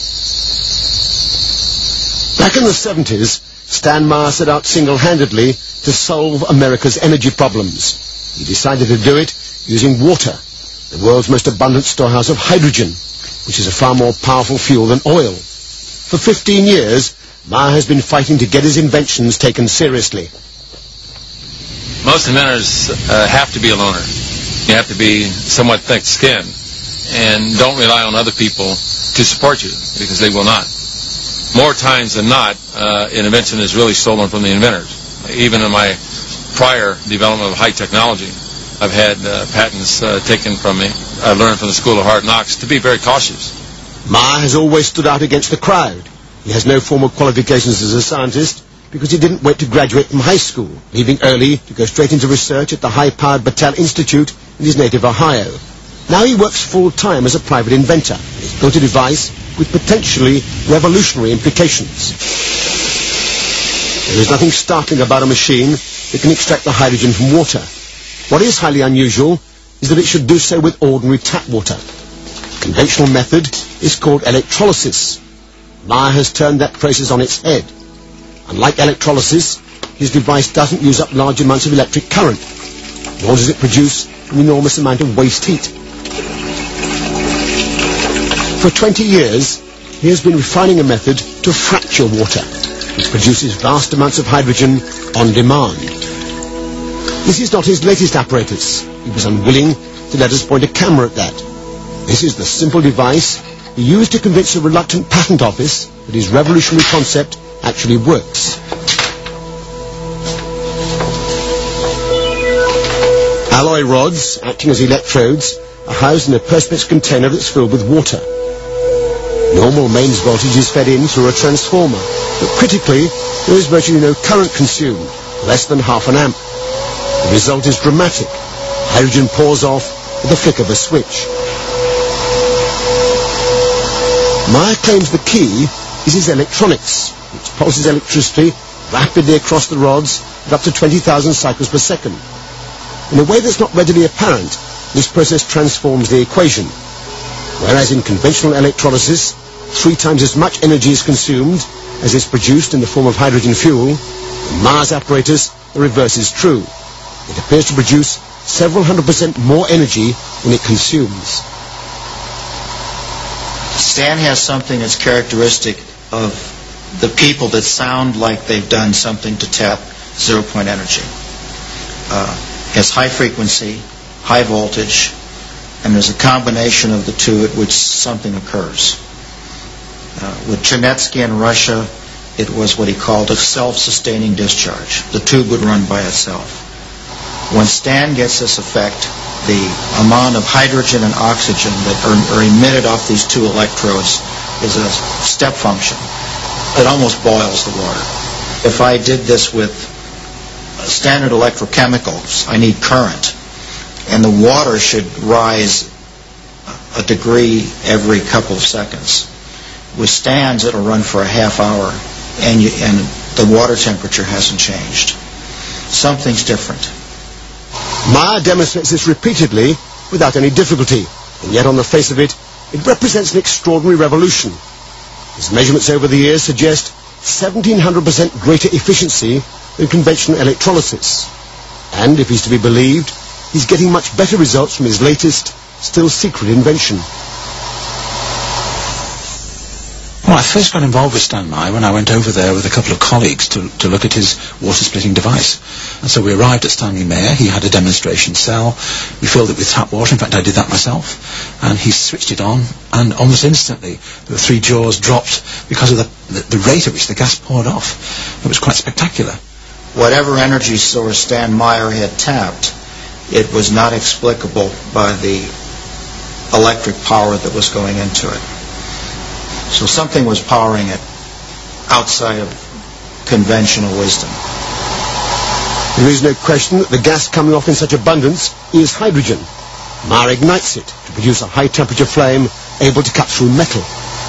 V: Back in the 70s, Stan Meyer set out single-handedly to solve America's energy problems. He decided to do it using water, the world's most abundant storehouse of hydrogen, which is a far more powerful fuel than oil. For 15 years, Meyer has been fighting to get his inventions taken seriously.
A: Most inventors have to be a loner. You have to be somewhat thick-skinned, and don't rely on other people to support you, because they will not. More times than not, an invention is really stolen from the inventors. Even in my prior development of high technology, I've had patents taken from me. I learned from the School of Hard Knocks to be very cautious.
V: Meyer has always stood out against the crowd. He has no formal qualifications as a scientist because he didn't wait to graduate from high school, leaving early to go straight into research at the high-powered Battelle Institute in his native Ohio. Now he works full-time as a private inventor. He's built a device with potentially revolutionary implications. There is nothing startling about a machine that can extract the hydrogen from water. What is highly unusual is that it should do so with ordinary tap water. The conventional method is called electrolysis. Meyer has turned that process on its head. Unlike electrolysis, his device doesn't use up large amounts of electric current, nor does it produce an enormous amount of waste heat. For 20 years, he has been refining a method to fracture water, which produces vast amounts of hydrogen on demand. This is not his latest apparatus. He was unwilling to let us point a camera at that. This is the simple device he used to convince a reluctant patent office that his revolutionary concept actually works. Alloy rods, acting as electrodes, are housed in a perspex container that's filled with water. Normal mains voltage is fed in through a transformer, but critically, there is virtually no current consumed, less than half an amp. The result is dramatic. Hydrogen pours off with the flick of a switch. Meyer claims the key is his electronics, which pulses electricity rapidly across the rods at up to 20,000 cycles per second. In a way that's not readily apparent, this process transforms the equation. Whereas in conventional electrolysis, 3 times as much energy is consumed as is produced in the form of hydrogen fuel, in Mars apparatus, the reverse is true. It appears to produce several 100% more energy than it consumes.
D: Stan has something that's characteristic of the people that sound like they've done something to tap zero-point energy. Has high frequency, high voltage, and there's a combination of the two at which something occurs. With Chernetsky in Russia, it was what he called a self-sustaining discharge. The tube would run by itself. When Stan gets this effect, the amount of hydrogen and oxygen that are emitted off these 2 electrodes is a step function. It almost boils the water. If I did this with standard electrochemicals, I need current, and the water should rise a degree every couple of seconds. With Stan's, it'll run for a half hour, and the water temperature hasn't changed. Something's different.
V: Meyer demonstrates this repeatedly without any difficulty, and yet on the face of it, it represents an extraordinary revolution. His measurements over the years suggest 1,700% greater efficiency than conventional electrolysis. And, if he's to be believed, he's getting much better results from his latest, still secret invention.
E: Well, I first got involved with Stan Meyer when I went over there with a couple of colleagues to look at his water-splitting device. And so we arrived at Stanley Mayer. He had a demonstration cell. We filled it with tap water. In fact, I did that myself. And he switched it on, and almost instantly the 3 jaws dropped because of the rate at which the gas poured off. It was quite spectacular.
D: Whatever energy source Stan Meyer had tapped, it was not explicable by the electric power that was going into it. So something was powering it outside of conventional wisdom.
V: There is no question that the gas coming off in such abundance is hydrogen. Meyer ignites it to produce a high-temperature flame able to cut through metal.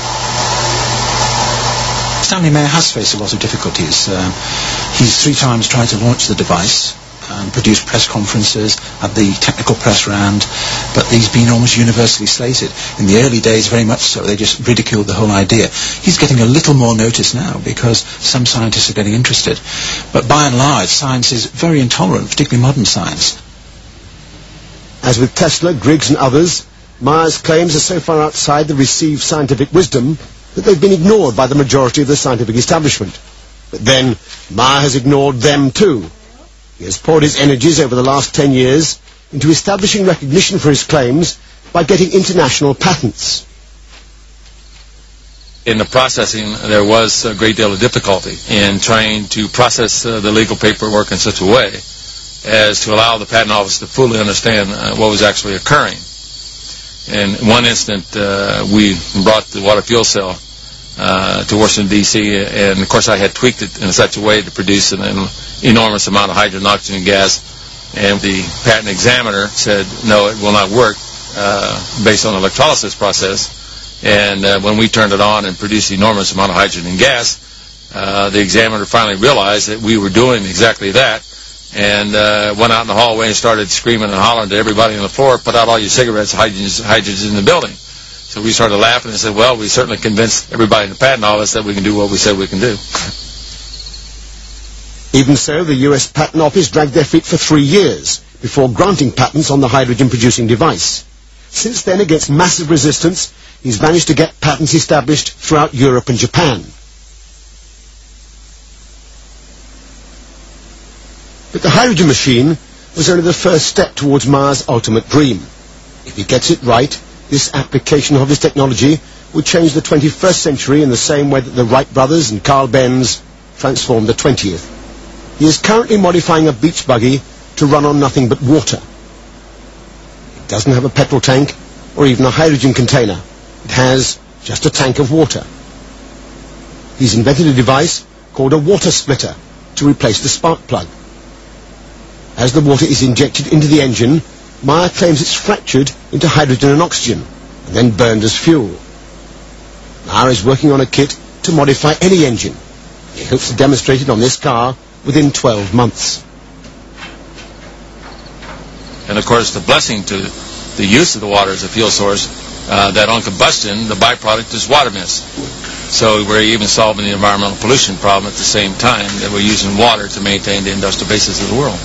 E: Stanley Mayer has faced a lot of difficulties. He's 3 times tried to launch the device and produce press conferences, had the technical press round, but he's been almost universally slated. In the early days, very much so, they just ridiculed the whole idea. He's getting a little more notice now because some scientists are getting interested. But by and large, science is very intolerant, particularly modern science.
V: As with Tesla, Griggs and others, Meyer's claims are so far outside the received scientific wisdom that they've been ignored by the majority of the scientific establishment. But then, Meyer has ignored them too. He has poured his energies over the last 10 years into establishing recognition for his claims by getting international patents.
A: In the processing, there was a great deal of difficulty in trying to process the legal paperwork in such a way as to allow the Patent Office to fully understand what was actually occurring. In one instant, we brought the water fuel cell to Washington, D.C., and of course I had tweaked it in such a way to produce an enormous amount of hydrogen, oxygen gas, and the patent examiner said, no, it will not work based on the electrolysis process. And when we turned it on and produced an enormous amount of hydrogen and gas, the examiner finally realized that we were doing exactly that, and went out in the hallway and started screaming and hollering to everybody on the floor, put out all your cigarettes, hydrogen's in the building. So we started laughing and said, well, we certainly convinced everybody in the patent office that we can do what we said we can do.
V: Even so, the US Patent Office dragged their feet for 3 years before granting patents on the hydrogen-producing device. Since then, against massive resistance, he's managed to get patents established throughout Europe and Japan. But the hydrogen machine was only the first step towards Meyer's ultimate dream. If he gets it right, this application of his technology would change the 21st century in the same way that the Wright brothers and Carl Benz transformed the 20th. He is currently modifying a beach buggy to run on nothing but water. It doesn't have a petrol tank or even a hydrogen container. It has just a tank of water. He's invented a device called a water splitter to replace the spark plug. As the water is injected into the engine, Meyer claims it's fractured into hydrogen and oxygen and then burned as fuel. Meyer is working on a kit to modify any engine. He hopes to demonstrate it on this car within 12 months.
A: And of course, the blessing to the use of the water as a fuel source that on combustion, the byproduct is water mist. So we're even solving the environmental pollution problem at the same time that we're using water to maintain the industrial basis of the world.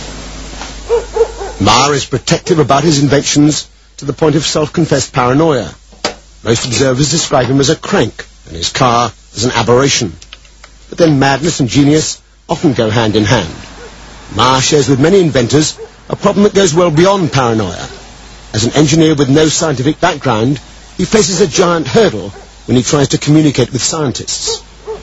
V: Meyer is protective about his inventions to the point of self-confessed paranoia. Most observers describe him as a crank and his car as an aberration. But then madness and genius often go hand in hand. Meyer shares with many inventors a problem that goes well beyond paranoia. As an engineer with no scientific background, he faces a giant hurdle when he tries to communicate with scientists.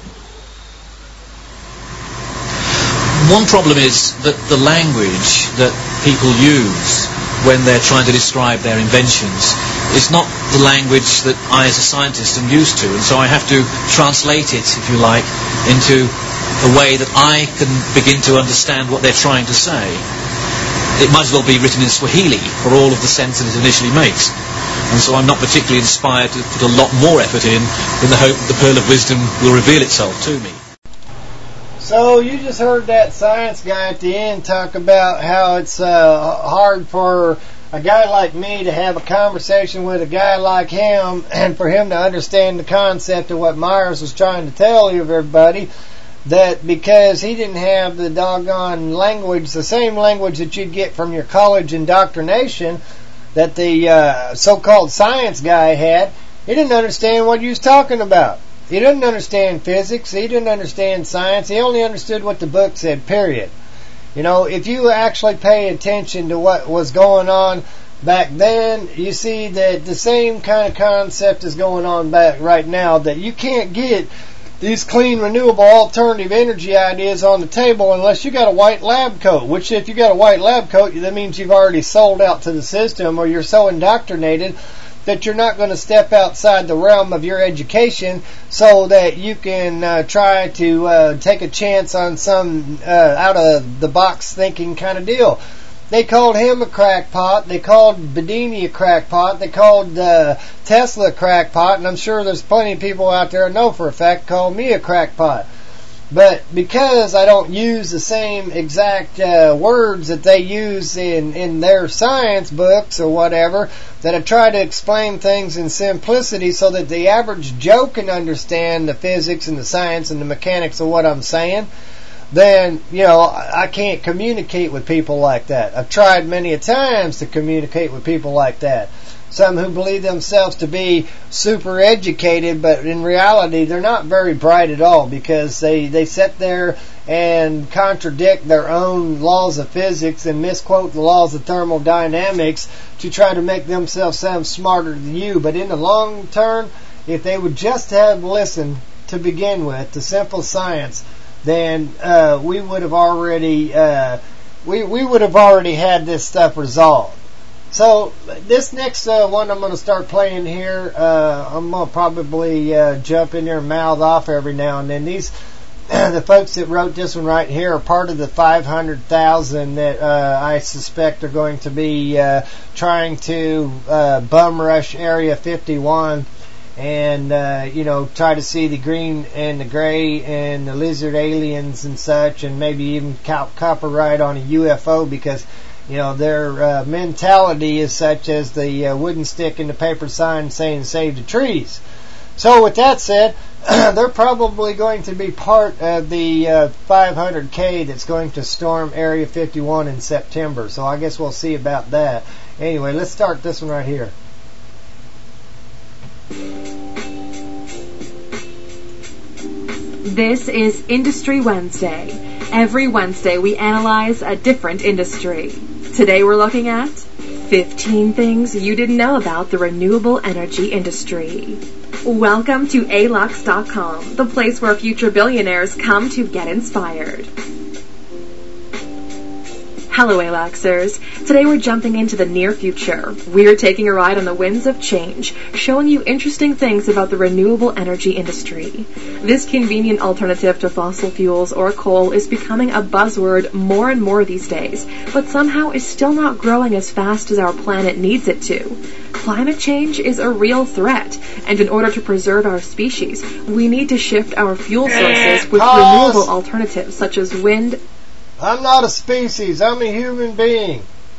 F: One problem is that the language that people use when they're trying to describe their inventions is not the language that I as a scientist am used to, and so I have to translate it, if you like, into a way that I can begin to understand what they're trying to say. It might as well be written in Swahili for all of the sense that it initially makes. And so I'm not particularly inspired to put a lot more effort in the hope that the pearl of wisdom will reveal itself to me.
I: So you just heard that science guy at the end talk about how it's hard for a guy like me to have a conversation with a guy like him and for him to understand the concept of what Myers was trying to tell you, everybody, that because he didn't have the doggone language, the same language that you'd get from your college indoctrination that the so-called science guy had, he didn't understand what he was talking about. He didn't understand physics. He didn't understand science. He only understood what the book said, period. You know, if you actually pay attention to what was going on back then, you see that the same kind of concept is going on back right now, that you can't get these clean, renewable, alternative energy ideas on the table unless you got a white lab coat, which if you got a white lab coat, that means you've already sold out to the system, or you're so indoctrinated that you're not going to step outside the realm of your education so that you can try to take a chance on some out-of-the-box thinking kind of deal. They called him a crackpot. They called Bedini a crackpot. They called Tesla a crackpot. And I'm sure there's plenty of people out there I know for a fact call me a crackpot. But because I don't use the same exact words that they use in their science books or whatever, that I try to explain things in simplicity so that the average Joe can understand the physics and the science and the mechanics of what I'm saying, then, you know, I can't communicate with people like that. I've tried many a times to communicate with people like that. Some who believe themselves to be super educated, but in reality they're not very bright at all, because they sit there and contradict their own laws of physics and misquote the laws of thermodynamics to try to make themselves sound smarter than you. But in the long term, if they would just have listened to begin with to simple science, then we would have already we would have already had this stuff resolved. So this next one I'm going to start playing here, I'm going to probably jump in there and mouth off every now and then. These the folks that wrote this one right here are part of the 500,000 that I suspect are going to be trying to bum rush Area 51 and you know, try to see the green and the gray and the lizard aliens and such, and maybe even copyright on a UFO, because you know their mentality is such as the wooden stick in the paper sign saying "Save the trees." So with that said, they're probably going to be part of the 500K that's going to storm Area 51 in September. So I guess we'll see about that. Anyway, let's start this one right here.
K: This is Industry Wednesday. Every Wednesday we analyze a different industry. Today we're looking at 15 things you didn't know about the renewable energy industry. Welcome to alux.com, the place where future billionaires come to get inspired. Hello, Aluxers. Today we're jumping into the near future. We're taking a ride on the winds of change, showing you interesting things about the renewable energy industry. This convenient alternative to fossil fuels or coal is becoming a buzzword more and more these days, but somehow is still not growing as fast as our planet needs it to. Climate change is a real threat, and in order to preserve our species, we need to shift our fuel sources with renewable alternatives such as wind.
I: I'm not a species. I'm a human being.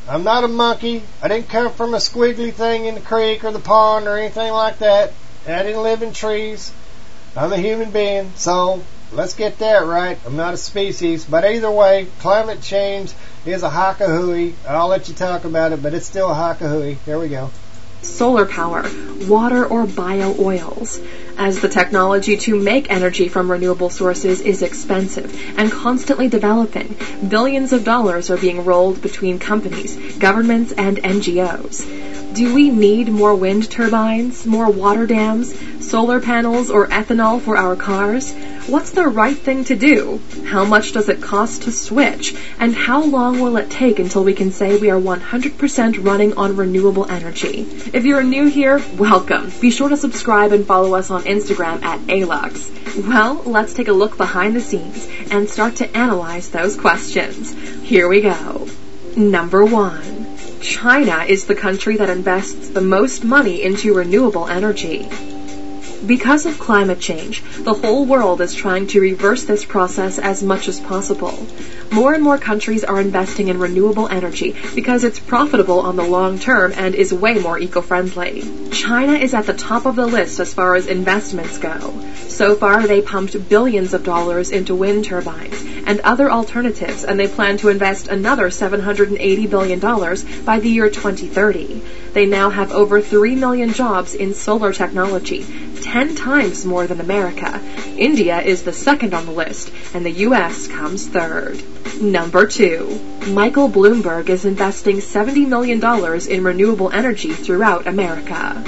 I: I'm not a monkey. I didn't come from a squiggly thing in the creek or the pond or anything like that. I didn't live in trees. I'm a human being, so let's get that right. I'm not a species. But either way, climate change is a haka-hooey. I'll let you talk about it, but it's still a haka-hooey. Here we go.
G: Solar power, water, or bio-oils, as the technology to make energy from renewable sources is expensive and constantly developing. Billions of dollars are being rolled between companies, governments, and NGOs. Do we need more wind turbines, more water dams, solar panels, or ethanol for our cars? What's the right thing to do? How much does it cost to switch? And how long will it take until we can say we are 100% running on renewable energy? If you're new here, welcome. Be sure to subscribe and follow us on Instagram at ALUX. Well, let's take a look behind the scenes and start to analyze those questions. Here we go. Number 1. China is the country that invests the most money into renewable energy. Because of climate change, the whole world is trying to reverse this process as much as possible. More and more countries are investing in renewable energy because it's profitable on the long term and is way more eco-friendly. China is at the top of the list as far as investments go. So far, they pumped billions of dollars into wind turbines and other alternatives, and they plan to invest another $780 billion by the year 2030. They now have over 3 million jobs in solar technology, 10 times more than America. India is the second on the list, and the U.S. comes third. Number 2. Michael Bloomberg is investing $70 million in renewable energy throughout America.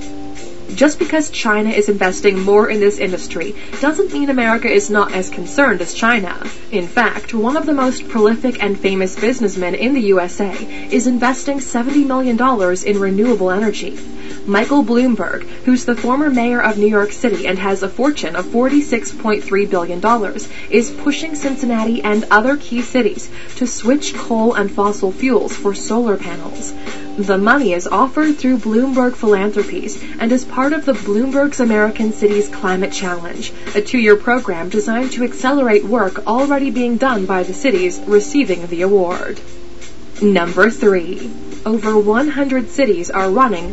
G: Just because China is investing more in this industry doesn't mean America is not as concerned as China. In fact, one of the most prolific and famous businessmen in the USA is investing $70 million in renewable energy. Michael Bloomberg, who's the former mayor of New York City and has a fortune of $46.3 billion, is pushing Cincinnati and other key cities to switch coal and fossil fuels for solar panels. The money is offered through Bloomberg Philanthropies and is part of the Bloomberg's American Cities Climate Challenge, a 2-year program designed to accelerate work already being done by the cities receiving the award. Number 3. Over 100 cities are running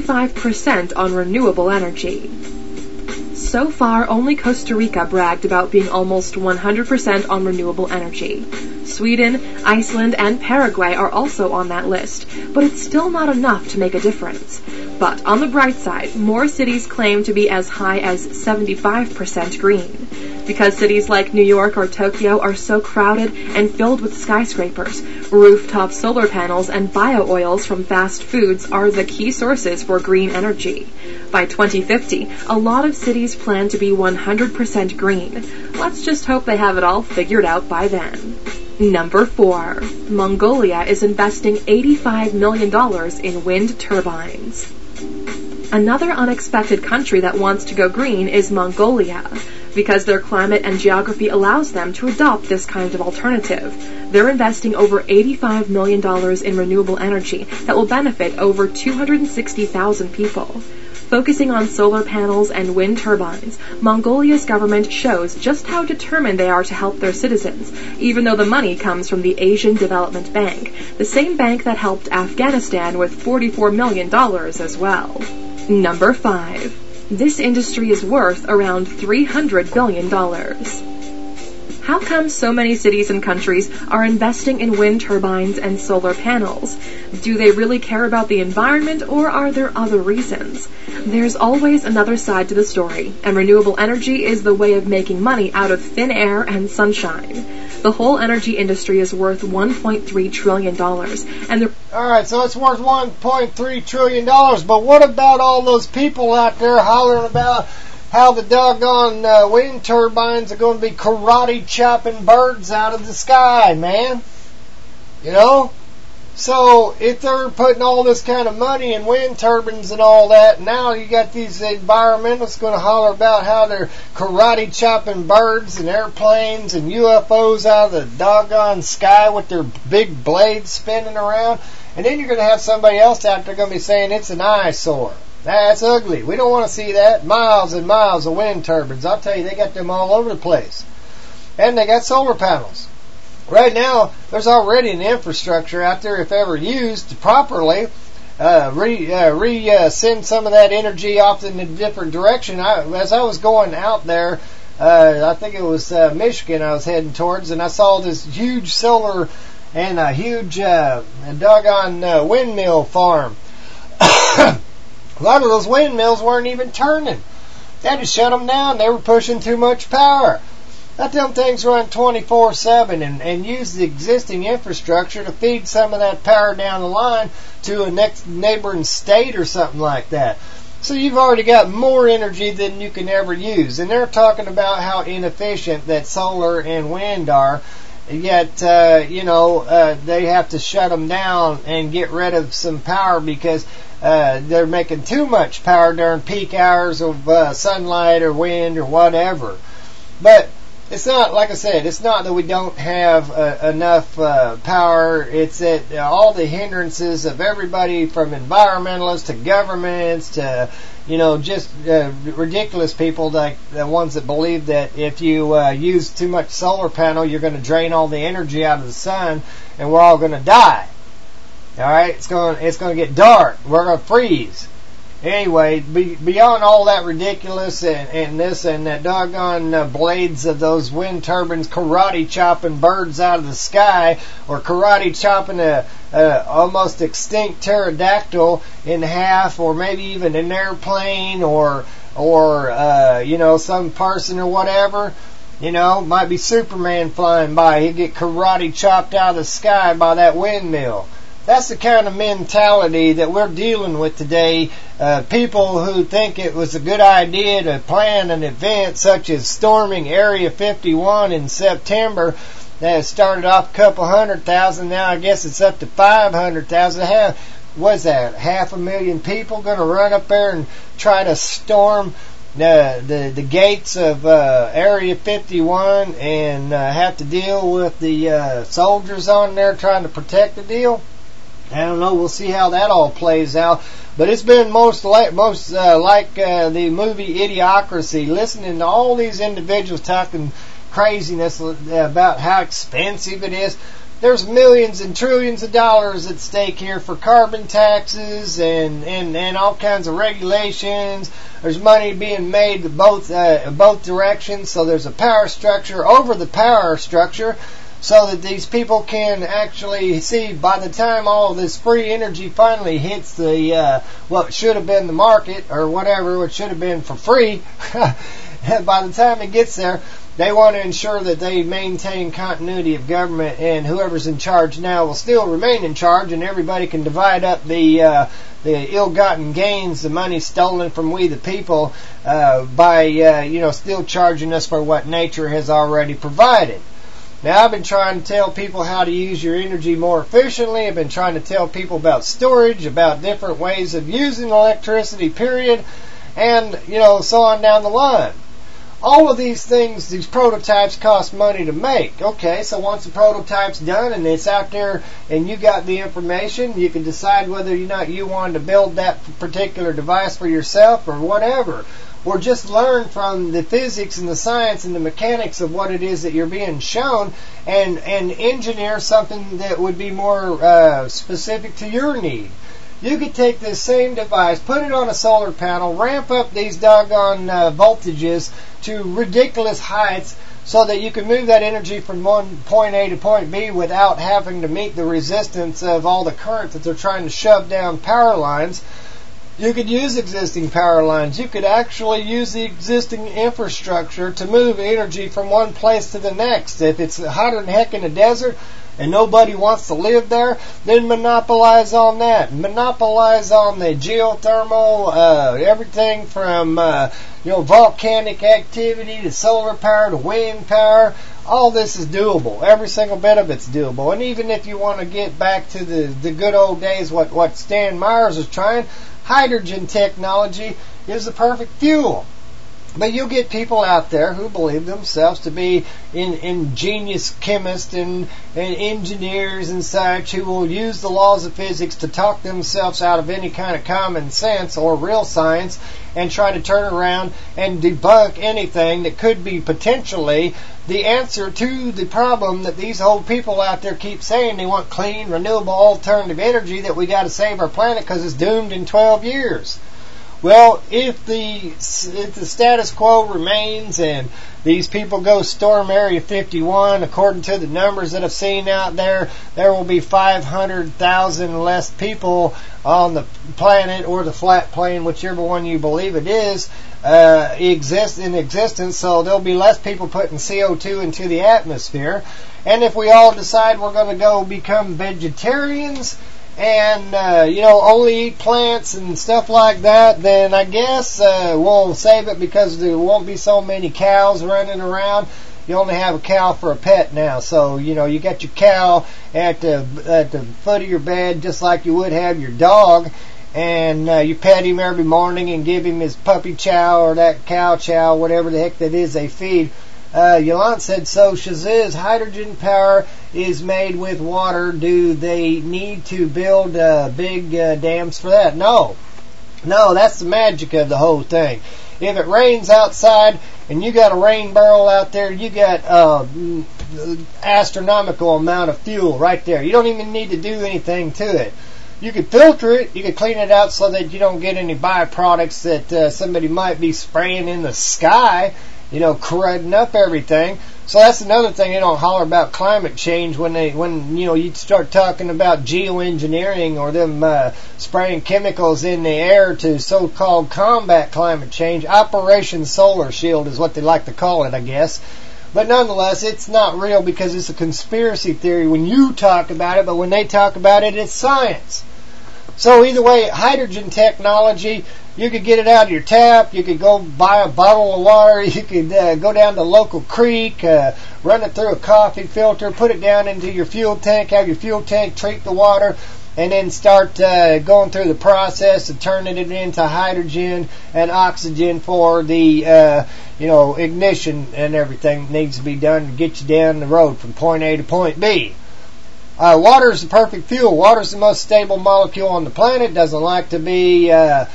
G: 75% on renewable energy. So far, only Costa Rica bragged about being almost 100% on renewable energy. Sweden, Iceland, and Paraguay are also on that list, but it's still not enough to make a difference. But on the bright side, more cities claim to be as high as 75% green. Because cities like New York or Tokyo are so crowded and filled with skyscrapers, rooftop solar panels and bio-oils from fast foods are the key sources for green energy. By 2050, a lot of cities plan to be 100% green. Let's just hope they have it all figured out by then. Number 4. Mongolia is investing $85 million in wind turbines. Another unexpected country that wants to go green is Mongolia. Because their climate and geography allows them to adopt this kind of alternative. They're investing over $85 million in renewable energy that will benefit over 260,000 people. Focusing on solar panels and wind turbines, Mongolia's government shows just how determined they are to help their citizens, even though the money comes from the Asian Development Bank, the same bank that helped Afghanistan with $44 million as well. Number 5. This industry is worth around $300 billion. How come so many cities and countries are investing in wind turbines and solar panels? Do they really care about the environment, or are there other reasons? There's always another side to the story, and renewable energy is the way of making money out of thin air and sunshine. The whole energy industry is worth $1.3 trillion, and
I: Alright, so it's worth $1.3 trillion, but what about all those people out there hollering about how the doggone wind turbines are going to be karate chopping birds out of the sky, man? You know? So, if they're putting all this kind of money in wind turbines and all that, now you got these environmentalists going to holler about how they're karate chopping birds and airplanes and UFOs out of the doggone sky with their big blades spinning around. And then you're going to have somebody else out there going to be saying it's an eyesore. That's ugly. We don't want to see that. Miles and miles of wind turbines. I'll tell you, they got them all over the place. And they got solar panels. right now, there's already an infrastructure out there, if ever used properly, send some of that energy off in a different direction. As I was going out there, I think it was Michigan I was heading towards, and I saw this huge solar and a huge doggone windmill farm. A lot of those windmills weren't even turning. They had to shut them down. They were pushing too much power. Let them things run 24/7 and use the existing infrastructure to feed some of that power down the line to a next neighboring state or something like that. So you've already got more energy than you can ever use. And they're talking about how inefficient that solar and wind are. Yet, they have to shut them down and get rid of some power because they're making too much power during peak hours of sunlight or wind or whatever. But it's not, like I said, it's not that we don't have enough power. It's that all the hindrances of everybody from environmentalists to governments to, just ridiculous people like the ones that believe that if you use too much solar panel, you're going to drain all the energy out of the sun and we're all going to die. All right? It's going to get dark. We're going to freeze. Anyway, beyond all that ridiculous and this and that doggone blades of those wind turbines karate chopping birds out of the sky or karate chopping a almost extinct pterodactyl in half or maybe even an airplane or some person or whatever, might be Superman flying by. He'd get karate chopped out of the sky by that windmill. That's the kind of mentality that we're dealing with today. People who think it was a good idea to plan an event such as storming Area 51 in September that started off a couple 100,000. Now I guess it's up to 500,000. What's that? 500,000 people going to run up there and try to storm the gates of Area 51 and have to deal with the soldiers on there trying to protect the deal? I don't know. We'll see how that all plays out. But it's been most like the movie Idiocracy, listening to all these individuals talking craziness about how expensive it is. There's millions and trillions of dollars at stake here for carbon taxes and all kinds of regulations. There's money being made both directions. So there's a power structure over the power structure, so that these people can actually see by the time all of this free energy finally hits the what should have been the market or whatever, what should have been for free, by the time it gets there, they want to ensure that they maintain continuity of government, and whoever's in charge now will still remain in charge, and everybody can divide up the ill-gotten gains, the money stolen from we the people, by still charging us for what nature has already provided. Now, I've been trying to tell people how to use your energy more efficiently. I've been trying to tell people about storage, about different ways of using electricity, period, and, so on down the line. All of these things, these prototypes cost money to make. Okay, so once the prototype's done and it's out there and you got the information, you can decide whether or not you want to build that particular device for yourself or whatever. Or just learn from the physics and the science and the mechanics of what it is that you're being shown and engineer something that would be more specific to your need. You could take this same device, put it on a solar panel, ramp up these doggone voltages to ridiculous heights so that you can move that energy from one point A to point B without having to meet the resistance of all the current that they're trying to shove down power lines. You could use existing power lines. You could actually use the existing infrastructure to move energy from one place to the next. If it's hotter than heck in the desert and nobody wants to live there, then monopolize on that. Monopolize on the geothermal, everything from volcanic activity to solar power to wind power. All this is doable. Every single bit of it's doable. And even if you want to get back to the good old days, what Stan Myers was trying, hydrogen technology is the perfect fuel. But you'll get people out there who believe themselves to be ingenious chemists and engineers and such, who will use the laws of physics to talk themselves out of any kind of common sense or real science and try to turn around and debunk anything that could be potentially the answer to the problem that these old people out there keep saying. They want clean, renewable, alternative energy, that we got to save our planet because it's doomed in 12 years. Well, if the status quo remains and these people go storm Area 51, according to the numbers that I've seen out there, there will be 500,000 less people on the planet, or the flat plane, whichever one you believe it is, exist in existence. So there'll be less people putting CO2 into the atmosphere. And if we all decide we're going to go become vegetarians and only eat plants and stuff like that, then I guess we'll save it, because there won't be so many cows running around. You only have a cow for a pet now, so you got your cow at the foot of your bed, just like you would have your dog, and you pet him every morning and give him his puppy chow or that cow chow, whatever the heck that is they feed. Yolande said, so Shaziz, hydrogen power is made with water. Do they need to build big dams for that? No, that's the magic of the whole thing. If it rains outside and you got a rain barrel out there, you got astronomical amount of fuel right there. You don't even need to do anything to it. You could filter it, you could clean it out so that you don't get any byproducts that somebody might be spraying in the sky, corroding up everything. So that's another thing they don't holler about climate change when you start talking about geoengineering or them spraying chemicals in the air to so-called combat climate change. Operation Solar Shield is what they like to call it, I guess. But nonetheless, it's not real, because it's a conspiracy theory when you talk about it, but when they talk about it, it's science. So either way, hydrogen technology, you could get it out of your tap, you could go buy a bottle of water, you could go down to the local creek, run it through a coffee filter, put it down into your fuel tank, have your fuel tank treat the water, and then start going through the process of turning it into hydrogen and oxygen for the ignition and everything that needs to be done to get you down the road from point A to point B. Water is the perfect fuel. Water is the most stable molecule on the planet. Doesn't like to be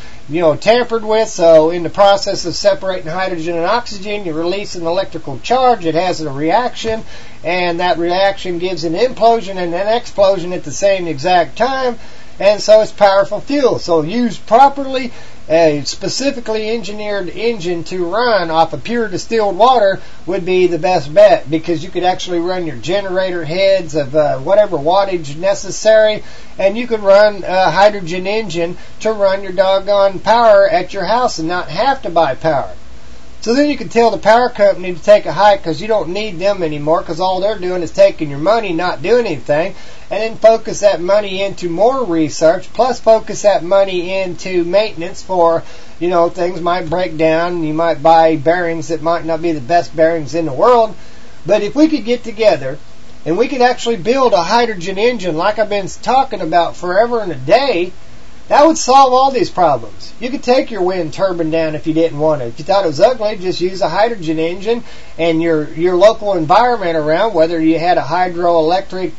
I: tampered with. So in the process of separating hydrogen and oxygen, you release an electrical charge. It has a reaction, and that reaction gives an implosion and an explosion at the same exact time. And so it's powerful fuel. So used properly, a specifically engineered engine to run off of pure distilled water would be the best bet, because you could actually run your generator heads of whatever wattage necessary, and you could run a hydrogen engine to run your doggone power at your house and not have to buy power. So then you can tell the power company to take a hike, because you don't need them anymore, because all they're doing is taking your money, not doing anything, and then focus that money into more research, plus focus that money into maintenance for, things might break down. You might buy bearings that might not be the best bearings in the world. But if we could get together and we could actually build a hydrogen engine like I've been talking about forever and a day, that would solve all these problems. You could take your wind turbine down if you didn't want it. If you thought it was ugly, just use a hydrogen engine, and your local environment around, whether you had a hydroelectric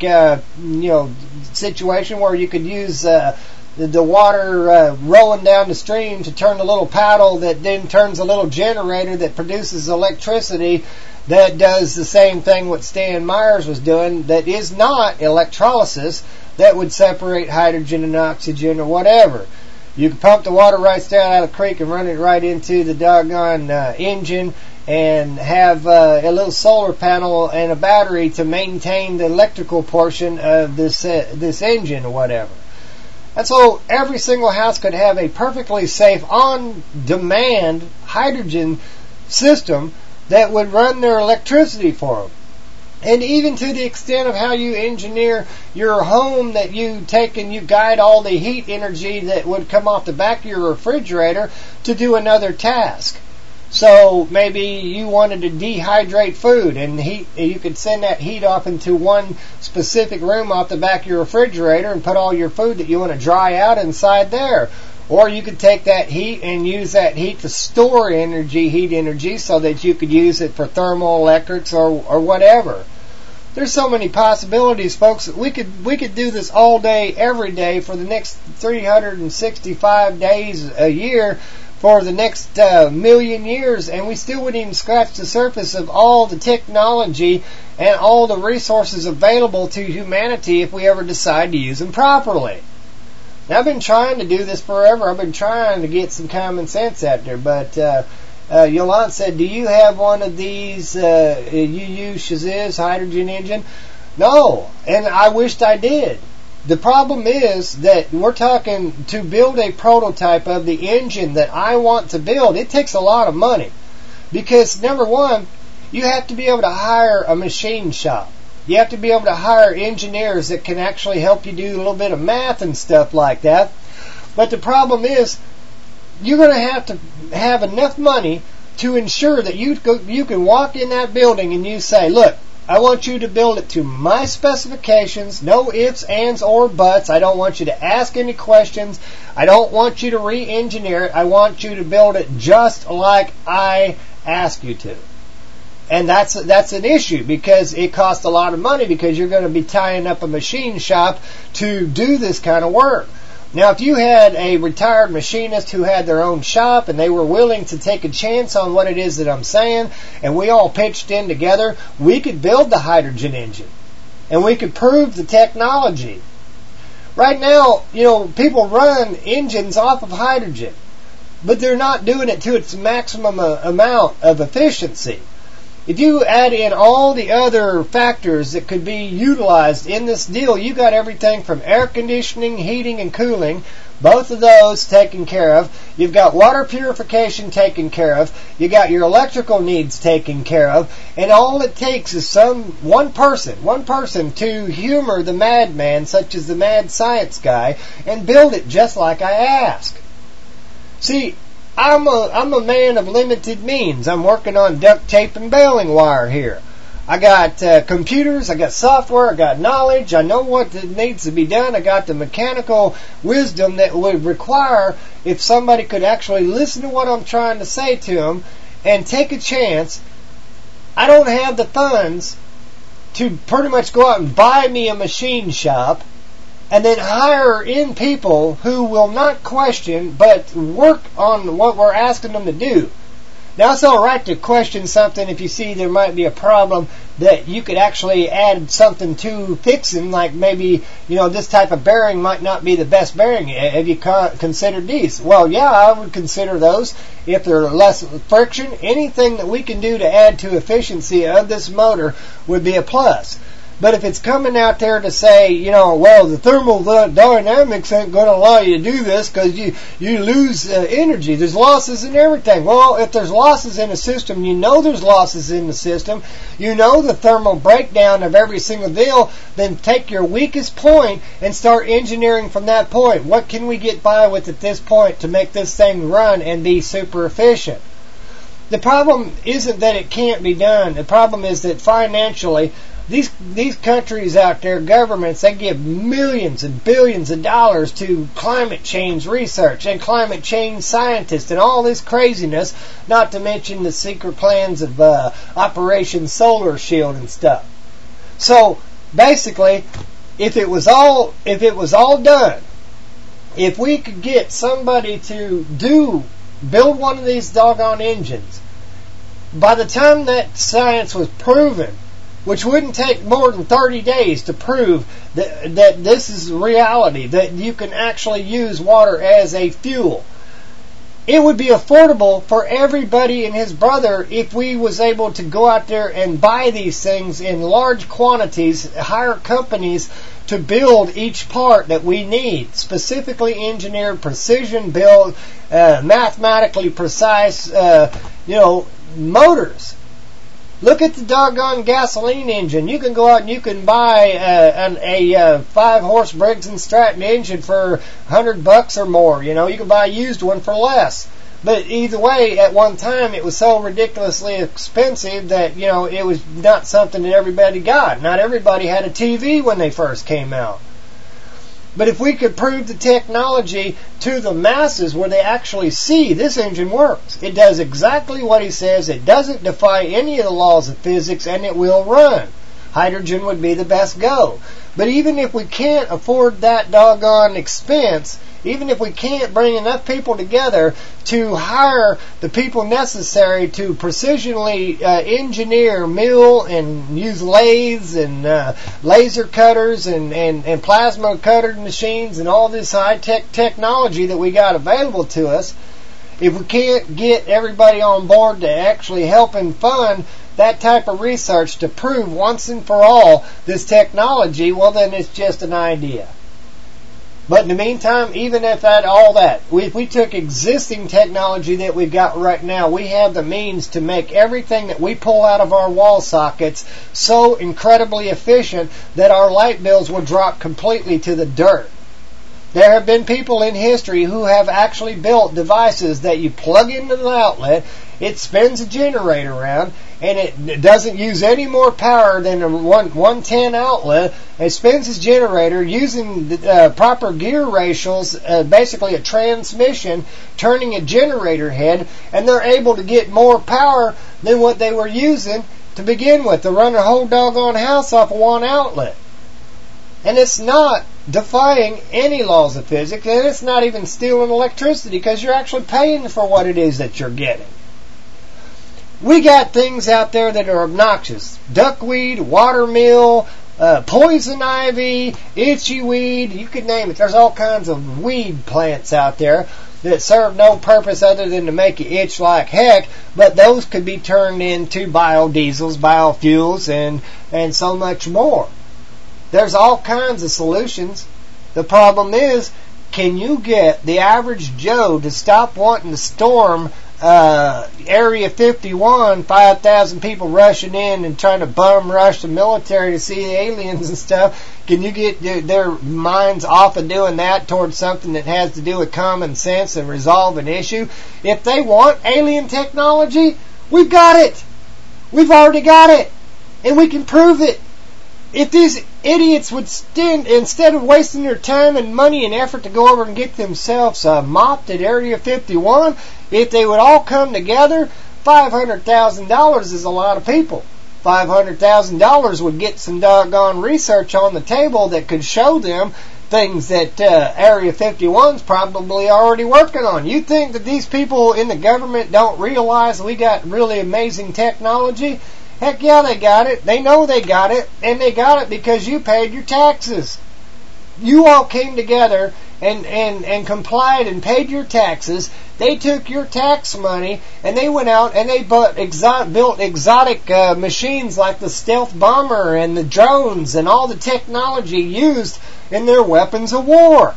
I: situation where you could use the water rolling down the stream to turn a little paddle that then turns a little generator that produces electricity that does the same thing what Stan Myers was doing, that is not electrolysis, that would separate hydrogen and oxygen or whatever. You can pump the water right straight out of the creek and run it right into the doggone engine, and have a little solar panel and a battery to maintain the electrical portion of this engine or whatever. And so every single house could have a perfectly safe, on-demand hydrogen system that would run their electricity for them. And even to the extent of how you engineer your home, that you take and you guide all the heat energy that would come off the back of your refrigerator to do another task. So maybe you wanted to dehydrate food, and you could send that heat off into one specific room off the back of your refrigerator and put all your food that you want to dry out inside there. Or you could take that heat and use that heat to store heat energy, so that you could use it for thermal electrics or whatever. There's so many possibilities, folks. We could do this all day, every day, for the next 365 days a year, for the next million years, and we still wouldn't even scratch the surface of all the technology and all the resources available to humanity if we ever decide to use them properly. Now, I've been trying to do this forever. I've been trying to get some common sense out there, but Yolande said, do you have one of these UU Shaziz hydrogen engine? No, and I wished I did. The problem is that we're talking to build a prototype of the engine that I want to build. It takes a lot of money because, number one, you have to be able to hire a machine shop. You have to be able to hire engineers that can actually help you do a little bit of math and stuff like that. But the problem is you're going to have enough money to ensure that you can walk in that building and you say, look, I want you to build it to my specifications, no ifs, ands, or buts. I don't want you to ask any questions. I don't want you to re-engineer it. I want you to build it just like I ask you to. And that's an issue because it costs a lot of money because you're going to be tying up a machine shop to do this kind of work. Now, if you had a retired machinist who had their own shop and they were willing to take a chance on what it is that I'm saying, and we all pitched in together, we could build the hydrogen engine. And we could prove the technology. Right now, people run engines off of hydrogen, but they're not doing it to its maximum amount of efficiency. If you add in all the other factors that could be utilized in this deal, you got everything from air conditioning, heating, and cooling, both of those taken care of. You've got water purification taken care of. You got your electrical needs taken care of. And all it takes is one person to humor the madman, such as the mad science guy, and build it just like I ask. See, I'm a man of limited means. I'm working on duct tape and baling wire here. I got computers, I got software, I got knowledge, I know what needs to be done, I got the mechanical wisdom that would require if somebody could actually listen to what I'm trying to say to them and take a chance. I don't have the funds to pretty much go out and buy me a machine shop and then hire in people who will not question but work on what we're asking them to do. Now, it's all right to question something if you see there might be a problem that you could actually add something to fixing, like maybe, this type of bearing might not be the best bearing. Have you considered these? Well, yeah, I would consider those. If they're less friction, anything that we can do to add to efficiency of this motor would be a plus. But if it's coming out there to say, the thermodynamics ain't going to allow you to do this because you lose energy. There's losses in everything. Well, if there's losses in a system, there's losses in the system. The thermal breakdown of every single deal. Then take your weakest point and start engineering from that point. What can we get by with at this point to make this thing run and be super efficient? The problem isn't that it can't be done. The problem is that financially, these countries out there, governments, they give millions and billions of dollars to climate change research and climate change scientists and all this craziness, not to mention the secret plans of Operation Solar Shield and stuff. So basically, if it was all done, if we could get somebody to build one of these doggone engines, by the time that science was proven, which wouldn't take more than 30 days to prove that this is reality, that you can actually use water as a fuel. It would be affordable for everybody and his brother if we was able to go out there and buy these things in large quantities, hire companies to build each part that we need, specifically engineered, precision build, mathematically precise, motors. Look at the doggone gasoline engine. You can go out and you can buy a 5-horse Briggs & Stratton engine for $100 or more. You can buy a used one for less. But either way, at one time it was so ridiculously expensive that, it was not something that everybody got. Not everybody had a TV when they first came out. But if we could prove the technology to the masses where they actually see this engine works, it does exactly what he says, it doesn't defy any of the laws of physics, and it will run. Hydrogen would be the best go. But even if we can't afford that doggone expense, even if we can't bring enough people together to hire the people necessary to precisionally engineer, mill, and use lathes and laser cutters and plasma cutter machines and all this high-tech technology that we got available to us, if we can't get everybody on board to actually help and fund that type of research to prove once and for all this technology, well, then it's just an idea. But in the meantime, even if if we took existing technology that we've got right now, we have the means to make everything that we pull out of our wall sockets so incredibly efficient that our light bills will drop completely to the dirt. There have been people in history who have actually built devices that you plug into the outlet, it spins a generator around, and it doesn't use any more power than a 110 outlet. It spins its generator using the proper gear ratios, basically a transmission, turning a generator head, and they're able to get more power than what they were using to begin with to run a whole doggone house off of one outlet. And it's not defying any laws of physics, and it's not even stealing electricity because you're actually paying for what it is that you're getting. We got things out there that are obnoxious. Duckweed, watermill, poison ivy, itchy weed, you could name it. There's all kinds of weed plants out there that serve no purpose other than to make you itch like heck, but those could be turned into biodiesels, biofuels, and so much more. There's all kinds of solutions. The problem is, can you get the average Joe to stop wanting to storm Area 51, 5,000 people rushing in and trying to bum rush the military to see the aliens and stuff? Can you get their minds off of doing that towards something that has to do with common sense and resolve an issue? If they want alien technology, we've got it. We've already got it. And we can prove it. If these idiots would instead of wasting their time and money and effort to go over and get themselves mopped at Area 51, if they would all come together, $500,000 is a lot of people. $500,000 would get some doggone research on the table that could show them things that Area 51's probably already working on. You think that these people in the government don't realize we got really amazing technology? Heck yeah, they got it. They know they got it, and they got it because you paid your taxes. You all came together and complied and paid your taxes. They took your tax money and they went out and they built exotic machines like the stealth bomber and the drones and all the technology used in their weapons of war.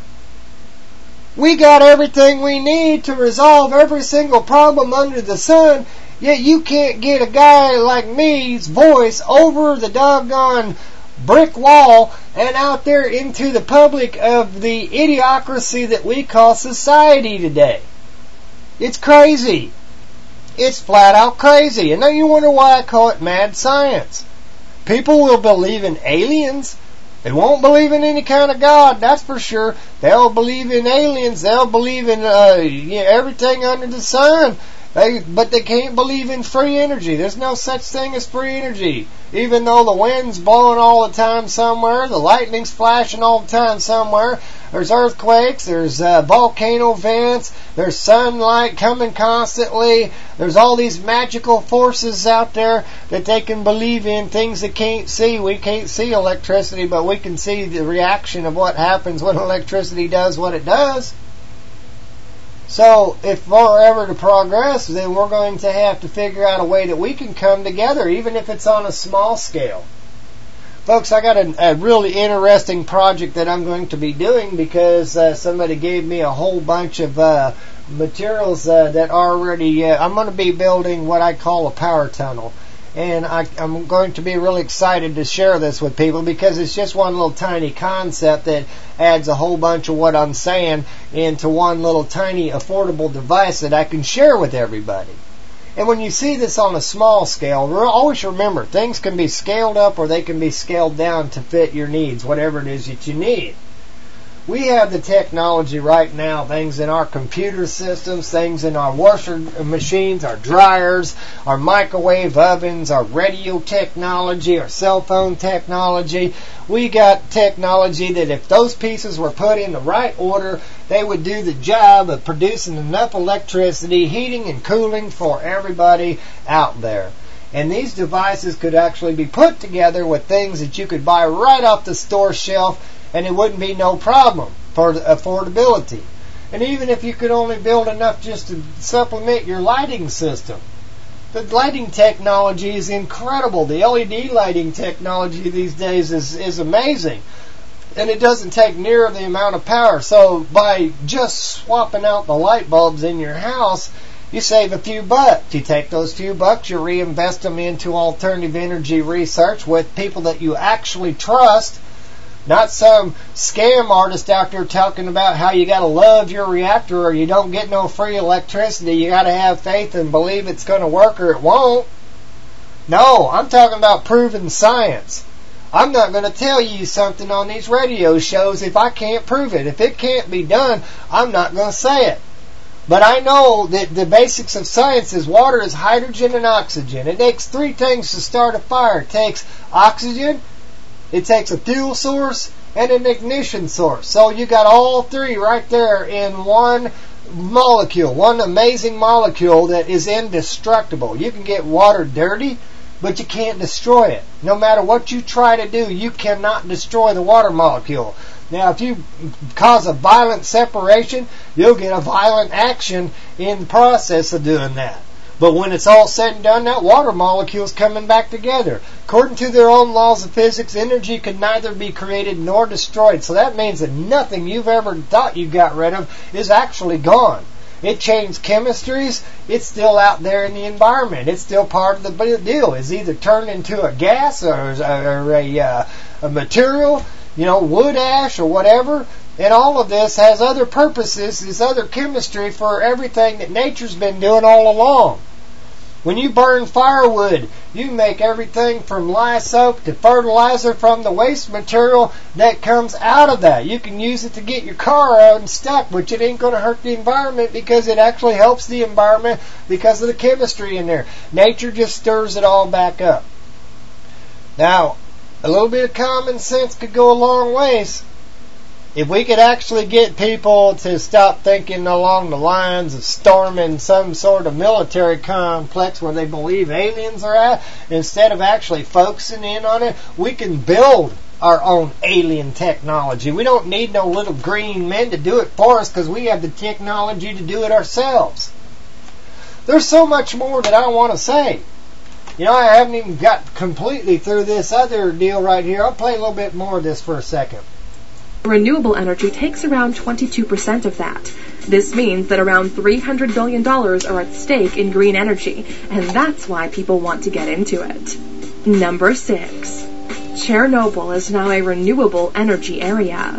I: We got everything we need to resolve every single problem under the sun. Yet you can't get a guy like me's voice over the doggone brick wall and out there into the public of the idiocracy that we call society today. It's crazy. It's flat out crazy. And then you wonder why I call it mad science. People will believe in aliens. They won't believe in any kind of God, that's for sure. They'll believe in aliens. They'll believe in everything under the sun. But they can't believe in free energy. There's no such thing as free energy. Even though the wind's blowing all the time somewhere, the lightning's flashing all the time somewhere, there's earthquakes, there's volcano vents, there's sunlight coming constantly, there's all these magical forces out there that they can believe in, things they can't see. We can't see electricity, but we can see the reaction of what happens when electricity does what it does. So, if we're ever to progress, then we're going to have to figure out a way that we can come together, even if it's on a small scale. Folks, I got a really interesting project that I'm going to be doing because somebody gave me a whole bunch of materials that already... I'm going to be building what I call a power tunnel. And I'm going to be really excited to share this with people because it's just one little tiny concept that adds a whole bunch of what I'm saying into one little tiny affordable device that I can share with everybody. And when you see this on a small scale, always remember, things can be scaled up or they can be scaled down to fit your needs, whatever it is that you need. We have the technology right now, things in our computer systems, things in our washer machines, our dryers, our microwave ovens, our radio technology, our cell phone technology. We got technology that if those pieces were put in the right order, they would do the job of producing enough electricity, heating and cooling for everybody out there. And these devices could actually be put together with things that you could buy right off the store shelf, and it wouldn't be no problem for affordability. And even if you could only build enough just to supplement your lighting system, the lighting technology is incredible. The LED lighting technology these days is amazing. And it doesn't take near the amount of power. So by just swapping out the light bulbs in your house, you save a few bucks. You take those few bucks, you reinvest them into alternative energy research with people that you actually trust. Not some scam artist out there talking about how you got to love your reactor or you don't get no free electricity. You got to have faith and believe it's going to work or it won't. No, I'm talking about proven science. I'm not going to tell you something on these radio shows if I can't prove it. If it can't be done, I'm not going to say it. But I know that the basics of science is water is hydrogen and oxygen. It takes three things to start a fire. It takes oxygen, it takes a fuel source, and an ignition source. So you got all three right there in one molecule, one amazing molecule that is indestructible. You can get water dirty, but you can't destroy it. No matter what you try to do, you cannot destroy the water molecule. Now, if you cause a violent separation, you'll get a violent action in the process of doing that. But when it's all said and done, that water molecule is coming back together. According to their own laws of physics, energy can neither be created nor destroyed. So that means that nothing you've ever thought you got rid of is actually gone. It changed chemistries. It's still out there in the environment. It's still part of the deal. It's either turned into a gas or a material, wood ash or whatever. And all of this has other purposes, this other chemistry for everything that nature's been doing all along. When you burn firewood, you make everything from lye soap to fertilizer from the waste material that comes out of that. You can use it to get your car out and stuck, which it ain't going to hurt the environment because it actually helps the environment because of the chemistry in there. Nature just stirs it all back up. Now, a little bit of common sense could go a long ways. If we could actually get people to stop thinking along the lines of storming some sort of military complex where they believe aliens are at, instead of actually focusing in on it, we can build our own alien technology. We don't need no little green men to do it for us because we have the technology to do it ourselves. There's so much more that I want to say. I haven't even got completely through this other deal right here. I'll play a little bit more of this for a second.
G: Renewable energy takes around 22% of that. This means that around $300 billion are at stake in green energy, and that's why people want to get into it. Number 6. Chernobyl is now a renewable energy area.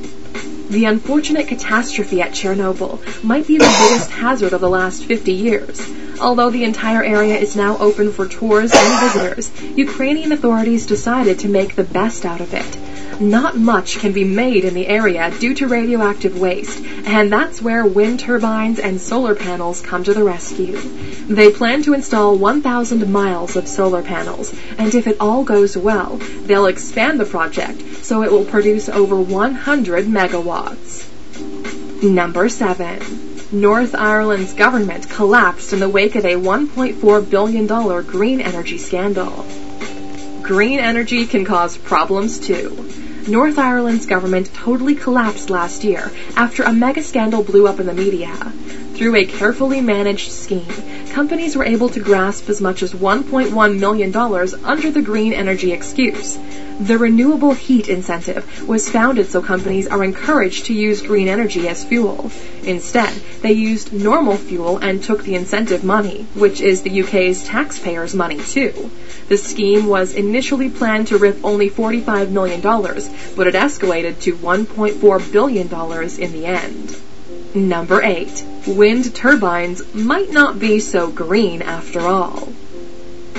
G: The unfortunate catastrophe at Chernobyl might be the biggest hazard of the last 50 years. Although the entire area is now open for tours and visitors, Ukrainian authorities decided to make the best out of it. Not much can be made in the area due to radioactive waste, and that's where wind turbines and solar panels come to the rescue. They plan to install 1,000 miles of solar panels, and if it all goes well, they'll expand the project so it will produce over 100 megawatts. Number 7. North Ireland's government collapsed in the wake of a $1.4 billion green energy scandal. Green energy can cause problems too. North Ireland's government totally collapsed last year after a mega scandal blew up in the media. Through a carefully managed scheme, companies were able to grasp as much as $1.1 million under the green energy excuse. The Renewable Heat Incentive was founded so companies are encouraged to use green energy as fuel. Instead, they used normal fuel and took the incentive money, which is the UK's taxpayers' money too. The scheme was initially planned to rip only $45 million, but it escalated to $1.4 billion in the end. Number 8. Wind turbines might not be so green after all.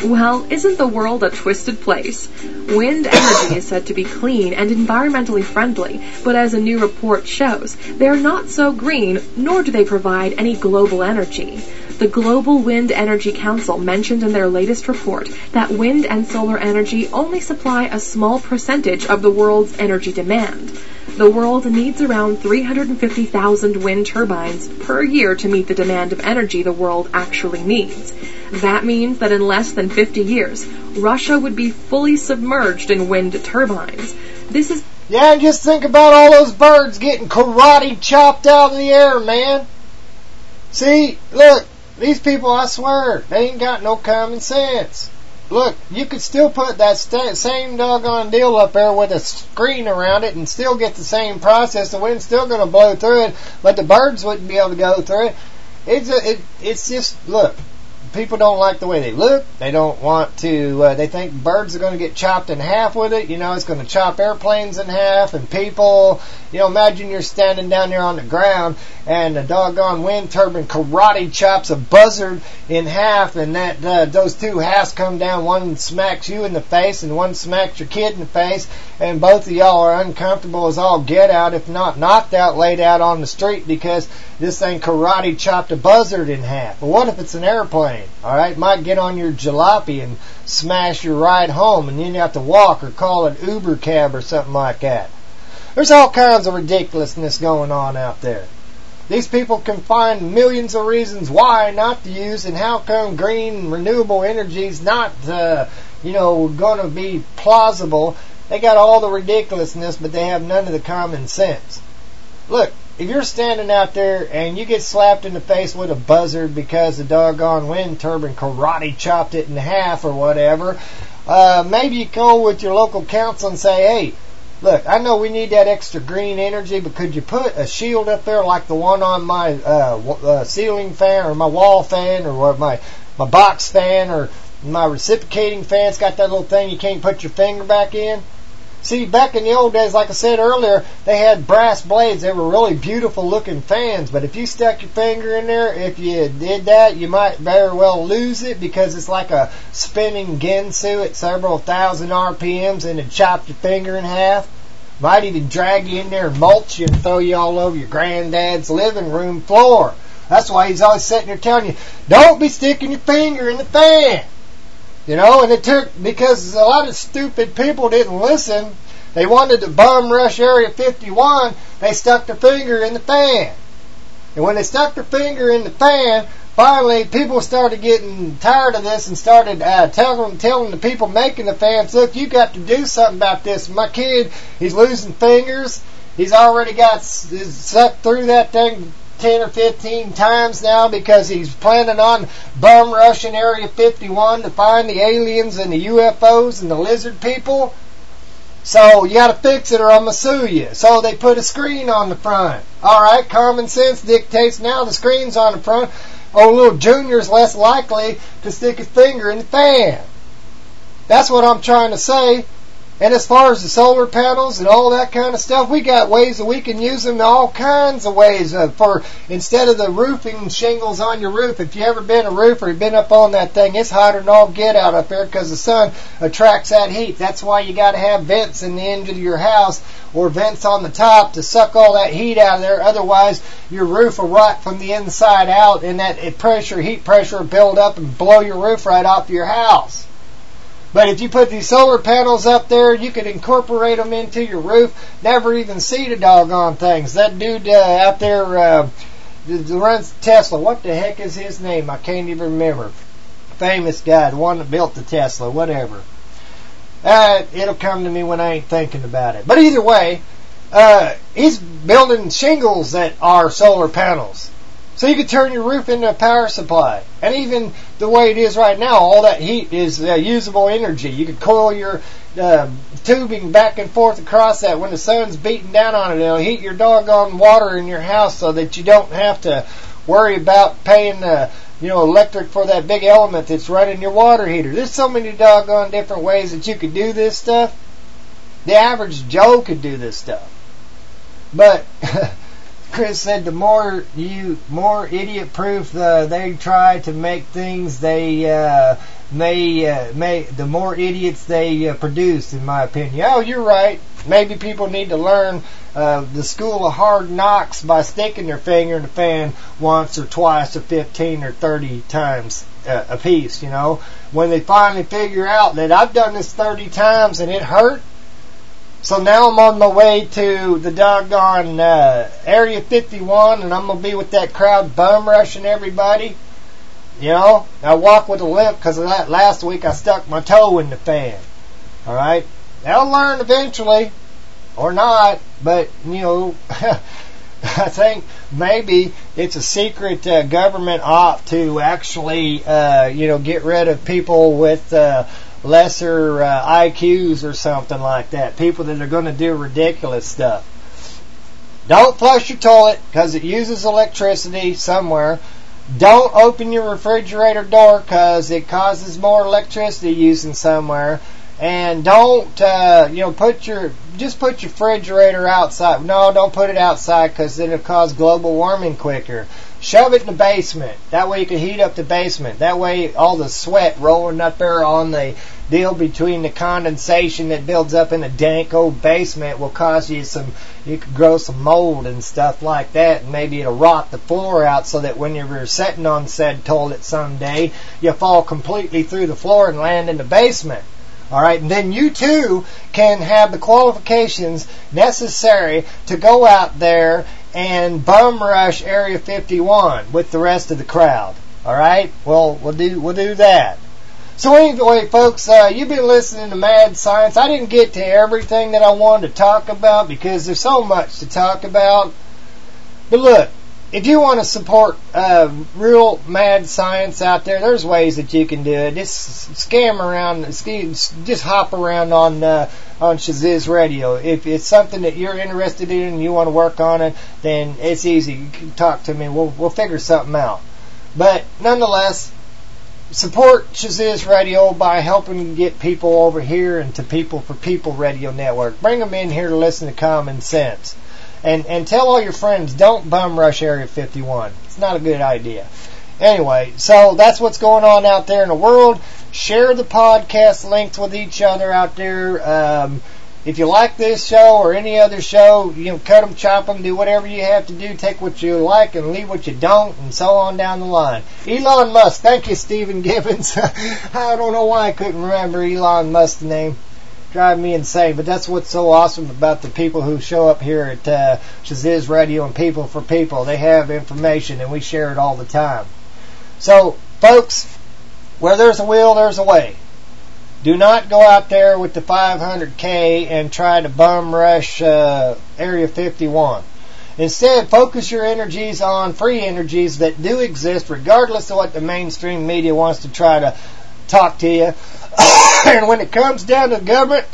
G: Well, isn't the world a twisted place? Wind energy is said to be clean and environmentally friendly, but as a new report shows, they're not so green, nor do they provide any global energy. The Global Wind Energy Council mentioned in their latest report that wind and solar energy only supply a small percentage of the world's energy demand. The world needs around 350,000 wind turbines per year to meet the demand of energy the world actually needs. That means that in less than 50 years, Russia would be fully submerged in wind turbines. This is...
I: Yeah, and just think about all those birds getting karate chopped out of the air, man. See, look, these people, I swear, they ain't got no common sense. Look, you could still put that same doggone deal up there with a screen around it and still get the same process. The wind's still going to blow through it, but the birds wouldn't be able to go through it. It's just, look, people don't like the way they look. They don't want to, they think birds are going to get chopped in half with it. You know, it's going to chop airplanes in half and people. You know, imagine you're standing down there on the ground and a doggone wind turbine karate chops a buzzard in half, and that those two halves come down. One smacks you in the face and one smacks your kid in the face, and both of y'all are uncomfortable as all get out, if not knocked out, laid out on the street because this thing karate chopped a buzzard in half. But what if it's an airplane? All right, might get on your jalopy and smash your ride home, and then you have to walk or call an Uber cab or something like that. There's all kinds of ridiculousness going on out there. These people can find millions of reasons why not to use, and how come green and renewable energy is not, going to be plausible. They got all the ridiculousness, but they have none of the common sense. Look, if you're standing out there and you get slapped in the face with a buzzard because the doggone wind turbine karate chopped it in half or whatever, maybe you go with your local council and say, hey, look, I know we need that extra green energy, but could you put a shield up there like the one on my ceiling fan or my wall fan or my box fan or my reciprocating fan? It's got that little thing you can't put your finger back in. See, back in the old days, like I said earlier, they had brass blades. They were really beautiful looking fans, but if you stuck your finger in there, if you did that, you might very well lose it because it's like a spinning Ginsu at several thousand RPMs, and it chopped your finger in half. Might even drag you in there and mulch you and throw you all over your granddad's living room floor. That's why he's always sitting there telling you, don't be sticking your finger in the fan. You know, and it took, because a lot of stupid people didn't listen. They wanted to bum rush Area 51. They stuck their finger in the fan. And when they stuck their finger in the fan, finally people started getting tired of this and started telling the people making the fans, look, you got to do something about this. My kid, he's losing fingers. He's already got sucked through that thing 10 or 15 times now because he's planning on bum rushing Area 51 to find the aliens and the UFOs and the lizard people. So you got to fix it or I'm going to sue you. So they put a screen on the front. All right, common sense dictates now the screen's on the front. Oh, little Junior's less likely to stick his finger in the fan. That's what I'm trying to say. And as far as the solar panels and all that kind of stuff, we got ways that we can use them in all kinds of ways. For instead of the roofing shingles on your roof, if you ever been a roofer, you've been up on that thing, it's hotter than all get out up there because the sun attracts that heat. That's why you got to have vents in the end of your house or vents on the top to suck all that heat out of there. Otherwise, your roof will rot from the inside out, and that heat pressure will build up and blow your roof right off your house. But if you put these solar panels up there, you could incorporate them into your roof, never even see the doggone things. That dude out there runs Tesla, what the heck is his name? I can't even remember. Famous guy, the one that built the Tesla, whatever. It'll come to me when I ain't thinking about it. But either way, he's building shingles that are solar panels. So you could turn your roof into a power supply. And even the way it is right now, all that heat is usable energy. You could coil your tubing back and forth across that. When the sun's beating down on it, it'll heat your doggone water in your house so that you don't have to worry about paying electric for that big element that's running your water heater. There's so many doggone different ways that you could do this stuff. The average Joe could do this stuff. But Chris said the more idiot-proof they try to make things, they the more idiots they produce, in my opinion. Oh, you're right. Maybe people need to learn the school of hard knocks by sticking their finger in the fan once or twice or 15 or 30 times a piece, you know. When they finally figure out that I've done this 30 times and it hurt, so now I'm on my way to the doggone Area 51, and I'm going to be with that crowd bum rushing everybody. You know, I walk with a limp because of that. Last week I stuck my toe in the fan. All right? They'll learn eventually, or not, but, you know, I think maybe it's a secret government op to actually, get rid of people with lesser IQs or something like that. People that are going to do ridiculous stuff. Don't flush your toilet because it uses electricity somewhere. Don't open your refrigerator door because it causes more electricity using somewhere. And don't, put your refrigerator outside. No, don't put it outside because then it'll cause global warming quicker. Shove it in the basement. That way you can heat up the basement. That way all the sweat rolling up there on the deal between the condensation that builds up in a dank old basement will cause you could grow some mold and stuff like that, and maybe it'll rot the floor out so that when you're sitting on said toilet someday, you fall completely through the floor and land in the basement. Alright, and then you too can have the qualifications necessary to go out there and bum rush Area 51 with the rest of the crowd. Alright? Well, we'll do that. So anyway, folks, you've been listening to Mad Science. I didn't get to everything that I wanted to talk about because there's so much to talk about. But look, if you want to support real mad science out there, there's ways that you can do it. Just scam around, just hop around on Shaziz Radio. If it's something that you're interested in and you want to work on it, then it's easy. You can talk to me. We'll figure something out. But nonetheless, support Shaziz Radio by helping get people over here into People for People Radio Network. Bring them in here to listen to Common Sense. And tell all your friends, don't bum rush Area 51. It's not a good idea. Anyway, so that's what's going on out there in the world. Share the podcast links with each other out there. If you like this show or any other show, cut them, chop them, do whatever you have to do. Take what you like and leave what you don't, and so on down the line. Elon Musk. Thank you, Stephen Gibbons. I don't know why I couldn't remember Elon Musk's name. Drive me insane, but that's what's so awesome about the people who show up here at Shaziz Radio and People for People. They have information, and we share it all the time. So, folks, where there's a will, there's a way. Do not go out there with the 500K and try to bum rush Area 51. Instead, focus your energies on free energies that do exist, regardless of what the mainstream media wants to try to talk to you. And when it comes down to the government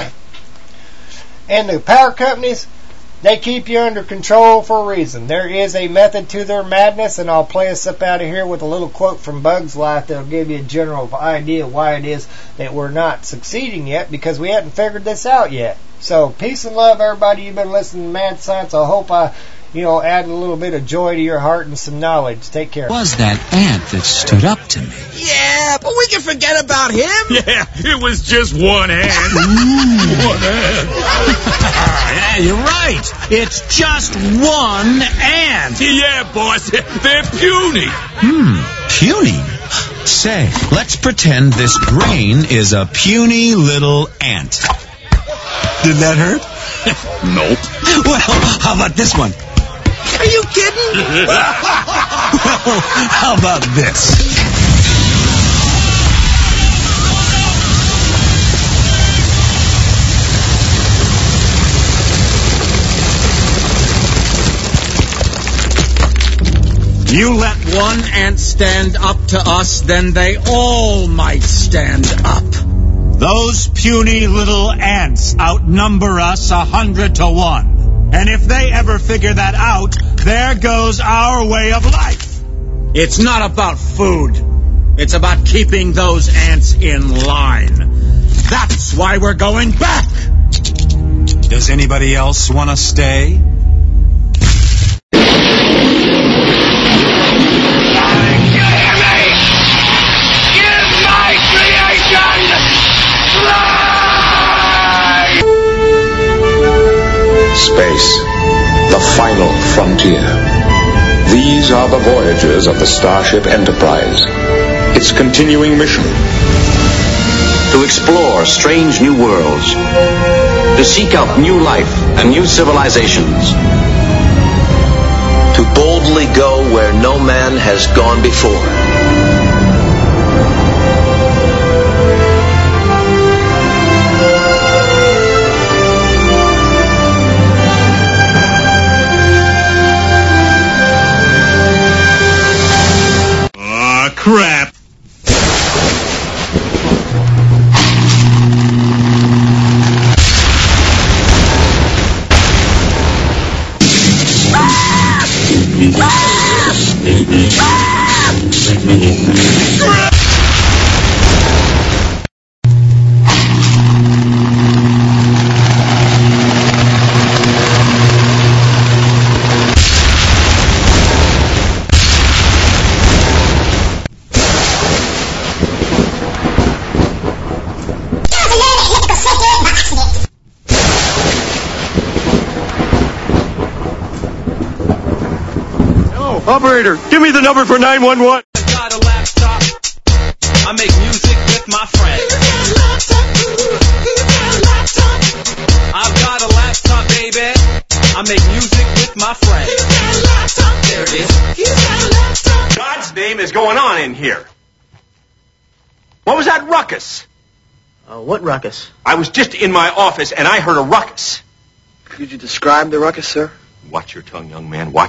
I: and the power companies, they keep you under control for a reason. There is a method to their madness, and I'll play us up out of here with a little quote from Bug's Life that'll give you a general idea of why it is that we're not succeeding yet, because we haven't figured this out yet. So, peace and love, everybody. You've been listening to Mad Science. I hope I add a little bit of joy to your heart and some knowledge. Take care.
C: Was that ant that stood up to me?
H: Yeah, but we can forget about him.
C: Yeah, it was just one ant. One ant. Yeah, you're right. It's just one ant. Yeah, boss. They're puny. Puny? Say, let's pretend this brain is a puny little ant. Did that hurt? Nope. Well, how about this one?
H: Are you kidding?
C: Well, how about this? You let one ant stand up to us, then they all might stand up. Those puny little ants outnumber us 100 to 1. And if they ever figure that out, there goes our way of life. It's not about food. It's about keeping those ants in line. That's why we're going back. Does anybody else want to stay?
H: Give my creation!
B: space, the final frontier. These are the voyages of the Starship Enterprise. Its continuing mission:
L: to explore strange new worlds, to seek out new life and new civilizations, to boldly go where no man has gone before.
C: Crap.
W: Operator, give me the number for 911.
X: I got a laptop. I make music with my friends. I've got a laptop, baby. I make music with my friends. There it is.
W: God's name is going on in here. What was that ruckus?
Y: What ruckus?
W: I was just in my office and I heard a ruckus.
Y: Could you describe the ruckus, sir?
W: Watch your tongue, young man. Watch